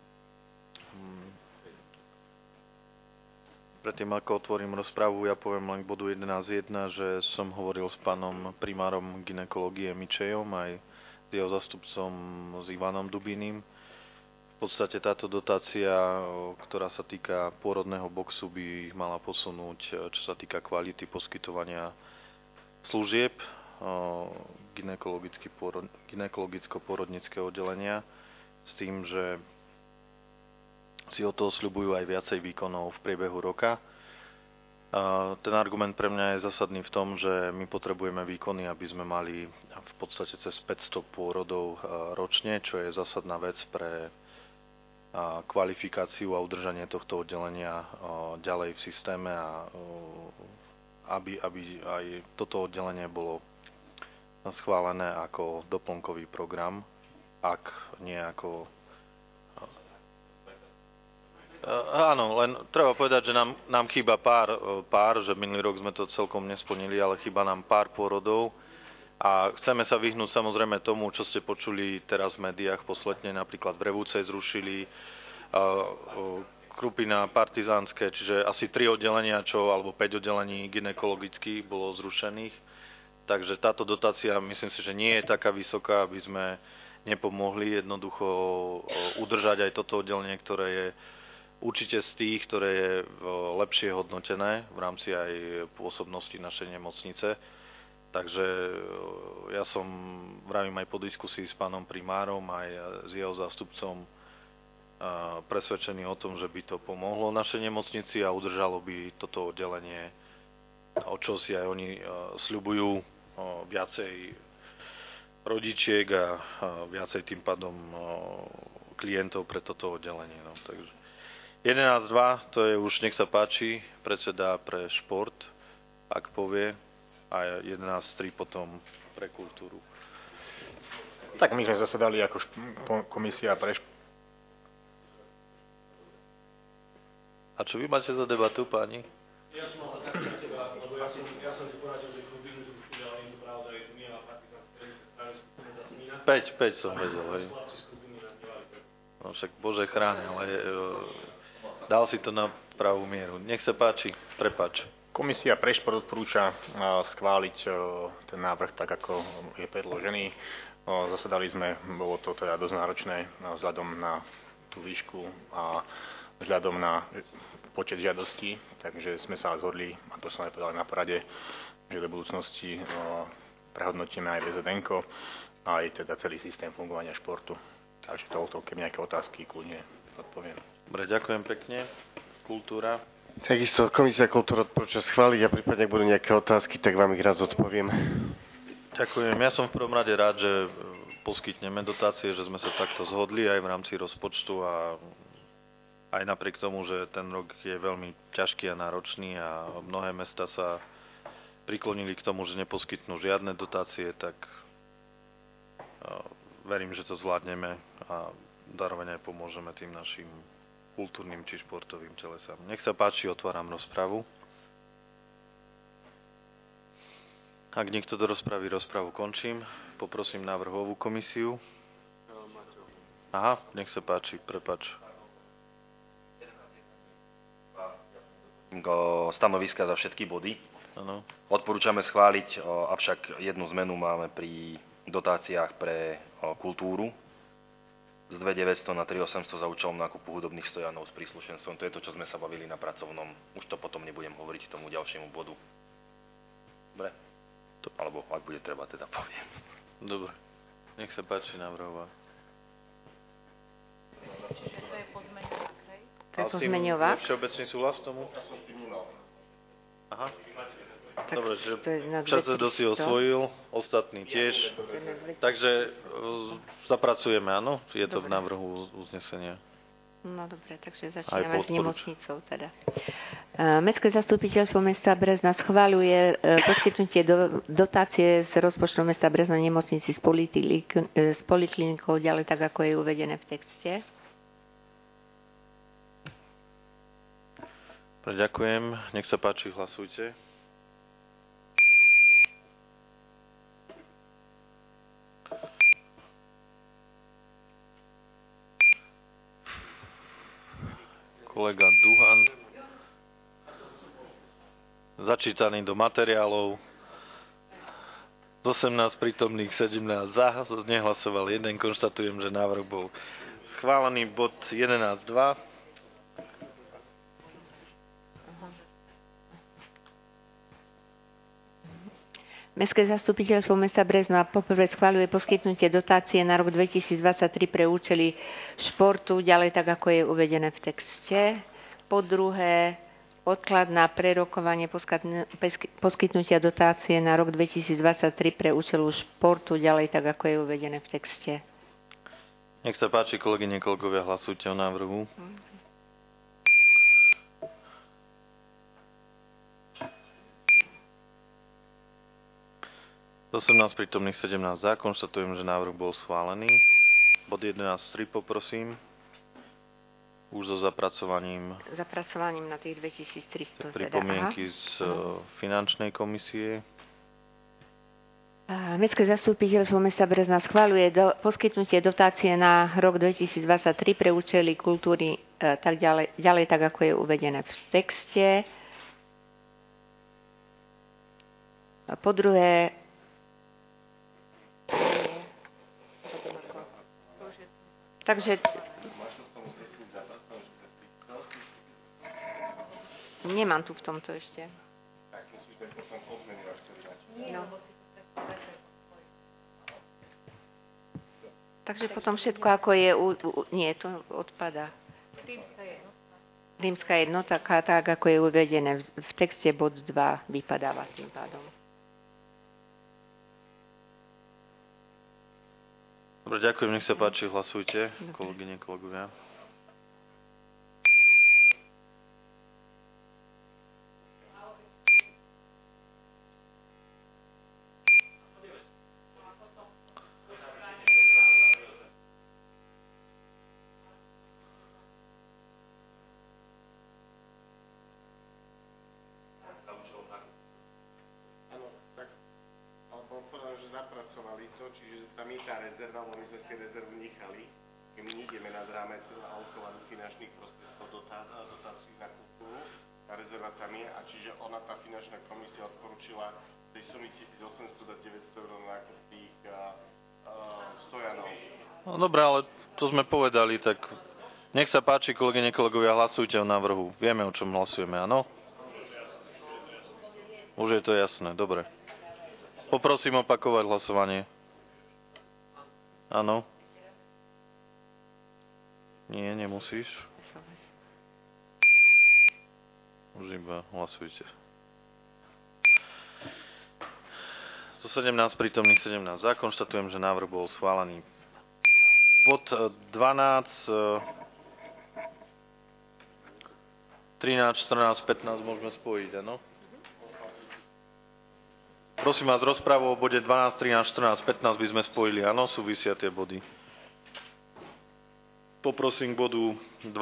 Predtým, ako otvorím rozpravu, ja poviem len k bodu 11.1, že som hovoril s pánom primárom gynekológie Mičejom aj s jeho zastupcom s Ivanom Dubiným. V podstate táto dotácia, ktorá sa týka pôrodného boxu, by mala posunúť, čo sa týka kvality poskytovania služieb gynekologicko-pôrodníckeho oddelenia s tým, že si o to sľubujú aj viacej výkonov v priebehu roka. Ten argument pre mňa je zásadný v tom, že my potrebujeme výkony, aby sme mali v podstate cez 500 pôrodov ročne, čo je zásadná vec pre kvalifikáciu a udržanie tohto oddelenia ďalej v systéme a aby aj toto oddelenie bolo schválené ako doplnkový program, ak nie ako... Áno, len treba povedať, že nám chýba pár, že minulý rok sme to celkom nesplnili, ale chýba nám pár pôrodov A chceme sa vyhnúť samozrejme tomu, čo ste počuli teraz v médiách posledne, napríklad v Revúcej zrušili, Krupina, Partizánske, čiže asi 3 oddelenia, alebo 5 oddelení gynekologických bolo zrušených. Takže táto dotácia, myslím si, že nie je taká vysoká, aby sme nepomohli jednoducho udržať aj toto oddelenie, ktoré je určite z tých, ktoré je lepšie hodnotené v rámci aj pôsobnosti našej nemocnice. Takže ja som, vravím aj po diskusii s pánom primárom, aj s jeho zástupcom, presvedčený o tom, že by to pomohlo našej nemocnici a udržalo by toto oddelenie, o čo si aj oni sľubujú, viacej rodičiek a viacej tým pádom klientov pre toto oddelenie. No, takže 11.2, to je už, nech sa páči, predseda pre šport, ak povie, a 11.3 potom pre kultúru. Tak my sme zasadali ako komisia pre šport. A čo vy máte za debatu, páni? Ja som mal tak na teba, lebo ja som si poradil, že Krupinu zrušili, ale je to pravda, je tu Miela Partizánska, 5 som vedel, hej. No však Bože chráň, ale dal si to na pravú mieru. Nech sa páči, prepáč. Komisia pre šport odporúča schváliť ten návrh tak, ako je predložený. Zasadali sme, bolo to teda dosť náročné vzhľadom na tú výšku a vzhľadom na počet žiadostí, takže sme sa zhodli, a to som aj povedal na porade, že do budúcnosti prehodnotíme aj VZN-ko, aj teda celý systém fungovania športu. Takže toľko, keď nejaké otázky, kľudne odpoviem. Dobre, ďakujem pekne. Kultúra. Takisto Komisia kultúry odporúča schváliť a prípadne, ak budú nejaké otázky, tak vám ich raz odpoviem. Ďakujem. Ja som v prvom rade rád, že poskytneme dotácie, že sme sa takto zhodli aj v rámci rozpočtu a aj napriek tomu, že ten rok je veľmi ťažký a náročný a mnohé mesta sa priklonili k tomu, že neposkytnú žiadne dotácie, tak verím, že to zvládneme a zároveň aj pomôžeme tým našim kultúrnym či športovým telesám. Nech sa páči, otváram rozpravu. Ak niekto do rozpravu končím. Poprosím návrhovú komisiu. Aha, nech sa páči, prepáč. Stanoviska za všetky body. Ano. Odporúčame schváliť, avšak jednu zmenu máme pri dotáciách pre kultúru z 2900 na 3800 za účelom nákupu hudobných stojanov s príslušenstvom. To je to, čo sme sa bavili na pracovnom. Už to potom nebudem hovoriť k tomu ďalšiemu bodu. Dobre? Alebo ak bude treba, teda poviem. Dobre. Nech sa páči návrhová. Čiže to je pozmeňovák, hej? To je pozmeňovák? Všeobecný súhlas tomu? Aha. Tak dobre, že predsedo si osvojil, ostatní tiež. Takže zapracujeme, áno? Je to v návrhu uznesenia. No dobre, takže začíname s nemocnicou teda. Mestské zastupiteľstvo mesta Brezna schvaľuje poskytnutie dotácie z rozpočtu mesta Brezna nemocnici s poliklinikou ďalej tak, ako je uvedené v texte. Ďakujem. Nech sa páči, hlasujte. Kolega Duhan. Začítaný do materiálov. Z 18 prítomných 17 za, nehlasoval 1. Konštatujem, že návrh bol schválený. Bod 11.2. Mestské zastupiteľstvo mesta Brezna poprvé schvaľuje poskytnutie dotácie na rok 2023 pre účely športu, ďalej tak, ako je uvedené v texte. Po druhé, odklad na prerokovanie poskytnutia dotácie na rok 2023 pre účelu športu, ďalej tak, ako je uvedené v texte. Nech sa páči, kolegyne, kolegovia, hlasujte o návrhu. 18 prítomných 17 za. Konštatujem, že návrh bol schválený. Bod 11.3 poprosím. Už so zapracovaním na tých 2300 pripomienky z finančnej komisie. Mestské zastupiteľstvo mesta Brezna schvaľuje poskytnutie dotácie na rok 2023 pre účely kultúry tak ďalej, tak ako je uvedené v texte. A po druhé, takže nemám tu v tomto ešte. No. Takže potom všetko, ako je... Nie, to odpada. Rímska jednota, tak ako je uvedené v texte bod 2, vypadáva tým pádom. Dobre, ďakujem, nech sa páči, hlasujte, kolegyne, kolegovia. Čiže tam je tá rezerva, my sme si rezervu nechali, keď my nejdeme nad rámec alokovaných finančných prostriedkov dotácií na kultúru, tá rezerva tam je, a čiže ona, tá finančná komisia odporúčila tej sumy 1800 dať 900 eur na nákup tých stojanov. No dobré, ale to sme povedali, tak nech sa páči, kolegyne, kolegovia, hlasujte o návrhu. Vieme, o čom hlasujeme, áno? Už je to jasné, dobre. Poprosím opakovať hlasovanie. Áno. Nie, nemusíš. Už iba hlasujte. Zo 17 prítomných 17 za. Konštatujem, že návrh bol schválený. Bod 12, 13, 14, 15 môžeme spojiť, áno? Prosím vás, rozprávu o bode 12, 13, 14, 15 by sme spojili, áno, súvisia tie body. Poprosím k bodu 12,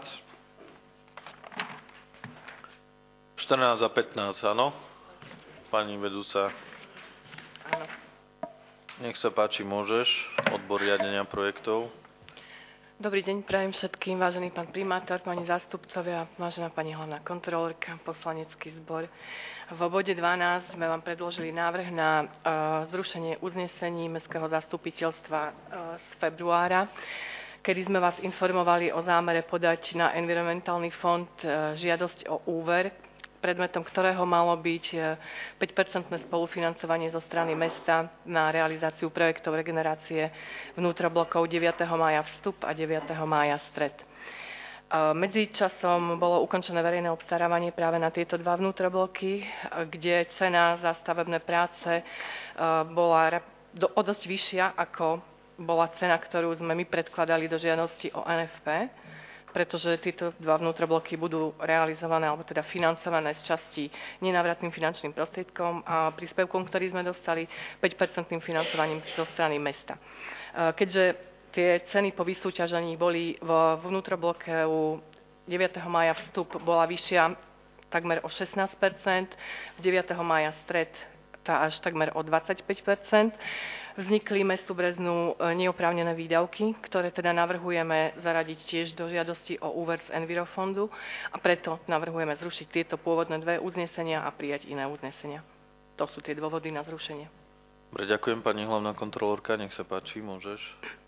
14 a 15, áno? Pani vedúca. Áno. Nech sa páči, môžeš, odbor riadenia projektov. Dobrý deň, prajem všetkým, vážený pán primátor, pani zástupcovia, vážená pani hlavná kontrolórka, poslanecký zbor. V bode 12 sme vám predložili návrh na zrušenie uznesení Mestského zastupiteľstva z februára, kedy sme vás informovali o zámere podať na environmentálny fond žiadosť o úver, predmetom ktorého malo byť 5% spolufinancovanie zo strany mesta na realizáciu projektov regenerácie vnútroblokov 9. mája vstup a 9. mája stred. Medzičasom bolo ukončené verejné obstarávanie práve na tieto dva vnútrobloky, kde cena za stavebné práce bola o dosť vyššia, ako bola cena, ktorú sme my predkladali do žiadosti o NFP, pretože tieto dva vnútrobloky budú realizované, alebo teda financované z časti nenávratným finančným prostriedkom a príspevkom, ktorý sme dostali 5% financovaním zo strany mesta. Keďže tie ceny po vysúťažení boli v vnútrobloke u 9. mája vstup bola vyššia takmer o 16%, v 9. mája stred tá až takmer o 25%. Vznikli mestu Breznu neoprávnené výdavky, ktoré teda navrhujeme zaradiť tiež do žiadosti o úver z Envirofondu a preto navrhujeme zrušiť tieto pôvodné dve uznesenia a prijať iné uznesenia. To sú tie dôvody na zrušenie. Dobre, ďakujem pani hlavná kontrolórka, nech sa páči, môžeš.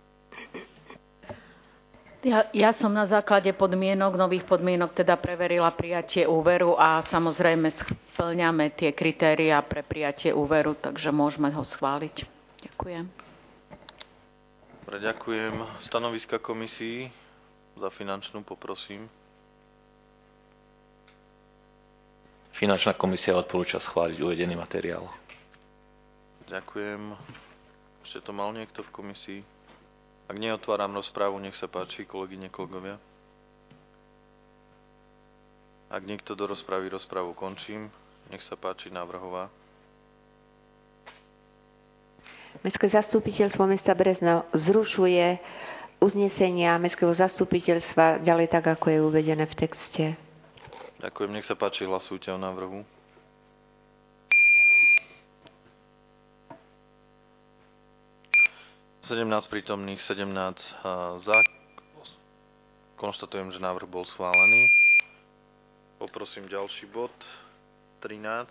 Ja som na základe nových podmienok teda preverila prijatie úveru a samozrejme splňame tie kritériá pre prijatie úveru, takže môžeme ho schváliť. Ďakujem. Dobre, ďakujem. Stanoviska komisii za finančnú poprosím. Finančná komisia odporúča schváliť uvedený materiál. Ďakujem. Ešte to mal niekto v komisii? Ak nie, otváram rozprávu, nech sa páči, kolegyne, kolegovia. Ak niekto do rozpravy, rozprávu končím. Nech sa páči, návrhová. Mestské zastupiteľstvo mesta Brezno zrušuje uznesenia Mestského zastupiteľstva ďalej tak, ako je uvedené v texte. Ďakujem, nech sa páči, hlasujte o návrhu. 17 prítomných, 17 za. Konštatujem, že návrh bol schválený. Poprosím ďalší bod, 13.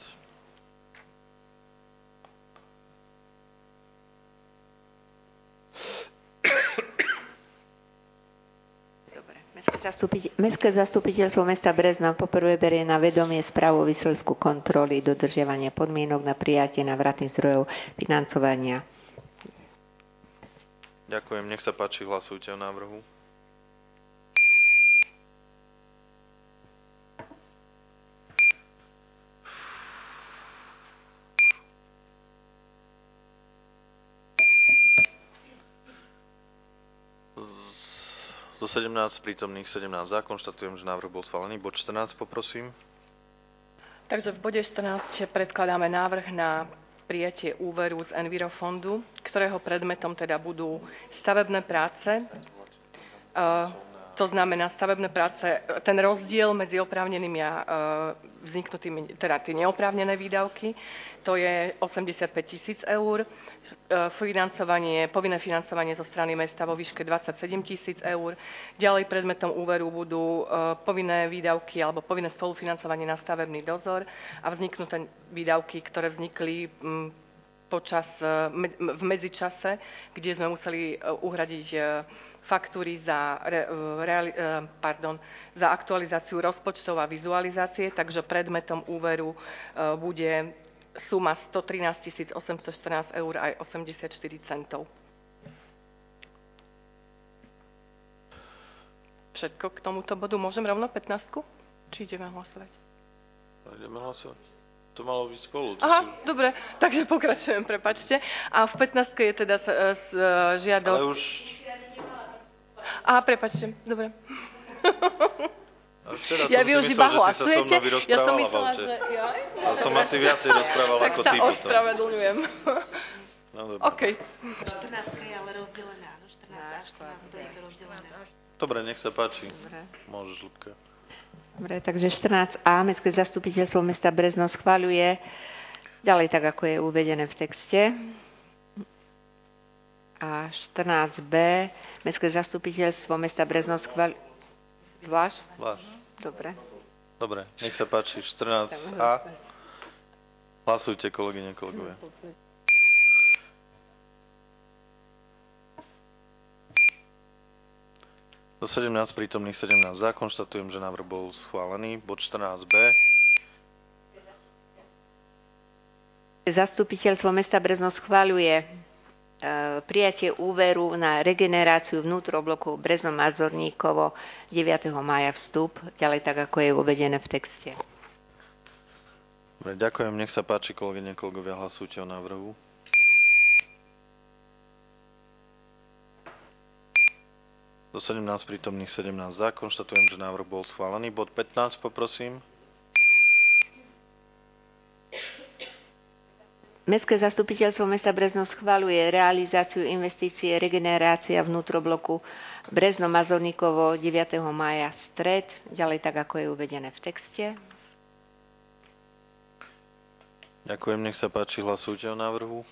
Mestské zastupiteľstvo mesta Brezna poprvé berie na vedomie správu o výsledku kontroly dodržiavania podmienok na prijatie návratných zdrojov financovania. Ďakujem, nech sa páči, hlasujte o návrhu. Zo 17 prítomných 17 za, konštatujem, že návrh bol schválený. Bod 14 poprosím. Takže v bode 14 predkladáme návrh na prijatie úveru z Envirofondu, ktorého predmetom teda budú stavebné práce. To znamená stavebné práce, ten rozdiel medzi oprávnenými a vzniknutými, teda tie neoprávnené výdavky, to je 85 000 eur. Povinné financovanie zo strany mesta vo výške 27 000 eur. Ďalej predmetom úveru budú povinné výdavky alebo povinné spolufinancovanie na stavebný dozor a vzniknuté výdavky, ktoré vznikli v medzičase, kde sme museli uhradiť faktúry za aktualizáciu rozpočtov a vizualizácie, takže predmetom úveru bude suma 113 814 eur aj 84 centov. Všetko k tomuto bodu. Môžem rovno 15? Či ideme hlasovať? Ideme hlasovať. To malo byť spolu. Aha, dobre, takže pokračujem, prepáčte. A v 15 je teda žiadosť... Ale už... Aha, prepáčte, dobre. Ja vy už iba hlasujete? Ja som myslela, že... Ja som asi viacej rozprával ako ty. Tak sa ospravedlňujem. No dobre. OK. 14 je ale rozdelená. 14 je to rozdelené. Dobre, nech sa páči. Môžeš, Ľubka. Dobre, takže 14a. Mestské zastupiteľstvo mesta Brezno schvaľuje ďalej tak, ako je uvedené v texte. A 14b. Mestské zastupiteľstvo mesta Brezno schvaľuje... Zvlášť? Dobre. Dobre, nech sa páči. 14a. Hlasujte, kolegyne, kolegovia. Do 17 prítomných 17 za. Konštatujem, že návrh bol schválený. Bod 14b. Zastupiteľstvo mesta Brezno schvaľuje prijatie úveru na regeneráciu vnútrobloku Brezno-Mazorníkovo 9. mája vstup, ďalej tak, ako je uvedené v texte. Dobre, ďakujem. Nech sa páči, kolegyne, kolegovia, hlasujte o návrhu. Do 17 prítomných 17 za. Konštatujem, že návrh bol schválený. Bod 15, poprosím. Mestské zastupiteľstvo mesta Brezno schvaľuje realizáciu investície regenerácia vnútrobloku Brezno-Mazorníkovo 9. mája stred, ďalej tak, ako je uvedené v texte. Ďakujem, nech sa páči, hlasujte o návrhu.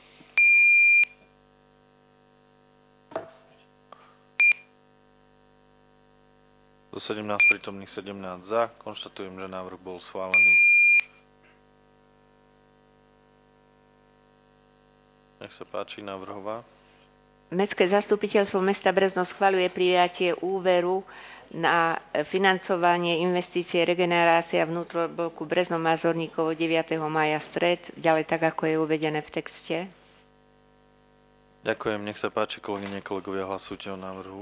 Do 17 prítomných 17 za. Konštatujem, že návrh bol schválený. Nech sa páči, návrhová. Mestské zastupiteľstvo mesta Brezno schvaľuje prijatie úveru na financovanie investície regenerácia vnútrobloku Brezno-Mazorníkovo 9. mája stred, ďalej tak, ako je uvedené v texte. Ďakujem, nech sa páči, kolegyne, kolegovia, hlasujte o návrhu.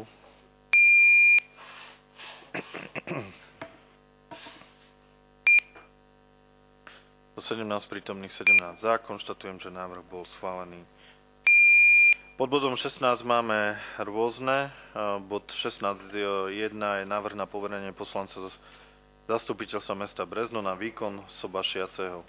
Do 17 prítomných 17 za. Konštatujem, že návrh bol schválený. Pod bodom 16 máme rôzne. Bod 16.1 je návrh na poverenie poslanca zastupiteľstva mesta Brezno na výkon sobašiaceho.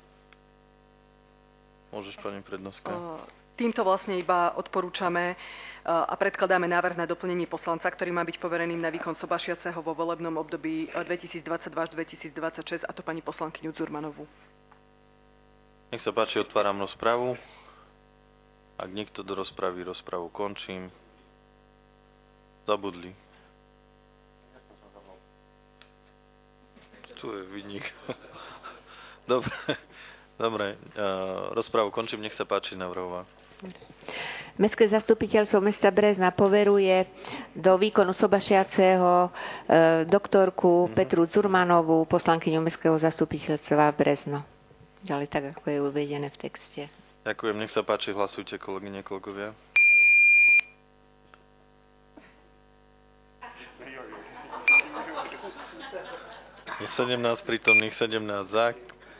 Môžeš, pani prednostka? Týmto vlastne iba odporúčame a predkladáme návrh na doplnenie poslanca, ktorý má byť povereným na výkon sobašiaceho vo volebnom období 2022 až 2026, a to pani poslankyňu Dzurmanovú. Nech sa páči, otváram rozpravu. Ak nikto do rozpravy, rozpravu končím. Zabudli. Tu je vinník. Dobre. Rozpravu končím, nech sa páči, navrhová. Mestské zastupiteľstvo mesta Brezna poveruje do výkonu sobašiaceho doktorku Petru Zurmanovú, poslankyňu Mestského zastupiteľstva Brezno. Ďalej tak, ako je uvedené v texte. Ďakujem, nech sa páči, hlasujte, kolegyne, kolegovia. Je 17 prítomných, 17 za.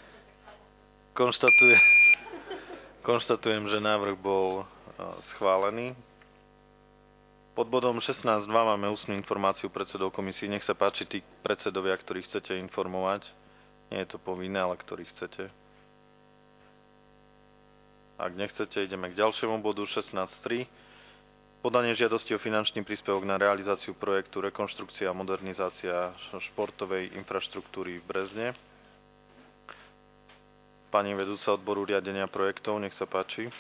Konštatujem, že návrh bol schválený. Pod bodom 16.2 máme ústnu informáciu predsedov komisí. Nech sa páči, tí predsedovia, ktorých chcete informovať. Nie je to povinné, ale ktorých chcete. Ak nechcete, ideme k ďalšiemu bodu 16.3. Podanie žiadosti o finančný príspevok na realizáciu projektu rekonštrukcia a modernizácia športovej infraštruktúry v Brezne. Pani vedúca odboru riadenia projektov, nech sa páči.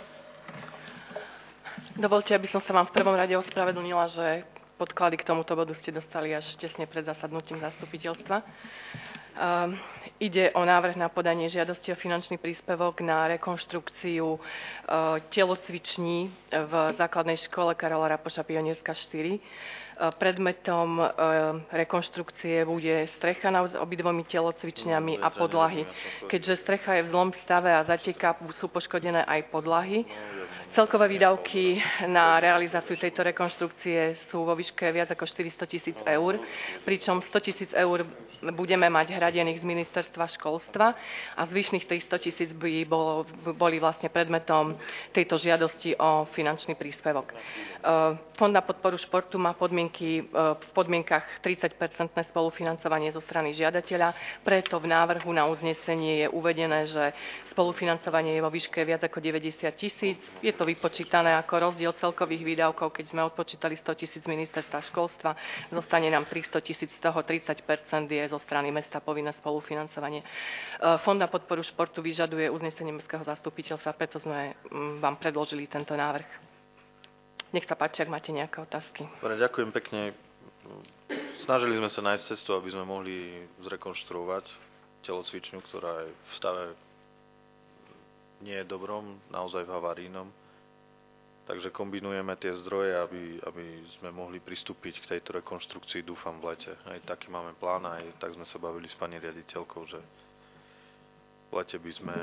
Dovoľte, aby som sa vám v prvom rade ospravedlnila, že podklady k tomuto bodu ste dostali až tesne pred zasadnutím zastupiteľstva. Ide o návrh na podanie žiadosti o finančný príspevok na rekonštrukciu telocviční v základnej škole Karola Rapoša Pionierska 4. Predmetom rekonštrukcie bude strecha nad obidvomi telocvičňami a podlahy. Keďže strecha je v zlom stave a zateká, sú poškodené aj podlahy. Celkové výdavky na realizáciu tejto rekonštrukcie sú vo výške viac ako 400 000 eur, pričom 100 000 eur budeme mať hradených z ministerstva školstva a zvyšných 300 000 by boli vlastne predmetom tejto žiadosti o finančný príspevok. Fond na podporu športu má v podmienkach 30% spolufinancovanie zo strany žiadateľa, preto v návrhu na uznesenie je uvedené, že spolufinancovanie je vo výške viac ako 90 000. Je to vypočítané ako rozdiel celkových výdavkov, keď sme odpočítali 100 000 z ministerstva školstva, zostane nám 300 000, z toho 30% je zo strany mesta povinné spolufinancovanie. Fond na podporu športu vyžaduje uznesenie mestského zastupiteľstva, preto sme vám predložili tento návrh. Nech sa páči, ak máte nejaké otázky. Ďakujem pekne. Snažili sme sa nájsť cestu, aby sme mohli zrekonštruovať telocvičňu, ktorá je v stave nie je dobrom, naozaj v havarínom. Takže kombinujeme tie zdroje, aby sme mohli pristúpiť k tejto rekonštrukcii, dúfam, v lete. Aj taký máme plán, aj tak sme sa bavili s pani riaditeľkou, že v lete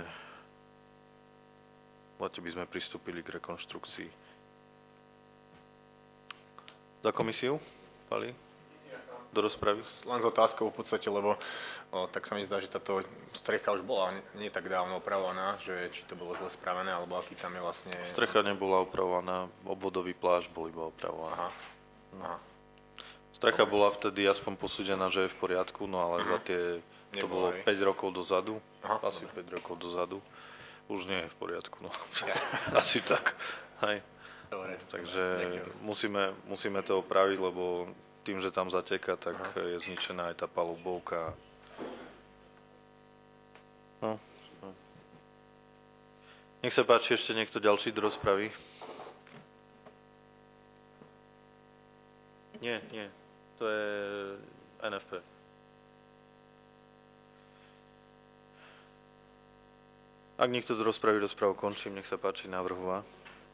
by sme pristúpili k rekonštrukcii. Za komisiu? Pali? Do rozpravy? Len s otázkou v podstate, lebo tak sa mi zdá, že táto strecha už bola nie tak dávno opravovaná, že či to bolo zle spravené, alebo aký tam je vlastne... Strecha nebola opravovaná, obvodový plášť bol iba opravovaný. Aha. Strecha bola vtedy aspoň posúdená, že je v poriadku, no ale za tie... To bolo 5 rokov dozadu, asi 5 rokov dozadu. Už nie je v poriadku, no. Asi tak, hej. Dobre. Takže musíme to opraviť, lebo tým, že tam zateká, tak je zničená aj tá palubovka. No. Nech sa páči ešte niekto ďalší do rozpravy. Nie. To je NFP. Ak niekto do rozpravy, rozpravu končím. Nech sa páči, návrhová.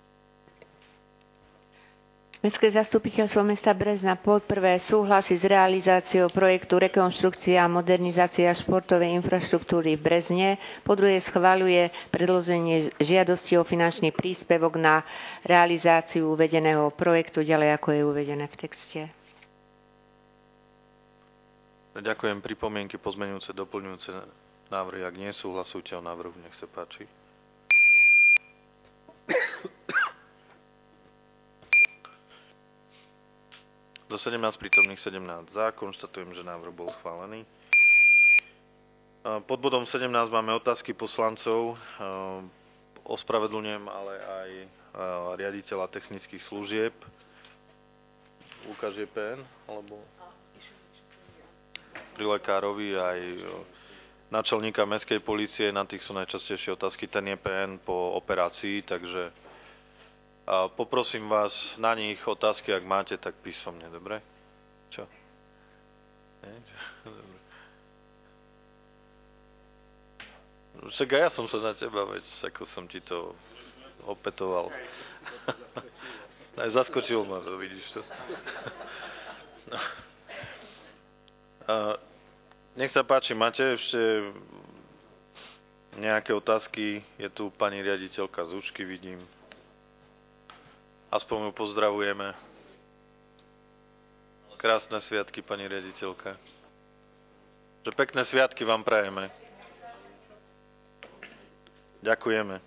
Mestské zastupiteľstvo mesta Brezna poprvé súhlasí s realizáciou projektu rekonštrukcia a modernizácia športovej infraštruktúry v Brezne, po druhé schvaľuje predloženie žiadosti o finančný príspevok na realizáciu uvedeného projektu, ďalej ako je uvedené v texte. Ďakujem. Pripomienky, pozmeňujúce, doplňujúce návrhy. Ak nie sú, hlasujte o návrhu. Nech sa páči. Do 17 prítomných 17 za. Konštatujem, že návrh bol schválený. Pod bodom 17 máme otázky poslancov. Ospravedlňujem ale aj riaditeľa technických služieb. Lukáš je PN? Alebo pri lekárovi aj náčelníka mestskej polície. Na tých sú najčastejšie otázky. Ten je PN po operácii, takže A poprosím vás na nich otázky, ak máte, tak písomne, dobre? Čo? Dobre. Však aj ja som sa na teba, veď ako som ti to opetoval. Aj zaskočilo ma to, vidíš to. No. Nech sa páči, máte ešte nejaké otázky? Je tu pani riaditeľka Zúčky, vidím. Aspoň ju pozdravujeme. Krásne sviatky, pani riaditeľka. Že pekné sviatky vám prajeme. Ďakujeme.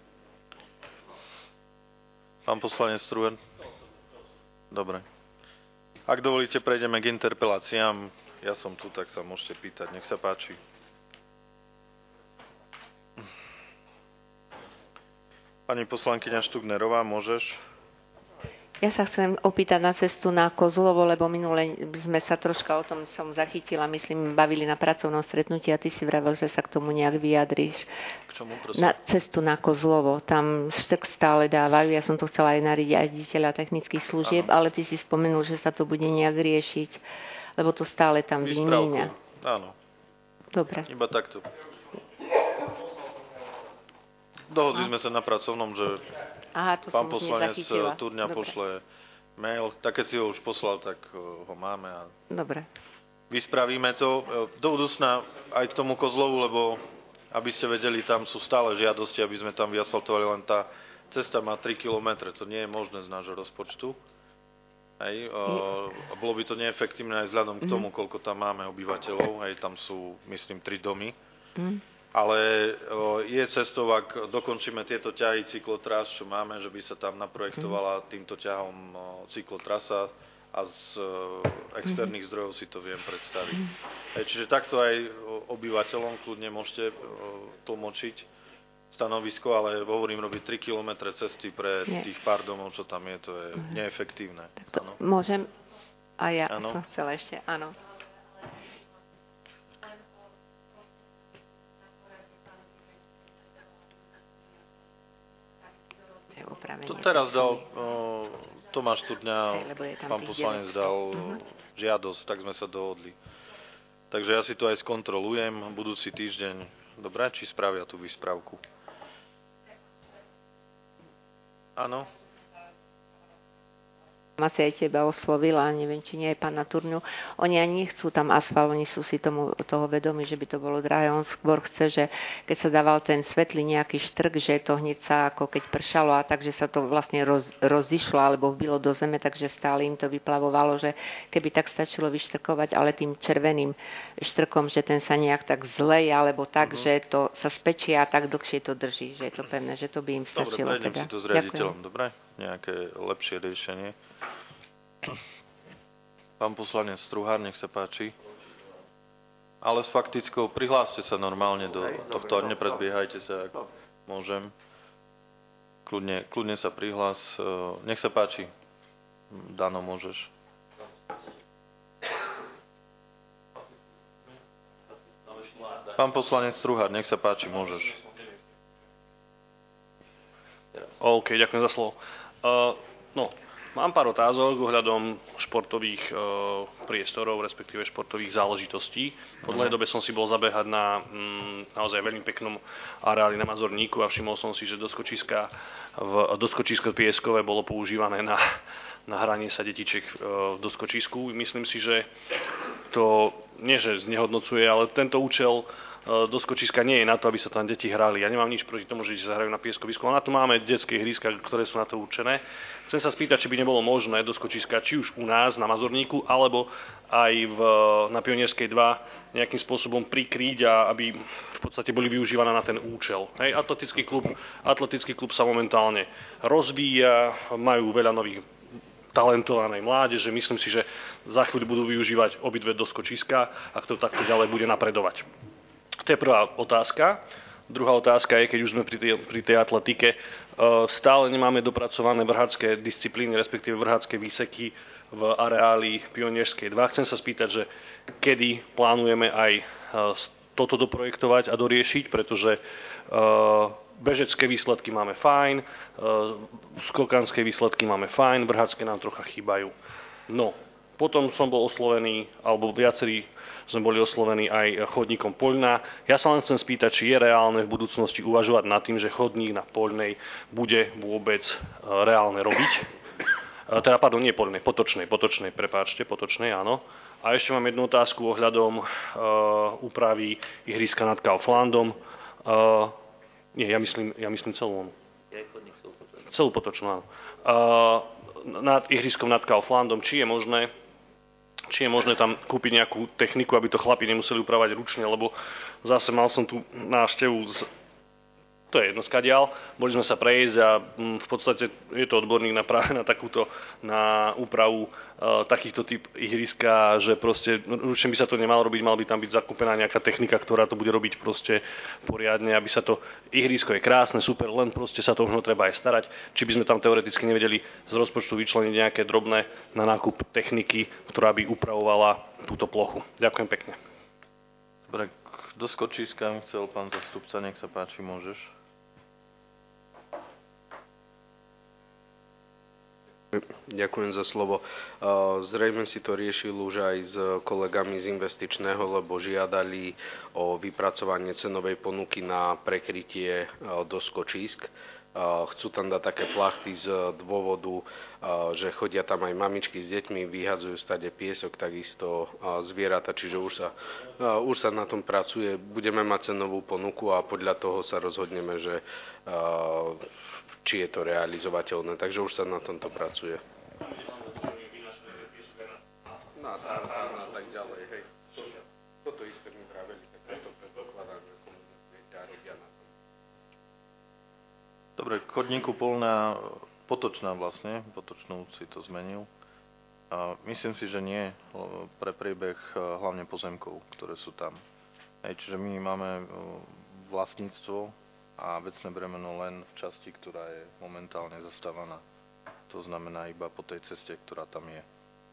Pán poslanec Struhen? Dobre. Ak dovolíte, prejdeme k interpeláciám. Ja som tu, tak sa môžete pýtať. Nech sa páči. Pani poslankyňa Štugnerová, môžeš? Ja sa chcem opýtať na cestu na Kozlovo, lebo minule sme sa troška o tom som zachytila, myslím, bavili na pracovnom stretnutí a ty si vravel, že sa k tomu nejak vyjadríš. K čomu, prosím? Na cestu na Kozlovo. Tam štrk stále dávajú, ja som to chcela aj na riaditeľa technických služieb, ale ty si spomenul, že sa to bude nejak riešiť, lebo to stále tam vymíňa. Áno. Dobre. Iba takto. Dohodli sme sa na pracovnom, že pán poslanec Turňa pošle mail. Tak keď si ho už poslal, tak ho máme. A dobre. Vyspravíme to. Do budúcna aj k tomu Kozlovu, lebo aby ste vedeli, tam sú stále žiadosti, aby sme tam vyasfaltovali, len tá cesta má 3 km. To nie je možné z nášho rozpočtu. Hej, bolo by to neefektívne aj vzhľadom k tomu, koľko tam máme obyvateľov. Hej, tam sú, myslím, 3 domy. Ale je cestou, ak dokončíme tieto ťahy cyklotras, čo máme, že by sa tam naprojektovala týmto ťahom cyklotrasa a z externých zdrojov si to viem predstaviť. Čiže takto aj obyvateľom kľudne môžete tlmočiť stanovisko, ale hovorím, robiť 3 km cesty pre tých pár domov, čo tam je, to je neefektívne. Môžem? A ja som chcela ešte, áno. To teraz dal Tomáš Turňa, pán poslanec dal žiadosť, tak sme sa dohodli. Takže ja si to aj skontrolujem budúci týždeň. Dobre, či spravia tú výspravku. Áno. Asi aj teba oslovila, neviem, či nie aj pána Turňu. Oni ani nechcú tam asfalt, oni sú si toho vedomí, že by to bolo drahé. On skôr chce, že keď sa dával ten svetlý nejaký štrk, že to hneď sa ako keď pršalo a tak, že sa to vlastne rozišlo alebo vbilo do zeme, takže stále im to vyplavovalo, že keby tak stačilo vyštrkovať, ale tým červeným štrkom, že ten sa nejak tak zleje alebo tak, že to sa spečie a tak dlhšie to drží, že je to pevné, že to by im stačilo. Dobre, prejdem si to s riaditeľom, dobre? Nejaké lepšie riešenie. Pán poslanec Struhár, nech sa páči. Ale s faktickou prihláste sa normálne do tohto, nepredbiehajte sa, ak môžem. Kľudne sa prihlás. Nech sa páči. Dano, môžeš. Pán poslanec Struhár, nech sa páči, môžeš. OK, ďakujem za slovo. Mám pár otázok ohľadom športových priestorov, respektíve športových záležitostí. Po dlhej dobe som si bol zabehať na naozaj veľmi peknom areáli na Mazorníku a všimol som si, že doskočisko pieskové bolo používané na hranie sa detičiek v doskočisku. Myslím si, že to nie že znehodnocuje, ale tento účel doskočiska nie je na to, aby sa tam deti hrali. Ja nemám nič proti tomu, že sa hrajú na pieskovisku, ale na to máme detské ihriska, ktoré sú na to určené. Chcem sa spýtať, či by nebolo možné doskočiska, či už u nás na Mazorníku, alebo aj na Pionierskej 2 nejakým spôsobom prikryť a aby v podstate boli využívané na ten účel. Hej, atletický klub sa momentálne rozvíja, majú veľa nových talentovanej mládeže. Myslím si, že za chvíľu budú využívať obidve doskočiska, ak to takto ďalej bude napredovať. To je prvá otázka. Druhá otázka je, keď už sme pri tej atletike, stále nemáme dopracované vrhácké disciplíny, respektíve vrhácké výseky v areáli Pionierskej 2. Chcem sa spýtať, že kedy plánujeme aj toto doprojektovať a doriešiť, pretože bežecké výsledky máme fajn, skokanské výsledky máme fajn, vrhacké nám trocha chýbajú. No, potom som bol oslovený, alebo viacerí sme boli oslovení aj chodníkom Poľná. Ja sa len chcem spýtať, či je reálne v budúcnosti uvažovať nad tým, že chodník na Poľnej bude vôbec reálne robiť. Nie Poľnej, Potočnej, Potočnej, áno. A ešte mám jednu otázku ohľadom úpravy ihriska nad Kauflandom. Ja myslím celú. Celú Potočnú, áno. Nad ihriskom nad Kauflandom, či je možné tam kúpiť nejakú techniku, aby to chlapi nemuseli upravať ručne, lebo zase mal som tu návštevu to je jedno skadiaľ, boli sme sa prejsť a v podstate je to odborník práve na úpravu takýchto typ ihriska, že proste ručne by sa to nemalo robiť, mal by tam byť zakúpená nejaká technika, ktorá to bude robiť proste poriadne, aby sa to ihrisko je krásne, super, len proste sa to treba aj starať, či by sme tam teoreticky nevedeli z rozpočtu vyčleniť nejaké drobné na nákup techniky, ktorá by upravovala túto plochu. Ďakujem pekne. Dobre, do skočíska chcel pán zastupca, nech sa páči, môžeš. Ďakujem za slovo. Zrejme si to riešil už aj s kolegami z investičného, lebo žiadali o vypracovanie cenovej ponuky na prekrytie do skočísk. Chcú tam dať také plachty z dôvodu, že chodia tam aj mamičky s deťmi, vyhadzujú stade piesok, takisto zvieratá, čiže už sa na tom pracuje. Budeme mať cenovú ponuku a podľa toho sa rozhodneme, že či je to realizovateľné. Takže už sa na tomto pracuje. No a tak ďalej, hej. Toto isté mi pravili, tak to predpokladám, že komunikácia robia na tom. Dobre, k chodníku Poľná, Potočná vlastne, Potočnú si to zmenil. Myslím si, že nie pre priebeh hlavne pozemkov, ktoré sú tam. Čiže my máme vlastníctvo a vecné bremeno len v časti, ktorá je momentálne zastávaná. To znamená iba po tej ceste, ktorá tam je.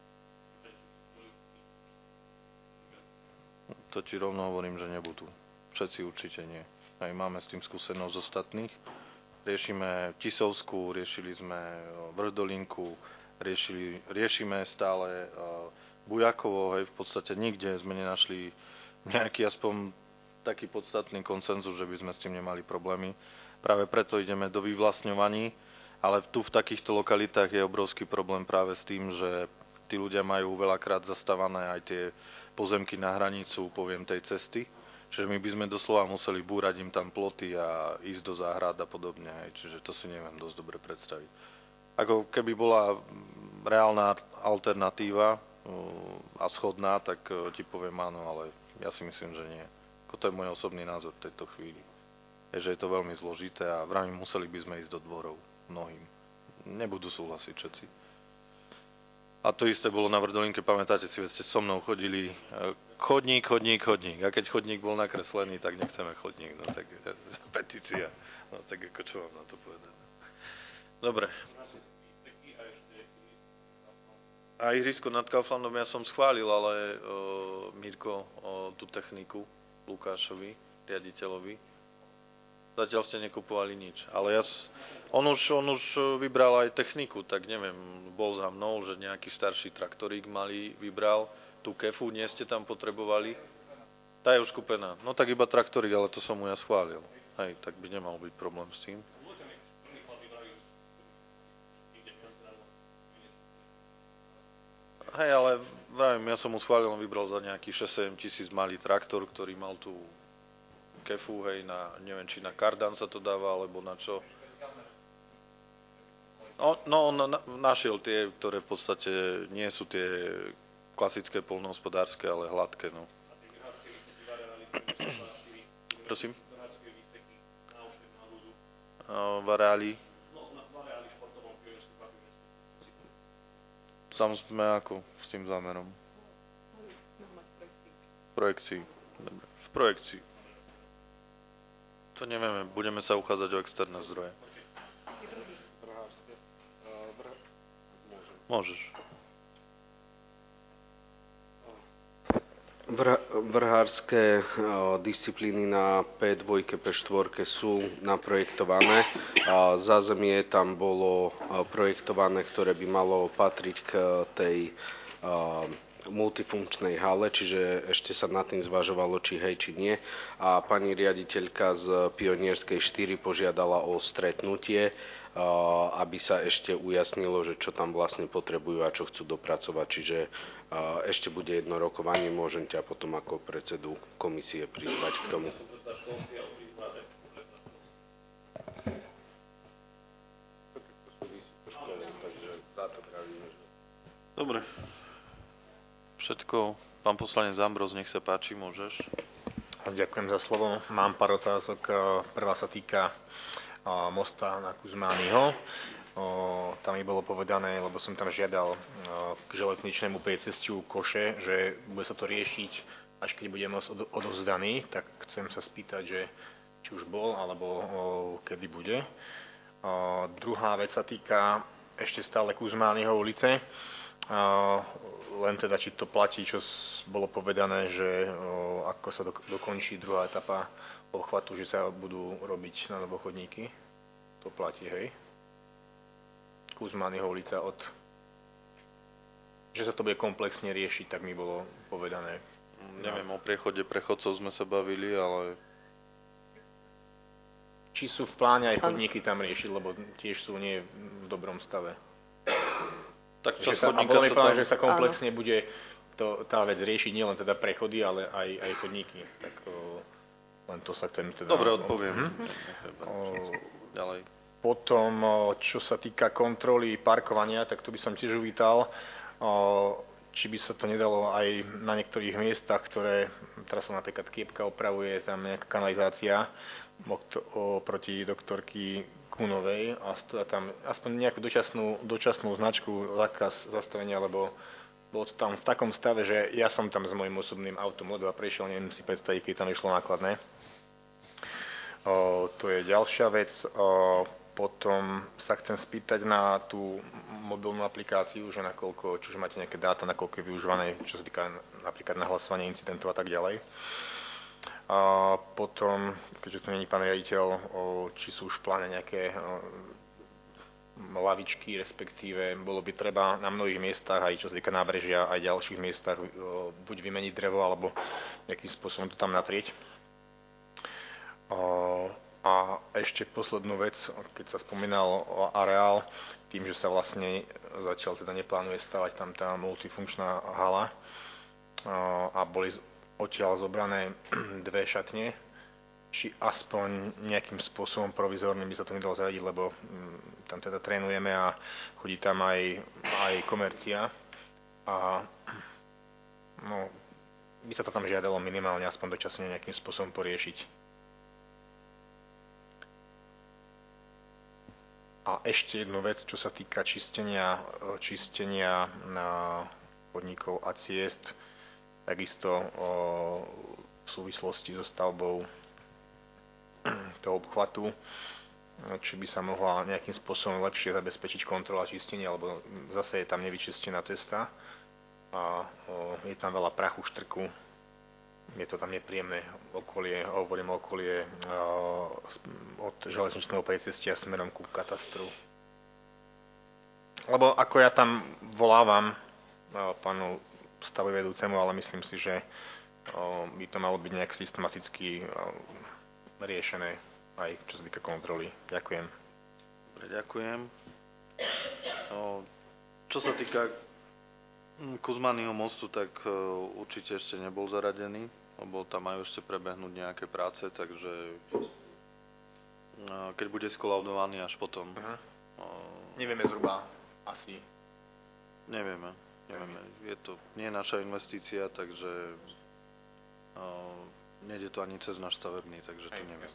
To ti rovno hovorím, že nebudú. Všetci určite nie. Aj máme s tým skúsenosť z ostatných. Riešime Tisovskú, riešili sme Vrdolinku, riešime stále Bujakovo, hej, v podstate nikde sme nenašli nejaký aspoň taký podstatný konsenzus, že by sme s tým nemali problémy. Práve preto ideme do vyvlastňovaní, ale tu v takýchto lokalitách je obrovský problém práve s tým, že tí ľudia majú veľakrát zastávané aj tie pozemky na hranicu, poviem, tej cesty. Čiže my by sme doslova museli búrať im tam ploty a ísť do záhrad a podobne. Čiže to si neviem dosť dobre predstaviť. Ako keby bola reálna alternatíva a schodná, tak ti poviem áno, ale ja si myslím, že nie. To je môj osobný názor v tejto chvíli. Je, že je to veľmi zložité a vravím, museli by sme ísť do dvorov mnohým. Nebudú súhlasiť všetci. A to isté bolo na Vrdolinke, pamätáte si, ste so mnou chodili chodník. A keď chodník bol nakreslený, tak nechceme chodník. No tak petícia. No tak ako čo mám na to povedať. Dobre. A ihrisko nad Kauflandom ja som schválil, ale Mirko, tú techniku Lukášovi, riaditeľovi. Zatiaľ ste nekupovali nič. Ale on už vybral aj techniku, tak neviem, bol za mnou, že nejaký starší traktorík vybral. Tú kefu nie ste tam potrebovali. Tá je už kúpená. No tak iba traktorík, ale to som mu ja schválil. Hej, tak by nemal byť problém s tým. Hej, ale vravím, ja som mu schválil, on vybral za nejakých 6-7 tisíc malý traktor, ktorý mal tú kefu, hej, neviem, či na kardan sa to dáva, alebo na čo. No, on našiel tie, ktoré v podstate nie sú tie klasické poľnohospodárske, ale hladké, no. Prosím? V areáli. Tam sme ako s tým zámerom? V projekcii. Dobre. V projekcii. To nevieme, budeme sa uchádzať o externé zdroje. Môžeš. Vrhárske disciplíny na P2, P4 sú naprojektované. Zázemie tam bolo projektované, ktoré by malo patriť k tej multifunkčnej hale, čiže ešte sa nad tým zvažovalo, či hej, či nie. A pani riaditeľka z Pionierskej 4 požiadala o stretnutie, aby sa ešte ujasnilo, že čo tam vlastne potrebujú a čo chcú dopracovať. Čiže ešte bude jedno rokovanie, môžem ťa potom ako predsedu komisie prizvať k tomu. Dobre. Všetko. Pán poslanec Ambroz, nech sa páči, môžeš. Ďakujem za slovo. Mám pár otázok. Prvá sa týka mosta na Kuzmányho. Tam mi bolo povedané, lebo som tam žiadal k železničnému priecestiu Koše, že bude sa to riešiť, až keď bude most odovzdaný, tak chcem sa spýtať, že či už bol, alebo kedy bude. Druhá vec sa týka ešte stále Kuzmányho ulice. Len teda, či to platí, čo bolo povedané, že ako sa dokončí druhá etapa obchvatu, že sa budú robiť na novo chodníky. To platí, hej? Kuzmányho ulica že sa to bude komplexne riešiť, tak mi bolo povedané. Neviem, o priechode prechodcov sme sa bavili, ale... Či sú v pláne aj chodníky tam riešiť, lebo tiež sú nie v dobrom stave. Tak čas chodníka sa tam... že sa komplexne bude tá vec riešiť, nielen teda prechody, ale aj chodníky. Tak len to sa chcem teda... Dobre, odpoviem. Ďalej. Potom, čo sa týka kontroly parkovania, tak to by som tiež uvítal. Či by sa to nedalo aj na niektorých miestach, ktoré, teraz sa napríklad Kiepka opravuje, tam nejaká kanalizácia proti doktorky Kunovej a tam aspoň nejakú dočasnú značku zákaz zastavenia, lebo bolo to tam v takom stave, že ja som tam s mojím osobným autom a prešiel, neviem si predstaviť, keď tam išlo nákladné. To je ďalšia vec. Potom sa chcem spýtať na tú mobilnú aplikáciu, že nakoľko, či už máte nejaké dáta, nakoľko je využívané, čo sa týka napríklad nahlasovania incidentov a tak ďalej. A potom, keďže tu není pán riaditeľ, či sú už v pláne nejaké lavičky, respektíve bolo by treba na mnohých miestach, aj čo sa týka nábrežia, aj ďalších miestach, buď vymeniť drevo, alebo nejakým spôsobom to tam natrieť. A ešte poslednú vec, keď sa spomínal o areál, tým, že sa vlastne zatiaľ teda neplánuje stavať tam tá multifunkčná hala a boli odtiaľ zobrané dve šatne, či aspoň nejakým spôsobom provizorným by sa to nedalo zaradiť, lebo tam teda trénujeme a chodí tam aj komercia a no, by sa to tam žiadalo minimálne aspoň dočasne nejakým spôsobom poriešiť. A ešte jednu vec, čo sa týka čistenia na chodníkov a ciest, takisto v súvislosti so stavbou toho obchvatu, či by sa mohla nejakým spôsobom lepšie zabezpečiť kontrola čistenia, alebo zase je tam nevyčistená cesta a je tam veľa prachu, štrku. Je to tam nepríjemné okolie, hovorím o okolie od železničného precestia smerom ku katastru. Lebo ako ja tam volávam pánu stavovedúcemu, ale myslím si, že by to malo byť nejak systematicky riešené aj čo sa týka kontroly. Ďakujem. Dobre, ďakujem. Čo sa týka Kuzmányho mostu, tak určite ešte nebol zaradený, lebo tam majú ešte prebehnúť nejaké práce, takže keď bude skolaudovaný až potom. Nevieme zhruba asi. Nevieme. Je to nie naša investícia, takže nejde to ani cez náš stavebný, takže to neviem.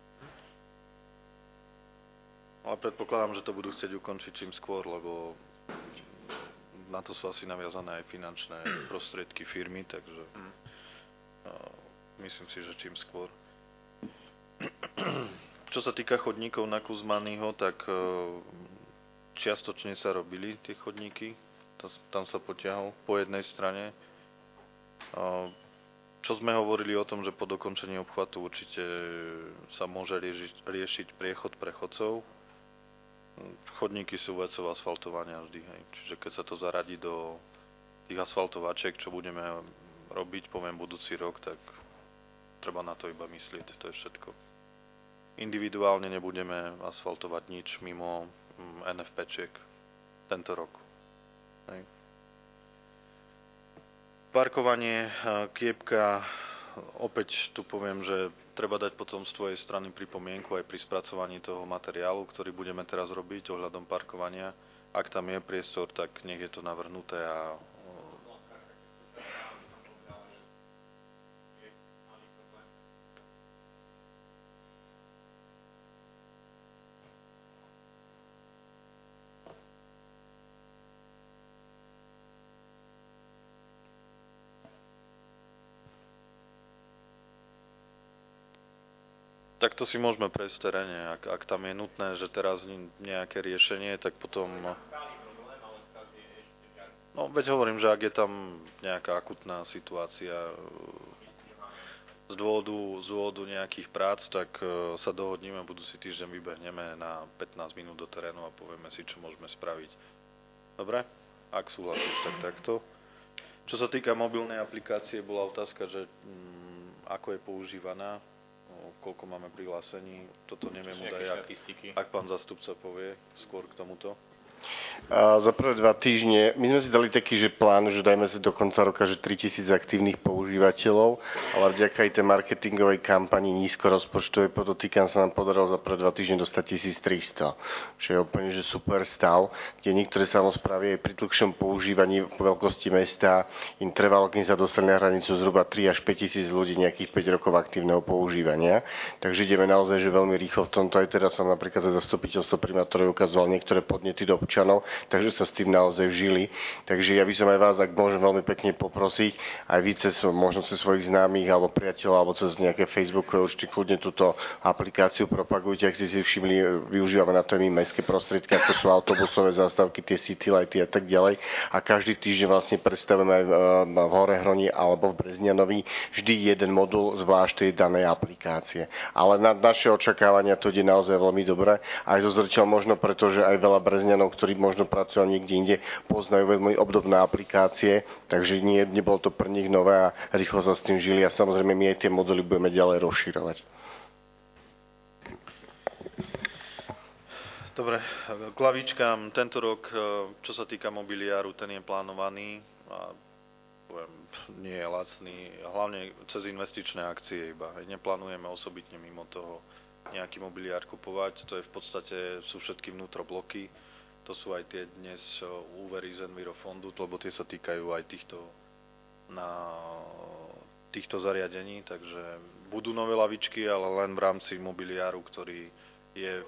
Ale predpokladám, že to budú chcieť ukončiť čím skôr, lebo na to sú asi naviazané aj finančné prostriedky firmy, takže myslím si, že čím skôr. Čo sa týka chodníkov na Kuzmányho, tak čiastočne sa robili tie chodníky. Tam sa potiahol po jednej strane. čo sme hovorili o tom, že po dokončení obchvatu určite sa môže riešiť priechod pre chodcov. Chodníky sú vecou asfaltovania vždy, hej. Čiže keď sa to zaradí do tých asfaltovačiek, čo budeme robiť, poviem budúci rok, tak treba na to iba myslieť, to je všetko. Individuálne nebudeme asfaltovať nič mimo NFP-čiek tento rok. Hej. Parkovanie Kiepka, opäť tu poviem, že treba dať potom z tvojej strany pripomienku aj pri spracovaní toho materiálu, ktorý budeme teraz robiť ohľadom parkovania. Ak tam je priestor, tak nech je to navrhnuté a tak to si môžeme prejsť v teréne. Ak tam je nutné, že teraz nejaké riešenie, tak potom... No, veď hovorím, že ak je tam nejaká akutná situácia z dôvodu nejakých prác, tak sa dohodníme, budúci týždeň vybehneme na 15 minút do terénu a povieme si, čo môžeme spraviť. Dobre? Ak súhlasíš, tak takto. Čo sa týka mobilnej aplikácie, bola otázka, že ako je používaná, koľko máme prihlásení, toto neviem údaj, ak pán zastupca povie skôr k tomuto. Za prvé 2 týždne, my sme si dali taký, že plán, že dajme si do konca roka, že 3000 aktívnych používateľov, ale vďaka aj tej marketingovej kampani nízkorozpočtovej, podotýkam, sa nám podarilo za prvé 2 týždne dostať 1300, čo je úplne že super stav, kde niektoré samosprávy aj pri dlhšom používaní po veľkosti mesta im trvalo, kým sa dostali na hranicu zhruba 3 až 5 tisíc ľudí nejakých 5 rokov aktívneho používania. Takže ideme naozaj že veľmi rýchlo v tomto. Aj teraz som napríklad za zastupiteľstvo primátorov ukazoval niektoré podnety do občanov, takže sa s tým naozaj vžili. Takže ja by som aj vás, ak môžem veľmi pekne poprosiť, aj vy možno cez svojich známych alebo priateľov, alebo cez nejaké Facebookové určite kľudne túto aplikáciu propagujte, ak ste si všimli, využívame na to aj my mestské prostriedky, ako sú autobusové zástavky, tie city lighty a tak ďalej. A každý týždeň vlastne predstavujeme aj v Horehroni alebo v Brezňanovi vždy jeden modul zvlášť tej danej aplikácie. Ale na naše očakávania to ide naozaj veľmi dobre. Aj zo zreteľ možno preto, že aj veľa Brezňanov, ktorí možno pracujú niekde inde, poznajú veľmi obdobné aplikácie, takže nebolo to pre nich nové a rýchlo sa s tým žili a samozrejme my aj tie moduly budeme ďalej rozširovať. Dobre, k lavičkám. Tento rok, čo sa týka mobiliáru, ten je plánovaný a nie je lacný, hlavne cez investičné akcie iba. Neplánujeme osobitne mimo toho nejaký mobiliár kupovať, to je v podstate, sú všetky vnútrobloky. To sú aj tie dnes úvery z Envirofondu, lebo tie sa týkajú aj týchto zariadení, takže budú nové lavičky, ale len v rámci mobiliáru, ktorý je...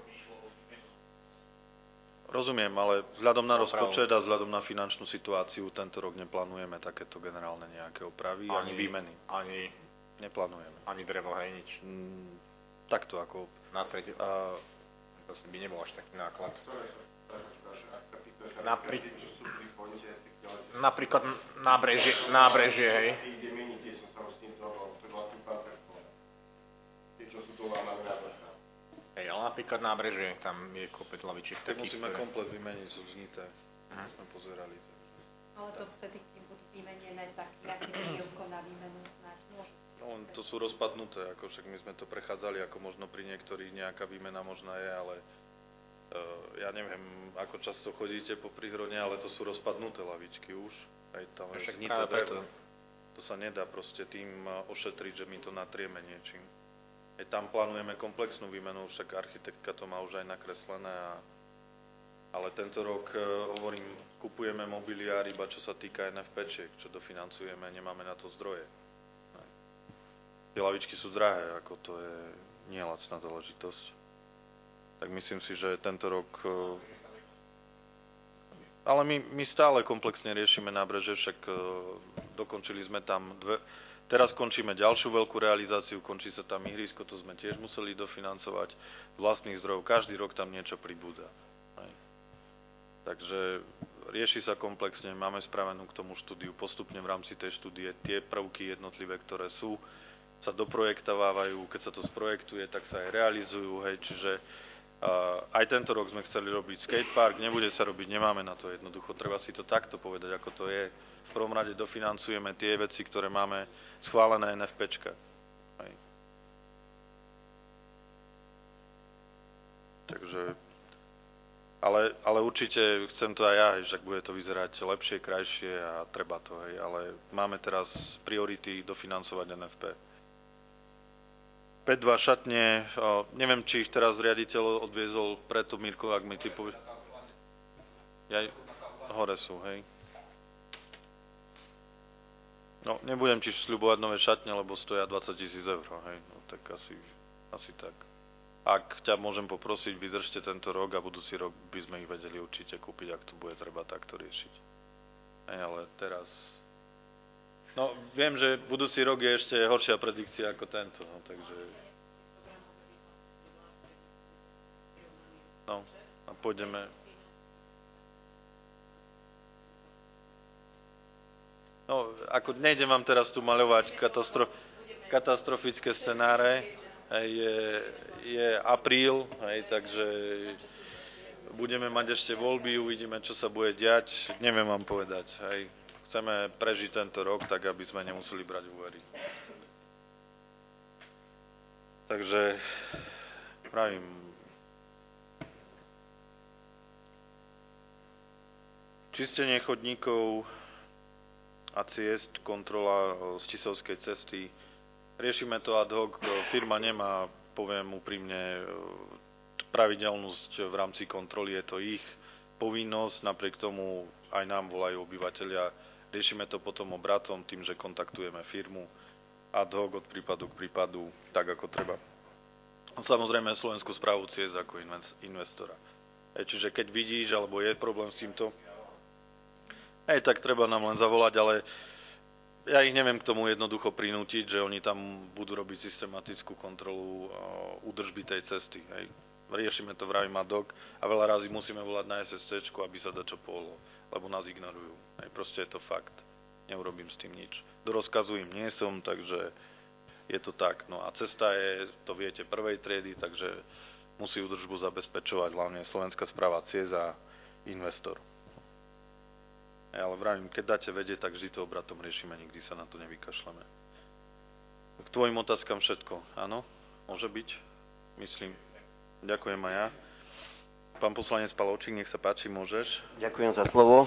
Rozumiem, ale vzhľadom na rozpočet a vzhľadom na finančnú situáciu tento rok neplánujeme takéto generálne nejaké opravy, ani výmeny. Neplánujeme. Ani drevo, hej, nič. Takto ako... To by nebol až taký náklad. Napríklad nábrežie, hej. Hej, ale napríklad nábrežie, tam je kopec lavičiek takých, musíme komplet vymeniť, sú vznité. Sme pozerali. Ale to vtedy, keď budú vymenené, tak nejaké výrobko na výmenu snáď môžu. No, to sú rozpadnuté, ako však my sme to prechádzali, ako možno pri niektorých nejaká výmena možná je, ale ja neviem, ako často chodíte po Prihrone, ale to sú rozpadnuté lavičky už. Aj tam je znité drevo. To sa nedá proste tým ošetriť, že my to natrieme niečím. Aj tam plánujeme komplexnú výmenu, však architektka to má už aj nakreslené. Ale tento rok, hovorím, kupujeme mobiliár iba čo sa týka NFP-čiek, čo dofinancujeme, nemáme na to zdroje. Tie lavičky sú drahé, ako to je nie lacná záležitosť. Tak myslím si, že tento rok... Ale my stále komplexne riešime nábreže, však dokončili sme tam Teraz končíme ďalšiu veľkú realizáciu, končí sa tam ihrisko, to sme tiež museli dofinancovať z vlastných zdrojov. Každý rok tam niečo pribúda. Takže rieši sa komplexne, máme spravenú k tomu štúdiu, postupne v rámci tej štúdie tie prvky jednotlivé, ktoré sú, sa doprojektovávajú, keď sa to sprojektuje, tak sa aj realizujú, hej, čiže aj tento rok sme chceli robiť skatepark, nebude sa robiť, nemáme na to jednoducho, treba si to takto povedať, ako to je. V prvom rade dofinancujeme tie veci, ktoré máme schválené NFPčka. Hej. Takže, ale určite chcem to aj ja, že ak bude to vyzerať lepšie, krajšie a treba to, hej, ale máme teraz priority dofinancovať NFP. 5-2 šatne, neviem, či ich teraz riaditeľ odviezol preto, Mirko, ak mi ty povieš. Hore sú, hej. No, nebudem ti sľubovať nové šatne, lebo stoja 20 000 eur, hej, no tak asi tak. Ak ťa môžem poprosiť, vydržte tento rok a budúci rok by sme ich vedeli určite kúpiť, ak to bude treba takto riešiť. Hej, ale teraz... No, viem, že budúci rok je ešte horšia predikcia ako tento, no, takže... No, a pôjdeme... No, ako nejdem vám teraz tu maľovať katastrofické scenáre, hej, je apríl, hej, takže budeme mať ešte voľby, uvidíme, čo sa bude diať, neviem vám povedať, hej. Chceme prežiť tento rok, tak aby sme nemuseli brať úvery. Takže, pravím, čistenie chodníkov a ciest, kontrola z Tisovskej cesty, riešime to ad hoc, firma nemá, poviem úprimne, pravidelnosť v rámci kontroly, je to ich povinnosť, napriek tomu aj nám volajú obyvateľia. Riešime to potom obratom, tým, že kontaktujeme firmu ad hoc od prípadu k prípadu, tak ako treba. Samozrejme Slovenskú správu ciest ako investora. Čiže keď vidíš, alebo je problém s týmto, tak treba nám len zavolať, ale ja ich neviem k tomu jednoducho prinútiť, že oni tam budú robiť systematickú kontrolu údržby tej cesty. Hej. Riešime to vravím ad hoc a veľa razy musíme volať na SSC, aby sa dačo pohlo, lebo nás ignorujú. Hej. Proste je to fakt. Neurobím s tým nič. Do rozkazu im nie som, takže je to tak. No a cesta je, to viete, prvej triedy, takže musí údržbu zabezpečovať hlavne Slovenská správa ciest a investor. Ale vravím, keď dáte vedieť, tak vždy to obratom riešime, nikdy sa na to nevykašľame. K tvojim otázkam všetko, áno? Môže byť? Myslím. Ďakujem aj ja. Pán poslanec Palovčík, nech sa páči, môžeš. Ďakujem za slovo.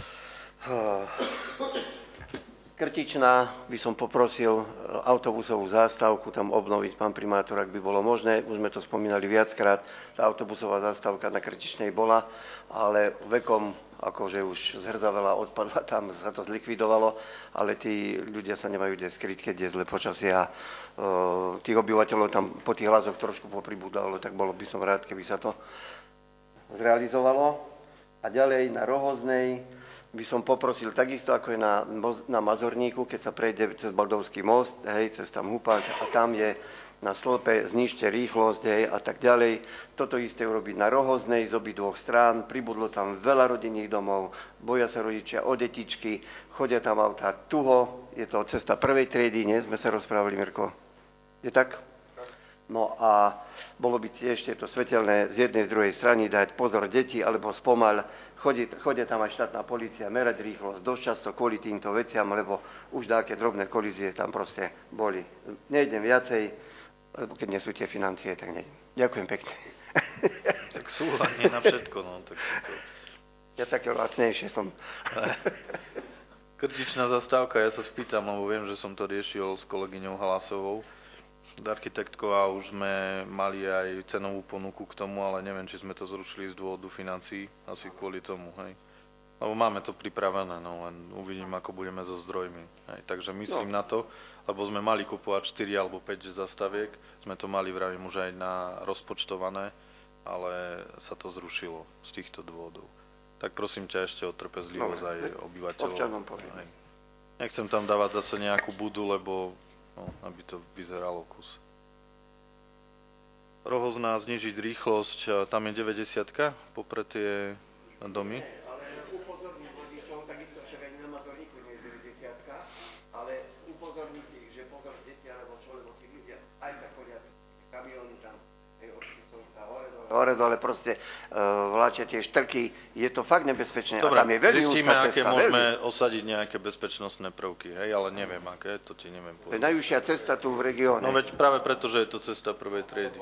Krtičná by som poprosil autobusovú zástavku tam obnoviť, pán primátor, ak by bolo možné. Už sme to spomínali viackrát, tá autobusová zástavka na Krtičnej bola, ale vekom akože už zhrzavela, odpadla, tam sa to zlikvidovalo, ale tí ľudia sa nemajú kde skryť, keď je zle počasie a tých obyvateľov tam po tých hlasoch trošku popribúdalo, tak bolo by som rád, keby sa to zrealizovalo. A ďalej na Rohoznej by som poprosil, takisto ako je na Mazorníku, keď sa prejde cez Baldovský most, hej, cez tam Hupák a tam je na stĺpe znižte rýchlosť, hej, a tak ďalej. Toto isté urobiť na Rohoznej z obidvoch strán, pribudlo tam veľa rodinných domov, boja sa rodičia o detičky, chodia tam autá tuho, je to cesta prvej triedy, nie? Sme sa rozprávali, Mirko? Je tak? No a bolo by tiež tieto svetelné z jednej, z druhej strany dať pozor deti, alebo spomal, chodia tam aj štátna polícia, merať rýchlosť, dosť často kvôli týmto veciam, lebo už dáke drobné kolízie tam proste boli. Nejdem viacej, lebo keď nie sú tie financie, tak nejdem. Ďakujem pekne. Tak súhľad nie na všetko, no. Tak to... Ja také lacnejšie som. Krtičná zastávka, ja sa spýtam, lebo viem, že som to riešil s kolegyňou Halasovou, s architektkou a už sme mali aj cenovú ponuku k tomu, ale neviem, či sme to zrušili z dôvodu financií, asi kvôli tomu, hej. Lebo máme to pripravené, no len uvidím, ako budeme so zdrojmi, hej. Takže myslím na to, lebo sme mali kupovať 4 alebo 5 zastaviek, sme to mali, vravím, už aj na rozpočtované, ale sa to zrušilo z týchto dôvodov. Tak prosím ťa ešte o trpezlivosť aj obyvateľov. Hej. Nechcem tam dávať zase nejakú budu, lebo aby to vyzeralo kus. Rohozná znižiť rýchlosť, tam je 90-ka popred tie domy. hore dole proste vláčia tie štrky, je to fakt nebezpečné. Dobre, a tam je veľmi zistíme, úzka aké cesta, môžeme veľmi. osadiť nejaké bezpečnostné prvky, hej, ale neviem aké, to ti neviem To je povedať. najvyššia cesta tu v regióne. No veď práve preto, že je to cesta prvej triedy.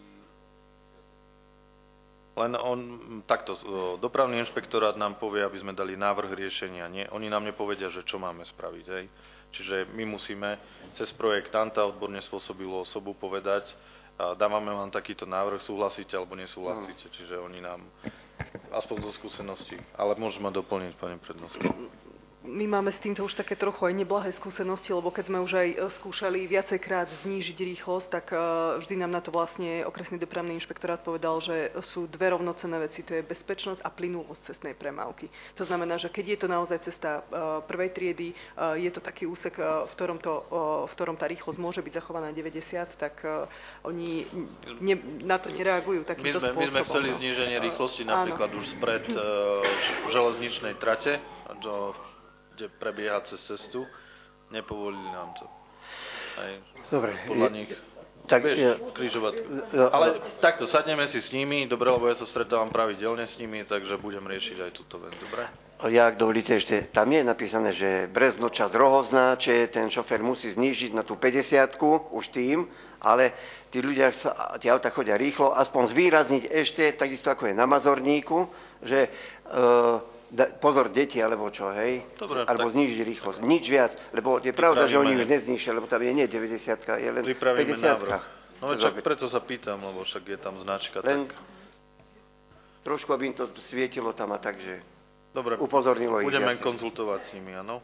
Len takto, dopravný inšpektorát nám povie, aby sme dali návrh riešenia. Nie, oni nám nepovedia, že čo máme spraviť. Hej. Čiže my musíme cez projektanta, odborne spôsobilú osobu povedať, dávame vám takýto návrh, súhlasíte alebo nesúhlasíte. Čiže oni nám, aspoň zo skúsenosti, ale môžeme doplniť, pani prednostka. My máme s týmto už také trochu aj neblahé skúsenosti, lebo keď sme už aj skúšali viacejkrát znížiť rýchlosť, tak vždy nám na to vlastne okresný dopravný inšpektorát povedal, že sú dve rovnocenné veci, to je bezpečnosť a plynulosť cestnej premávky. To znamená, že keď je to naozaj cesta prvej triedy, je to taký úsek, v ktorom tá rýchlosť môže byť zachovaná 90, tak oni na to nereagujú takýmto spôsobom. My sme chceli zníženie rýchlosti napríklad už spred železničnej trate, kde prebieha cez cestu, nepovolili nám to. Aj Dobre. podľa nich. Tak, križovatku. Ale takto, sadneme si s nimi, dobre, lebo ja sa stretávam pravidelne s nimi, takže budem riešiť aj túto vec, dobre? Ja, ak dovolíte ešte, tam je napísané, že Brezno čas Rohozná, že ten šofér musí znížiť na tú 50-ku už tým, ale tí ľudia, tie auta chodia rýchlo, aspoň zvýrazniť ešte, takisto ako je na Mazorníku, že pozor deti, alebo čo, hej? Dobre, alebo tak znížiť rýchlosť. Nič viac, lebo je pravda, že oni ju neznižia, lebo tam je nie 90-ka, je len 50-ka. No však preto sa pýtam, lebo však je tam značka. Len tak trošku, aby im to svietilo tam a tak, že dobre, upozornilo ich budeme viac. konzultovať s nimi, áno?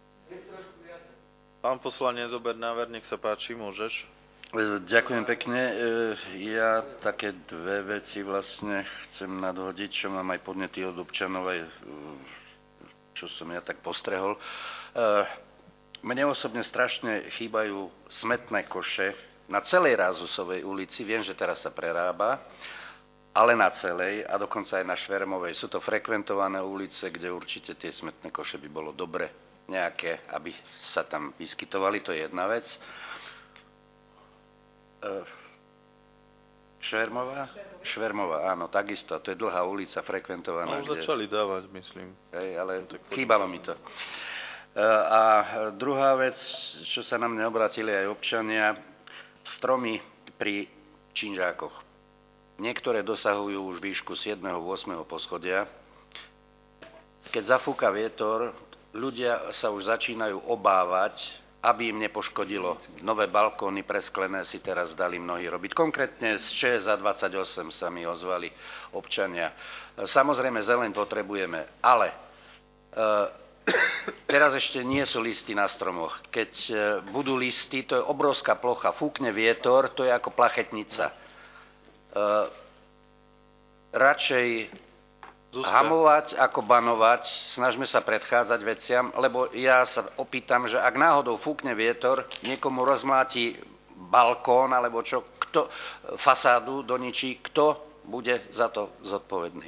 Pán poslanec Obernáver, nech sa páči, môžeš. Ďakujem pekne. Ja také dve veci vlastne chcem nadhodiť, čo mám aj podnety od občanov, aj čo som ja tak postrehol. Mne osobne strašne chýbajú smetné koše na celej Rázusovej ulici. Viem, že teraz sa prerába, ale na celej a dokonca aj na Švermovej. Sú to frekventované ulice, kde určite tie smetné koše by bolo dobre nejaké, aby sa tam vyskytovali. To je jedna vec. Švermová, áno, takisto. To je dlhá ulica, frekventovaná. No, začali dávať, myslím. Ale chýbalo mi to. A druhá vec, čo sa na mňa obratili aj občania, stromy pri činžákoch. Niektoré dosahujú už výšku 7. 8. poschodia. Keď zafúka vietor, ľudia sa už začínajú obávať, aby im nepoškodilo. Nové balkóny presklené si teraz dali mnohí robiť. Konkrétne z ČSA 28 sa mi ozvali občania. Samozrejme, zeleň potrebujeme, ale teraz ešte nie sú listy na stromoch. Keď budú listy, to je obrovská plocha. Fúkne vietor, to je ako plachetnica. Radšej hamovať ako banovať, snažme sa predchádzať veciam, lebo ja sa opýtam, že ak náhodou fúkne vietor, niekomu rozmláti balkón alebo čo, kto fasádu doničí, kto bude za to zodpovedný.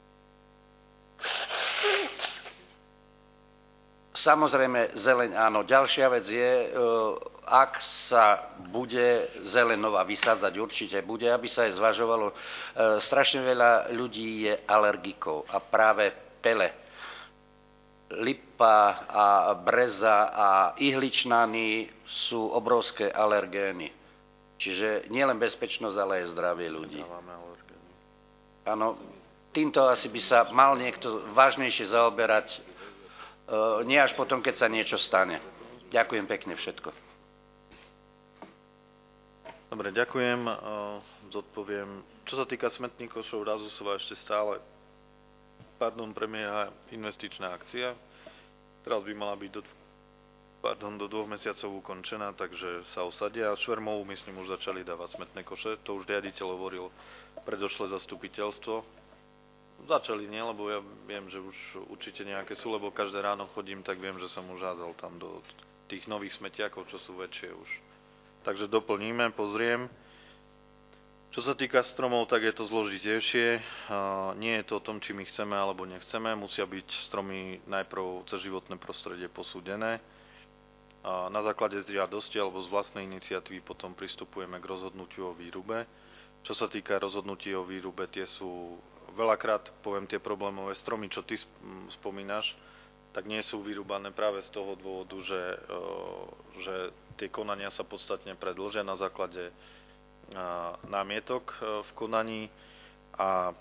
Samozrejme, zeleň áno. Ďalšia vec je, ak sa bude zeleň nová vysádzať, určite bude, aby sa aj zvažovalo. Strašne veľa ľudí je alergikov a práve pele, lipa a breza a ihličnany sú obrovské alergény. Čiže nielen bezpečnosť, ale aj zdravie ľudí. Áno, týmto asi by sa mal niekto vážnejšie zaoberať, nie až potom, keď sa niečo stane. Ďakujem pekne, všetko. Dobre, ďakujem. Zodpoviem. Čo sa týka smetných košov, Rázusová ešte stále prebieha investičná akcia. Teraz by mala byť do 2 mesiacov ukončená, takže sa osadia. Švermovú, myslím, už začali dávať smetné koše. To už riaditeľ hovoril predošlé zastupiteľstvo. Začali nie, lebo ja viem, že už určite nejaké sú, lebo každé ráno chodím, tak viem, že som už házal tam do tých nových smetiakov, čo sú väčšie už. Takže doplníme, pozriem. Čo sa týka stromov, tak je to zložitejšie. Nie je to o tom, či my chceme alebo nechceme. Musia byť stromy najprv cez životné prostredie posúdené. Na základe žiadosti alebo z vlastnej iniciatívy potom pristupujeme k rozhodnutiu o výrube. Čo sa týka rozhodnutí o výrube, tie sú veľakrát, poviem, tie problémové stromy, čo ty spomínaš, tak nie sú vyrúbané práve z toho dôvodu, že tie konania sa podstatne predĺžia na základe námietok v konaní a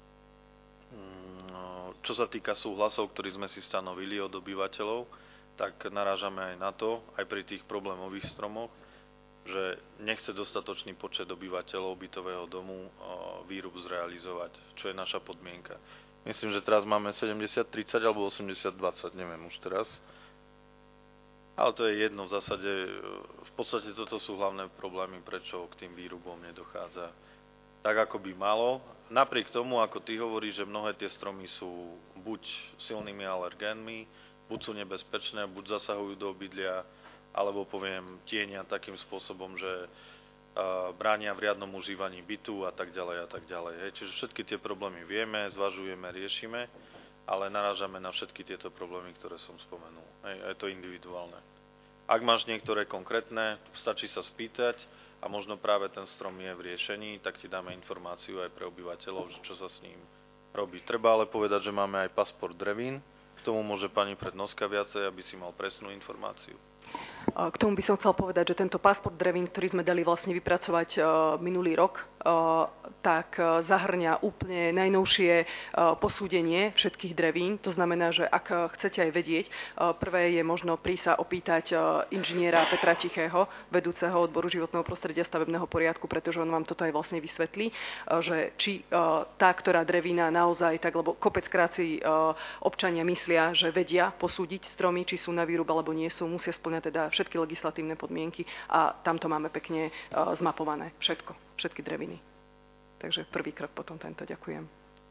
čo sa týka súhlasov, ktorý sme si stanovili od obyvateľov, tak narážame aj na to, aj pri tých problémových stromoch, že nechce dostatočný počet obyvateľov bytového domu výrub zrealizovať, čo je naša podmienka. Myslím, že teraz máme 70-30 alebo 80-20, neviem už teraz. Ale to je jedno v zásade. V podstate toto sú hlavné problémy, prečo k tým výrubom nedochádza tak, ako by malo. Napriek tomu, ako ty hovoríš, že mnohé tie stromy sú buď silnými alergénmi, buď sú nebezpečné, buď zasahujú do obydlia, alebo poviem tienia takým spôsobom, že bránia v riadnom užívaní bytu a tak ďalej a tak ďalej. Hej. Čiže všetky tie problémy vieme, zvažujeme, riešime, ale narážame na všetky tieto problémy, ktoré som spomenul. Hej. A je to individuálne. Ak máš niektoré konkrétne, stačí sa spýtať a možno práve ten strom je v riešení, tak ti dáme informáciu aj pre obyvateľov, že čo sa s ním robí. Treba ale povedať, že máme aj pasport drevín, k tomu môže pani prednostka viacej, aby si mal presnú informáciu. K tomu by som chcel povedať, že tento pasport drevín, ktorý sme dali vlastne vypracovať minulý rok, tak zahrňa úplne najnovšie posúdenie všetkých drevín. To znamená, že ak chcete aj vedieť, prvé je možno prísť sa opýtať inžiniera Petra Tichého, vedúceho odboru životného prostredia stavebného poriadku, pretože on vám toto aj vlastne vysvetlí, že či tá, ktorá drevína naozaj tak, lebo kopeckrát si občania myslia, že vedia posúdiť stromy, či sú na výrub alebo nie sú, musia spĺňať teda všetky legislatívne podmienky a tamto máme pekne zmapované všetky dreviny. Takže prvý krok potom tento. Ďakujem.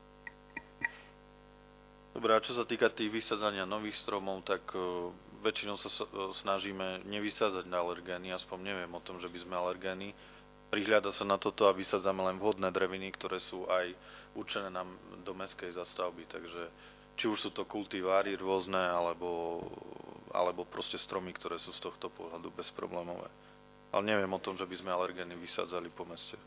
Dobre, a čo sa týka tých vysadzania nových stromov, tak väčšinou sa snažíme nevysádzať na alergény, aspoň neviem o tom, že by sme alergény. Prihliada sa na toto a vysádzame len vhodné dreviny, ktoré sú aj určené do mestskej zastavby, takže či už sú to kultiváry rôzne, alebo proste stromy, ktoré sú z tohto pohľadu bezproblémové. Ale neviem o tom, že by sme alergény vysádzali po meste.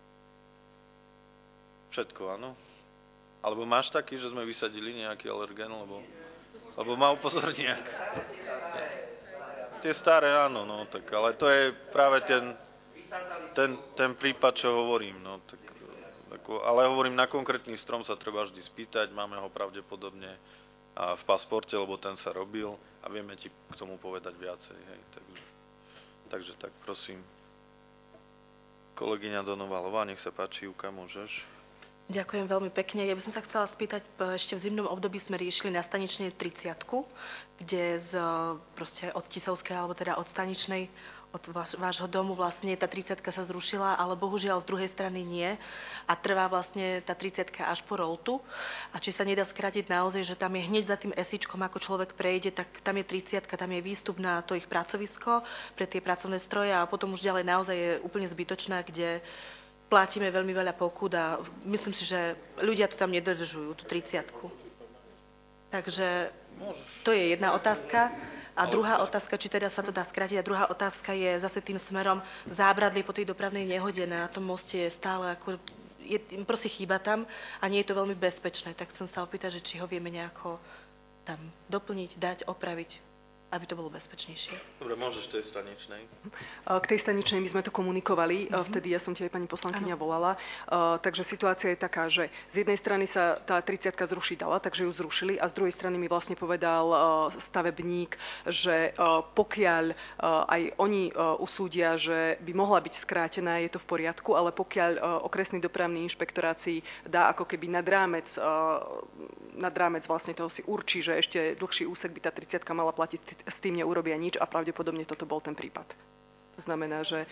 Všetko, áno? Alebo máš taký, že sme vysadili nejaký alergén, lebo ma upozorní nejak. Tie staré, áno, no, tak, ale to je práve ten prípad, čo hovorím, no, tak, ale hovorím, na konkrétny strom sa treba vždy spýtať, máme ho pravdepodobne v pasporte, lebo ten sa robil a vieme ti k tomu povedať viacej, hej, takže tak, prosím. Kolegyňa Donovalová, nech sa páči, Júka, môžeš. Ďakujem veľmi pekne. Ja by som sa chcela spýtať, ešte v zimnom období sme riešili na staničnej 30-ku, kde proste od Tisovskej, alebo teda od staničnej, od vášho domu vlastne tá 30-ka sa zrušila, ale bohužiaľ z druhej strany nie. A trvá vlastne tá 30-ka až po Roltu. A či sa nedá skrátiť naozaj, že tam je hneď za tým esičkom, ako človek prejde, tak tam je 30-ka, tam je výstup na to ich pracovisko pre tie pracovné stroje a potom už ďalej naozaj je úplne zbytočná, kde platíme veľmi veľa pokút a myslím si, že ľudia to tam nedodržujú, tú 30-ku. Takže to je jedna otázka. A druhá otázka, či teda sa to dá skrátiť, a druhá otázka je zase tým smerom zábradlie po tej dopravnej nehode na tom moste je stále ako, proste chýba tam a nie je to veľmi bezpečné. Tak chcem sa opýtať, že či ho vieme nejako tam doplniť, dať, opraviť, aby to bolo bezpečnejšie. Dobre, môžeš tej staničnej. K tej staničnej my sme to komunikovali, vtedy ja som ti aj pani poslankyňa volala, takže situácia je taká, že z jednej strany sa tá 30-ka zrušiť dala, takže ju zrušili a z druhej strany mi vlastne povedal stavebník, že pokiaľ aj oni usúdia, že by mohla byť skrátená, je to v poriadku, ale pokiaľ okresný dopravný inšpektorát si dá ako keby nad rámec vlastne toho si určí, že ešte dlhší úsek by tá 30-ka mala platiť, s tým neurobia nič a pravdepodobne toto bol ten prípad. To znamená, že...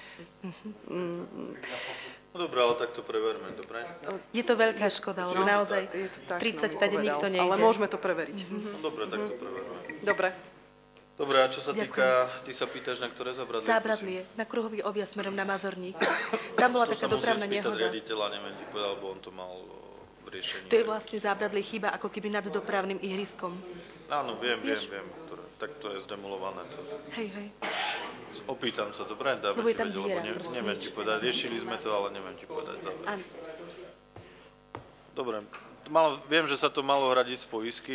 No dobré, ale tak to preverme, dobre? Je to veľká škoda, lebo naozaj je to tak, 30 tady nikto nejde. Ale môžeme to preveriť. No dobre, tak to preverme. Dobre. Dobre, a čo sa týka, ty sa pýtaš, na ktoré zábradlie? Zábradlie, na kruhový objazd smerom na Mazorník. Tam bola taká dopravná nehoda. To sa musí spýtať riaditeľa, neviem, ti povedal, lebo on to mal v riešení. To je vlastne zábradlie chyba ako keby nad dopravným ihriskom. Áno, viem, tak to je zdemolované. Hej. Opýtam sa, dobre? Dáme ti vedieť, lebo neviem ti povedať. Riešili sme to, ale neviem ti povedať. Dobre. Viem, že sa to malo hradiť z poisky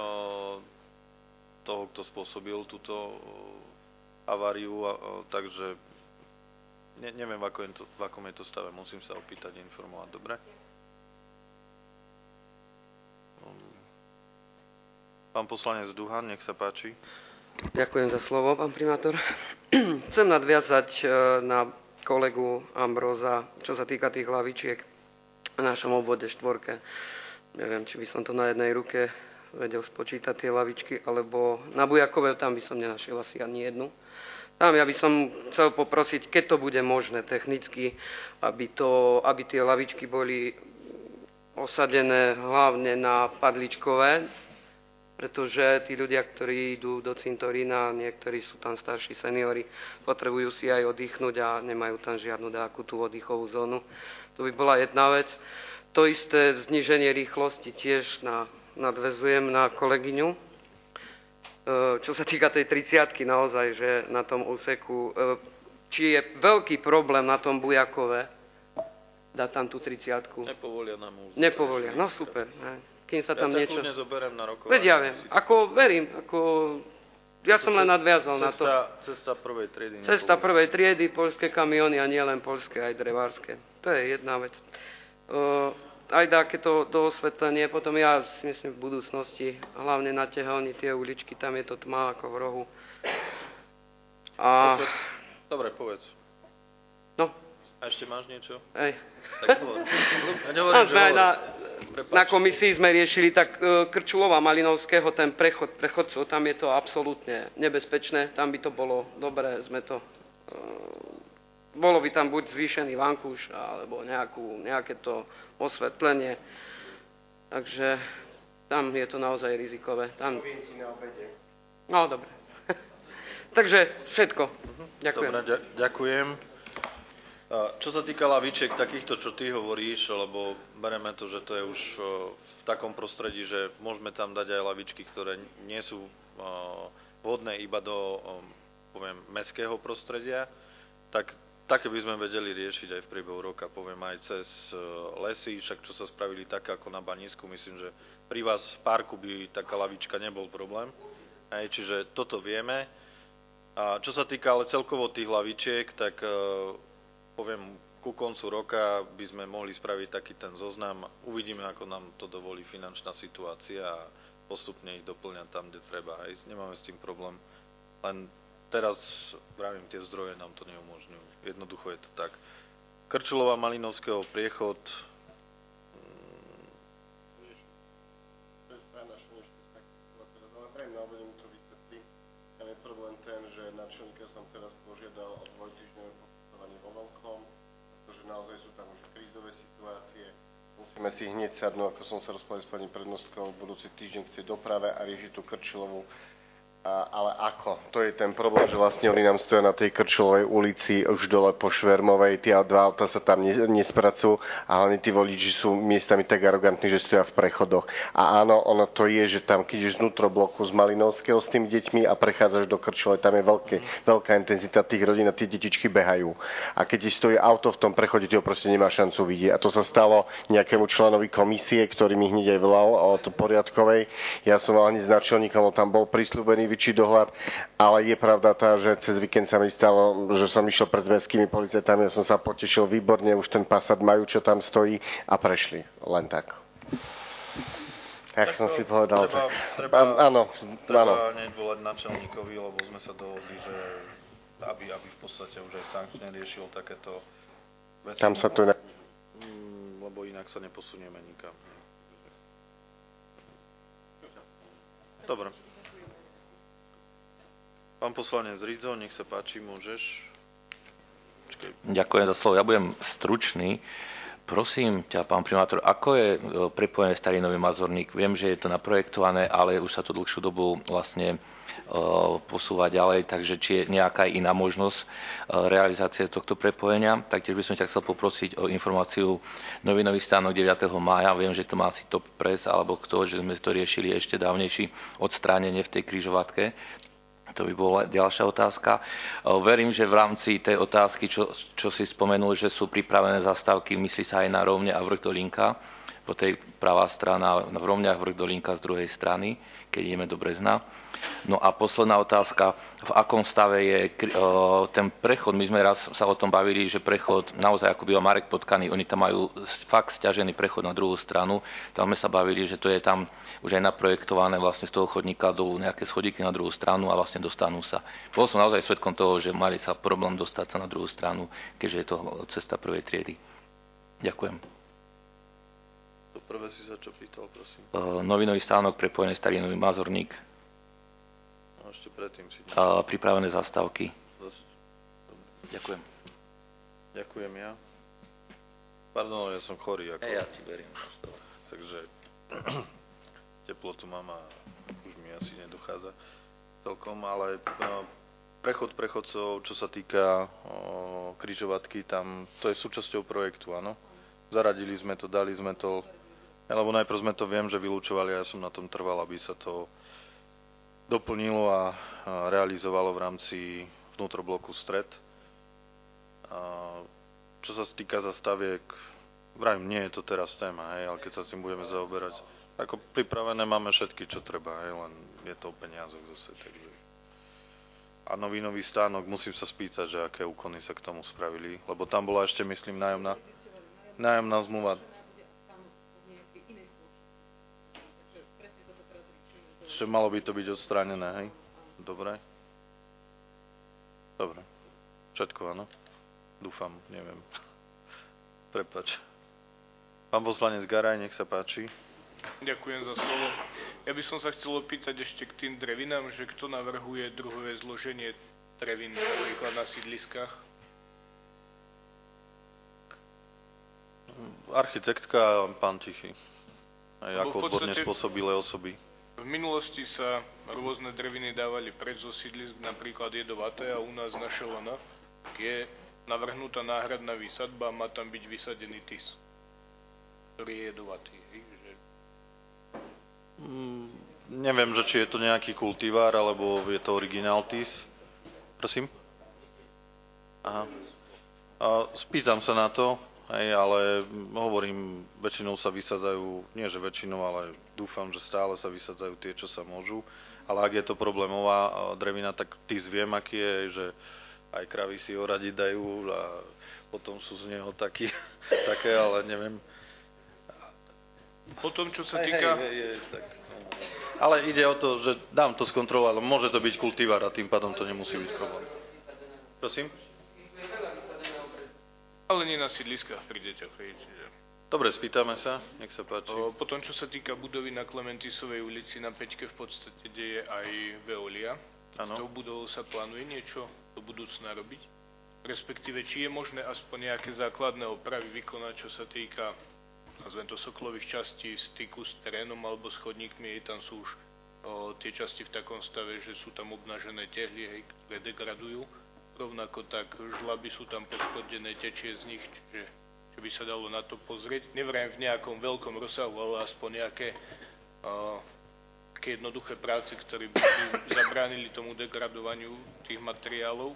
toho, kto spôsobil túto haváriu, takže neviem, v akom je to stave. Musím sa opýtať, informovať, dobre? Pán poslanec Duhan, nech sa páči. Ďakujem za slovo, pán primátor. Chcem nadviazať na kolegu Ambróza, čo sa týka tých hlavičiek v našom obvode 4. Neviem, či by som to na jednej ruke vedel spočítať tie hlavičky, alebo na Bujakove, tam by som nenašiel asi ani jednu. Tam ja by som chcel poprosiť, keď to bude možné technicky, aby tie hlavičky boli osadené hlavne na padličkové, pretože tí ľudia, ktorí idú do cintorína, niektorí sú tam starší seniori, potrebujú si aj oddychnúť a nemajú tam žiadnu nejakú tú oddychovú zónu. To by bola jedna vec. To isté zníženie rýchlosti tiež nadväzujem na kolegyňu. Čo sa týka tej 30-ky naozaj, že na tom úseku, či je veľký problém na tom Bujakove dať tam tú 30-ku. Nepovolia nám územie. Nepovolia, no super. Ne. Kým sa tam niečo... Ja zoberiem na rokovanie. Veď ja viem, ja som len nadviazal na to. Cesta prvej triedy. Cesta prvej triedy, poľské kamióny a nie len poľské, aj drevárske. To je jedna vec. Aj dáke to do osvetlenie, potom ja si myslím v budúcnosti, hlavne na Tehelni, tie uličky, tam je to tma ako v rohu. Dobre, povedz. No. A ešte máš niečo? Hej. Tak povedz. Ja nehovorím, že na komisii sme riešili tak Krčulova Malinovského, ten prechodcov, tam je to absolútne nebezpečné, tam by to bolo dobré, bolo by tam buď zvýšený vankúš, alebo nejaké to osvetlenie, takže tam je to naozaj rizikové. No, dobre. Takže všetko. Ďakujem. Dobre, ďakujem. Čo sa týka lavičiek takýchto, čo ty hovoríš, lebo bereme to, že to je už v takom prostredí, že môžeme tam dať aj lavičky, ktoré nie sú vhodné iba do, poviem, mestského prostredia, tak také by sme vedeli riešiť aj v priebehu roka, poviem aj cez lesy, však čo sa spravili tak ako na Banísku, myslím, že pri vás v parku by taká lavička nebol problém, čiže toto vieme. A čo sa týka ale celkovo tých lavičiek, tak poviem, ku koncu roka by sme mohli spraviť taký ten zoznam. Uvidíme, ako nám to dovolí finančná situácia a postupne ich doplňať tam, kde treba. Nemáme s tým problém. Len teraz, vravím, tie zdroje nám to neumožňujú. Jednoducho je to tak. Krčulova Malinovského priechod. Tam je problém ten, že načelníka som teraz požiadal o dvojtýždňové pokutovanie vo veľkom, pretože naozaj sú tam už krízové situácie. Musíme si hneď sadnúť, ako som sa rozprával s pani prednostkou, budúci týždeň k tej doprave a riešiť tú Krčilovú. Ale ako? To je ten problém, že vlastne oni nám stoja na tej Krčilovej ulici už dole po Švermovej, tie dva auta sa tam nespracujú a hlavne tí voliči sú miestami tak arogantní, že stoja v prechodoch. A áno, ono to je, že tam, keď ideš vnútro bloku z Malinovského s tými deťmi a prechádzaš do Krčilovej, tam je veľká intenzita tých rodín a tie detičky behajú. A keď ti stojí auto v tom prechode, ty ho proste nemá šancu vidieť. A to sa stalo nejakému členovi komisie, ktorý mi hneď aj volal od poriadkovej. Ja som mal hneď s načelníkom, tam bol prisľúbený väčší dohľad, ale je pravda tá, že cez víkend sa mi stalo, že som išiel pred mestskými policajtami, ja som sa potešil výborne, už ten Passat majú, čo tam stojí a prešli. Len tak. Jak som si povedal. Áno. Hneď volať načelníkovi, lebo sme sa dohodli, že aby v podstate už aj sankčne riešil takéto veci. Tam sa to lebo inak sa neposunieme nikam. Dobre. Pán poslanec Ridzo, nech sa páči, môžeš. Ďakujem za slovo. Ja budem stručný. Prosím ťa, pán primátor, ako je prepojené Starý Nový Mazurník? Viem, že je to naprojektované, ale už sa to dlhšiu dobu vlastne posúva ďalej, takže či je nejaká iná možnosť realizácie tohto prepojenia. Taktiež by som ťa chcel poprosiť o informáciu novinový stánok 9. mája. Viem, že to má asi Top Press alebo kto, že sme to riešili ešte dávnejší odstránenie v tej križovatke. To by bola ďalšia otázka. Verím, že v rámci tej otázky, čo si spomenul, že sú pripravené zastávky, myslí sa aj na Rovne a Vrch Dolinka. Po tej pravá strana, v Rovniach Vrch Dolinka z druhej strany, keď ideme do Brezna. No a posledná otázka, v akom stave je ten prechod? My sme raz sa o tom bavili, že prechod, naozaj ako býva Marek Potkaný, oni tam majú fakt sťažený prechod na druhú stranu. Tam sme sa bavili, že to je tam už aj naprojektované vlastne z toho chodníka do nejaké schodíky na druhú stranu a vlastne dostanú sa. Bol som naozaj svedkom toho, že mali sa problém dostať sa na druhú stranu, keďže je to cesta prvej triedy. Ďakujem. To prvé si sa čo pýtal, prosím. Novinový stánok prepojený Starý Nový Mazurník. No, ešte predtým si... Pripravené zastávky. Ďakujem. Ďakujem ja. Pardon, ja som chorý. Ako... Ja ti verím. Takže teplotu mám a už mi asi nedochádza celkom, ale prechod prechodcov, čo sa týka križovatky, tam to je súčasťou projektu, áno. Zaradili sme to, dali sme to, lebo najprv sme to viem, že vylúčovali a ja som na tom trval, aby sa to doplnilo a realizovalo v rámci vnútrobloku Stred. Čo sa týka zastaviek, vrajím, nie je to teraz téma, hej, ale keď sa s tým budeme zaoberať, ako pripravené máme všetky, čo treba, hej, len je to o peniazoch zase, takže. A nový stánok, musím sa spýtať, že aké úkony sa k tomu spravili, lebo tam bola ešte, myslím, nájomná zmluva. Ešte malo by to byť odstránené, hej? Dobre. Dobre. Všetko, áno? Dúfam, neviem. Prepáč. Pán poslanec Garaj, nech sa páči. Ďakujem za slovo. Ja by som sa chcel opýtať ešte k tým drevinám, že kto navrhuje druhové zloženie drevín napríklad na sídliskách? Architektka pán Tichý. Aj ako odborne spôsobilé osoby. V minulosti sa rôzne dreviny dávali preč zo sídlisk, napríklad jedovaté, a u nás na Šelana je navrhnutá náhradná výsadba a má tam byť vysadený tis, ktorý je jedovatý. Neviem, že či je to nejaký kultivár, alebo je to originál tis. Prosím? Aha. Spýtam sa na to. Hej, ale hovorím, väčšinou sa vysadzajú, nie že väčšinou, ale dúfam, že stále sa vysadzajú tie, čo sa môžu. Ale ak je to problémová drevina, tak ty viem, aký je, že aj kravy si oradiť dajú a potom sú z neho také, ale neviem. Potom, čo sa týka... Tak, no. Ale ide o to, že dám to skontrolovať, ale môže to byť kultivár a tým pádom to nemusí byť problém. Prosím? Ale nie na sídliskách pri deťoch. Dobre, spýtame sa, nech sa páči. Potom, čo sa týka budovy na Klementisovej ulici, na Peťke v podstate deje aj Veolia. S tou budovou sa plánuje niečo do budúcna robiť? Respektíve, či je možné aspoň nejaké základné opravy vykonať, čo sa týka, nazvem to, soklových častí, styku s terénom alebo s chodníkmi. Tam sú už tie časti v takom stave, že sú tam obnažené tehly, ktoré degradujú. Rovnako tak žlaby sú tam poškodené, tečie z nich, čiže čo by sa dalo na to pozrieť. Neviem v nejakom veľkom rozsahu, ale aspoň nejaké jednoduché práce, ktoré by zabránili tomu degradovaniu tých materiálov.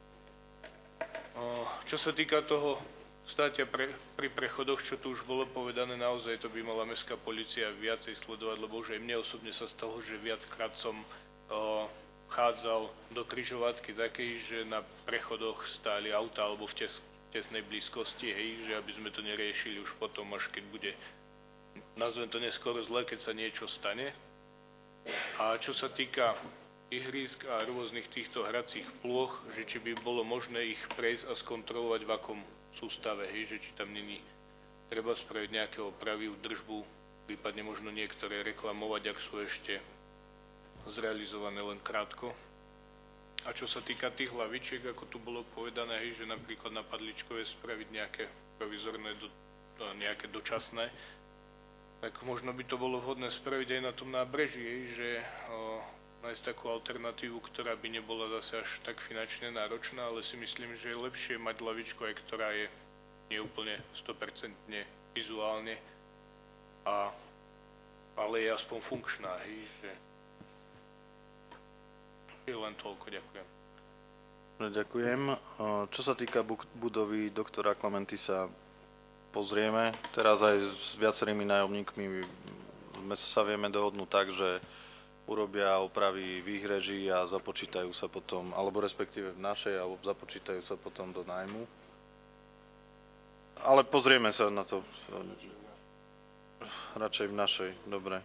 Čo sa týka toho státia pri prechodoch, čo tu už bolo povedané, naozaj to by mala mestská polícia viacej sledovať, lebo už aj mne osobne sa stalo, že viackrát som chádzal do križovatky takej, že na prechodoch stáli auta alebo v tesnej blízkosti, hej, že aby sme to neriešili už potom, až keď bude, nazvem to neskoro zle, keď sa niečo stane. A čo sa týka ihrísk a rôznych týchto hracích plôch, že či by bolo možné ich prejsť a skontrolovať v akom sústave, hej, že či tam není treba spraviť nejaké opravy, údržbu, prípadne možno niektoré reklamovať, ak sú ešte zrealizované len krátko. A čo sa týka tých hlavičiek, ako tu bolo povedané, hej, že napríklad na Padličkove spraviť nejaké provizorné, nejaké dočasné, tak možno by to bolo vhodné spraviť aj na tom nábreží, hej, že nájsť takú alternatívu, ktorá by nebola zase až tak finančne náročná, ale si myslím, že je lepšie mať hlavičku, aj ktorá je neúplne 100% vizuálne, ale je aspoň funkčná, hej, že Len toľko, ďakujem. Ďakujem. Čo sa týka budovy doktora Klementisa, pozrieme. Teraz aj s viacerými nájomníkmi sa vieme dohodnúť tak, že urobia opravy v ich režii a započítajú sa potom, alebo respektíve v našej, alebo započítajú sa potom do nájmu. Ale pozrieme sa na to. Radšej v našej, dobre.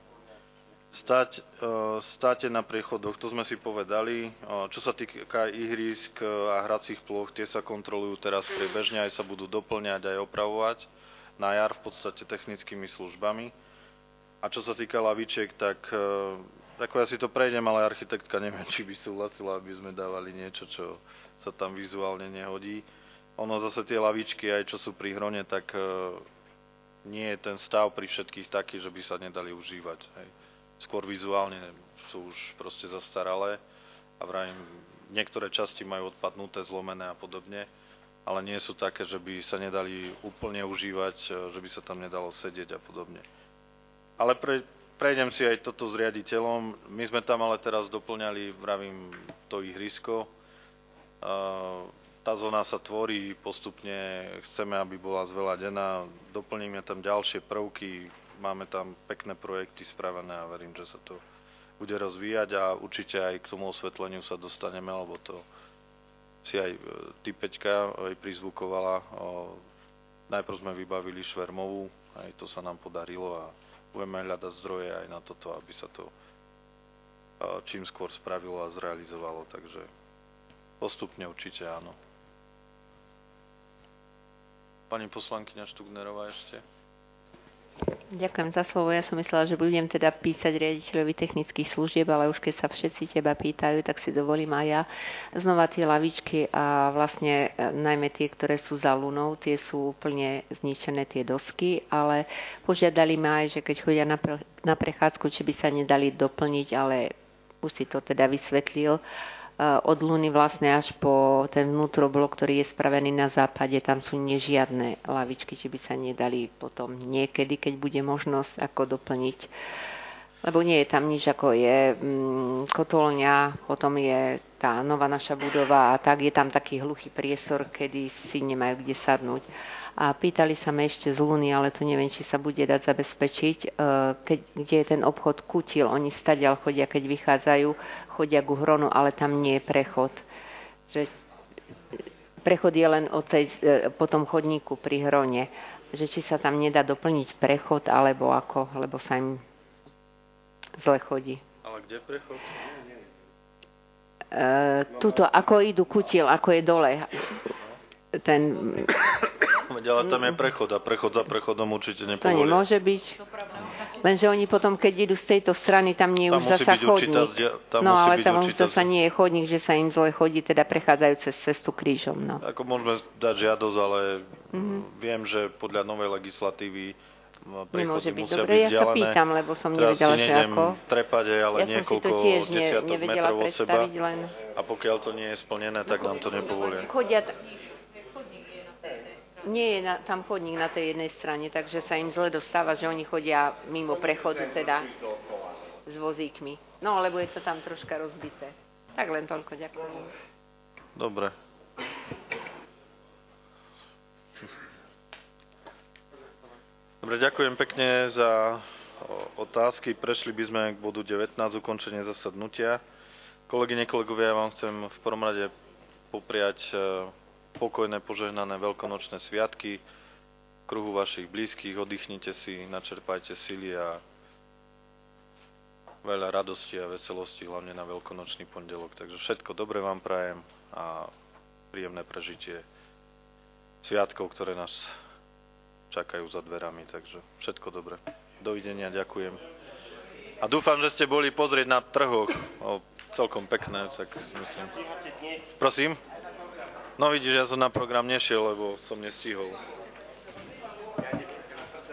Státe na priechodoch, to sme si povedali. Čo sa týka ihrísk a hracích ploch, tie sa kontrolujú teraz priebežne, aj sa budú doplňať, aj opravovať na jar v podstate technickými službami. A čo sa týka lavičiek, tak ako ja si to prejdem, ale architektka neviem, či by súhlasila, aby sme dávali niečo, čo sa tam vizuálne nehodí. Ono zase tie lavičky, aj čo sú pri hrone, tak nie je ten stav pri všetkých taký, že by sa nedali užívať. Hej. Skôr vizuálne sú už proste zastaralé a vrajím, niektoré časti majú odpadnuté, zlomené a podobne, ale nie sú také, že by sa nedali úplne užívať, že by sa tam nedalo sedieť a podobne. Ale prejdem si aj toto s riaditeľom. My sme tam ale teraz doplňali, vravím, to ihrisko. Tá zóna sa tvorí postupne, chceme, aby bola zveladená, doplníme tam ďalšie prvky, máme tam pekné projekty spravené a verím, že sa to bude rozvíjať a určite aj k tomu osvetleniu sa dostaneme, lebo to si aj ty, Peťka, aj prizvukovala. Najprv sme vybavili švermovú, aj to sa nám podarilo a budeme hľadať zdroje aj na toto, aby sa to čím skôr spravilo a zrealizovalo, takže postupne určite áno. Pani poslankyňa Štugnerová ešte. Ďakujem za slovo. Ja som myslela, že budem teda písať riaditeľovi technických služieb, ale už keď sa všetci teba pýtajú, tak si dovolím aj ja. Znova tie lavičky a vlastne najmä tie, ktoré sú za lunou, tie sú úplne zničené tie dosky, ale požiadali ma aj, že keď chodia na prechádzku, či by sa nedali doplniť, ale už si to teda vysvetlil. Od Luny vlastne až po ten vnútroblok, ktorý je spravený na západe, tam sú nežiadne lavičky, či by sa nedali potom niekedy, keď bude možnosť, ako doplniť. Lebo nie je tam nič, ako je kotolňa, potom je tá nová naša budova a tak je tam taký hluchý priestor, kedy si nemajú kde sadnúť. A pýtali sa ma ešte z Luny, ale to neviem, či sa bude dať zabezpečiť, kde je ten obchod Kutil. Oni stadiaľ chodia, keď vychádzajú, chodia ku Hronu, ale tam nie je prechod. Že prechod je len po tom chodníku pri Hrone. Že či sa tam nedá doplniť prechod, alebo ako, lebo sa im zle chodí. Ale kde prechod? Tuto, ako idú Kutil, ako je dole. Ale tam je prechod a prechod za prechodom určite nepovolia. To nemôže byť. Lenže oni potom, keď idú z tejto strany, tam nie je už zasa chodník. No ale tam už zasa nie je chodník, že sa im zle chodí, teda prechádzajú cez cestu krížom. No. Ako môžeme dať žiadosť, ale viem, že podľa novej legislatívy prechody musia byť vzdialené. Ja sa pýtam, lebo som nevedela, že ako. Trepať, ale ja niekoľko desiatok metrov od seba. A pokiaľ to nie je splnené, tak nám to nepovolia. Nie je tam chodník na tej jednej strane, takže sa im zle dostáva, že oni chodia mimo prechodu teda s vozíkmi. No, lebo je to tam troška rozbité. Tak len toľko, ďakujem. Dobre. Dobre, ďakujem pekne za otázky. Prešli by sme k bodu 19, ukončenie zasadnutia. Kolegyne, kolegovia, ja vám chcem v prvom rade popriať pokojné, požehnané veľkonočné sviatky, v kruhu vašich blízkych, oddychnite si, načerpajte sily a veľa radosti a veselosti, hlavne na veľkonočný pondelok. Takže všetko dobre vám prajem a príjemné prežitie sviatkov, ktoré nás čakajú za dverami. Takže všetko dobre. Dovidenia, ďakujem. A dúfam, že ste boli pozrieť na trhoch. Celkom pekné, tak si myslím. Prosím? No vidíš, ja som na program nešiel, lebo som nestihol.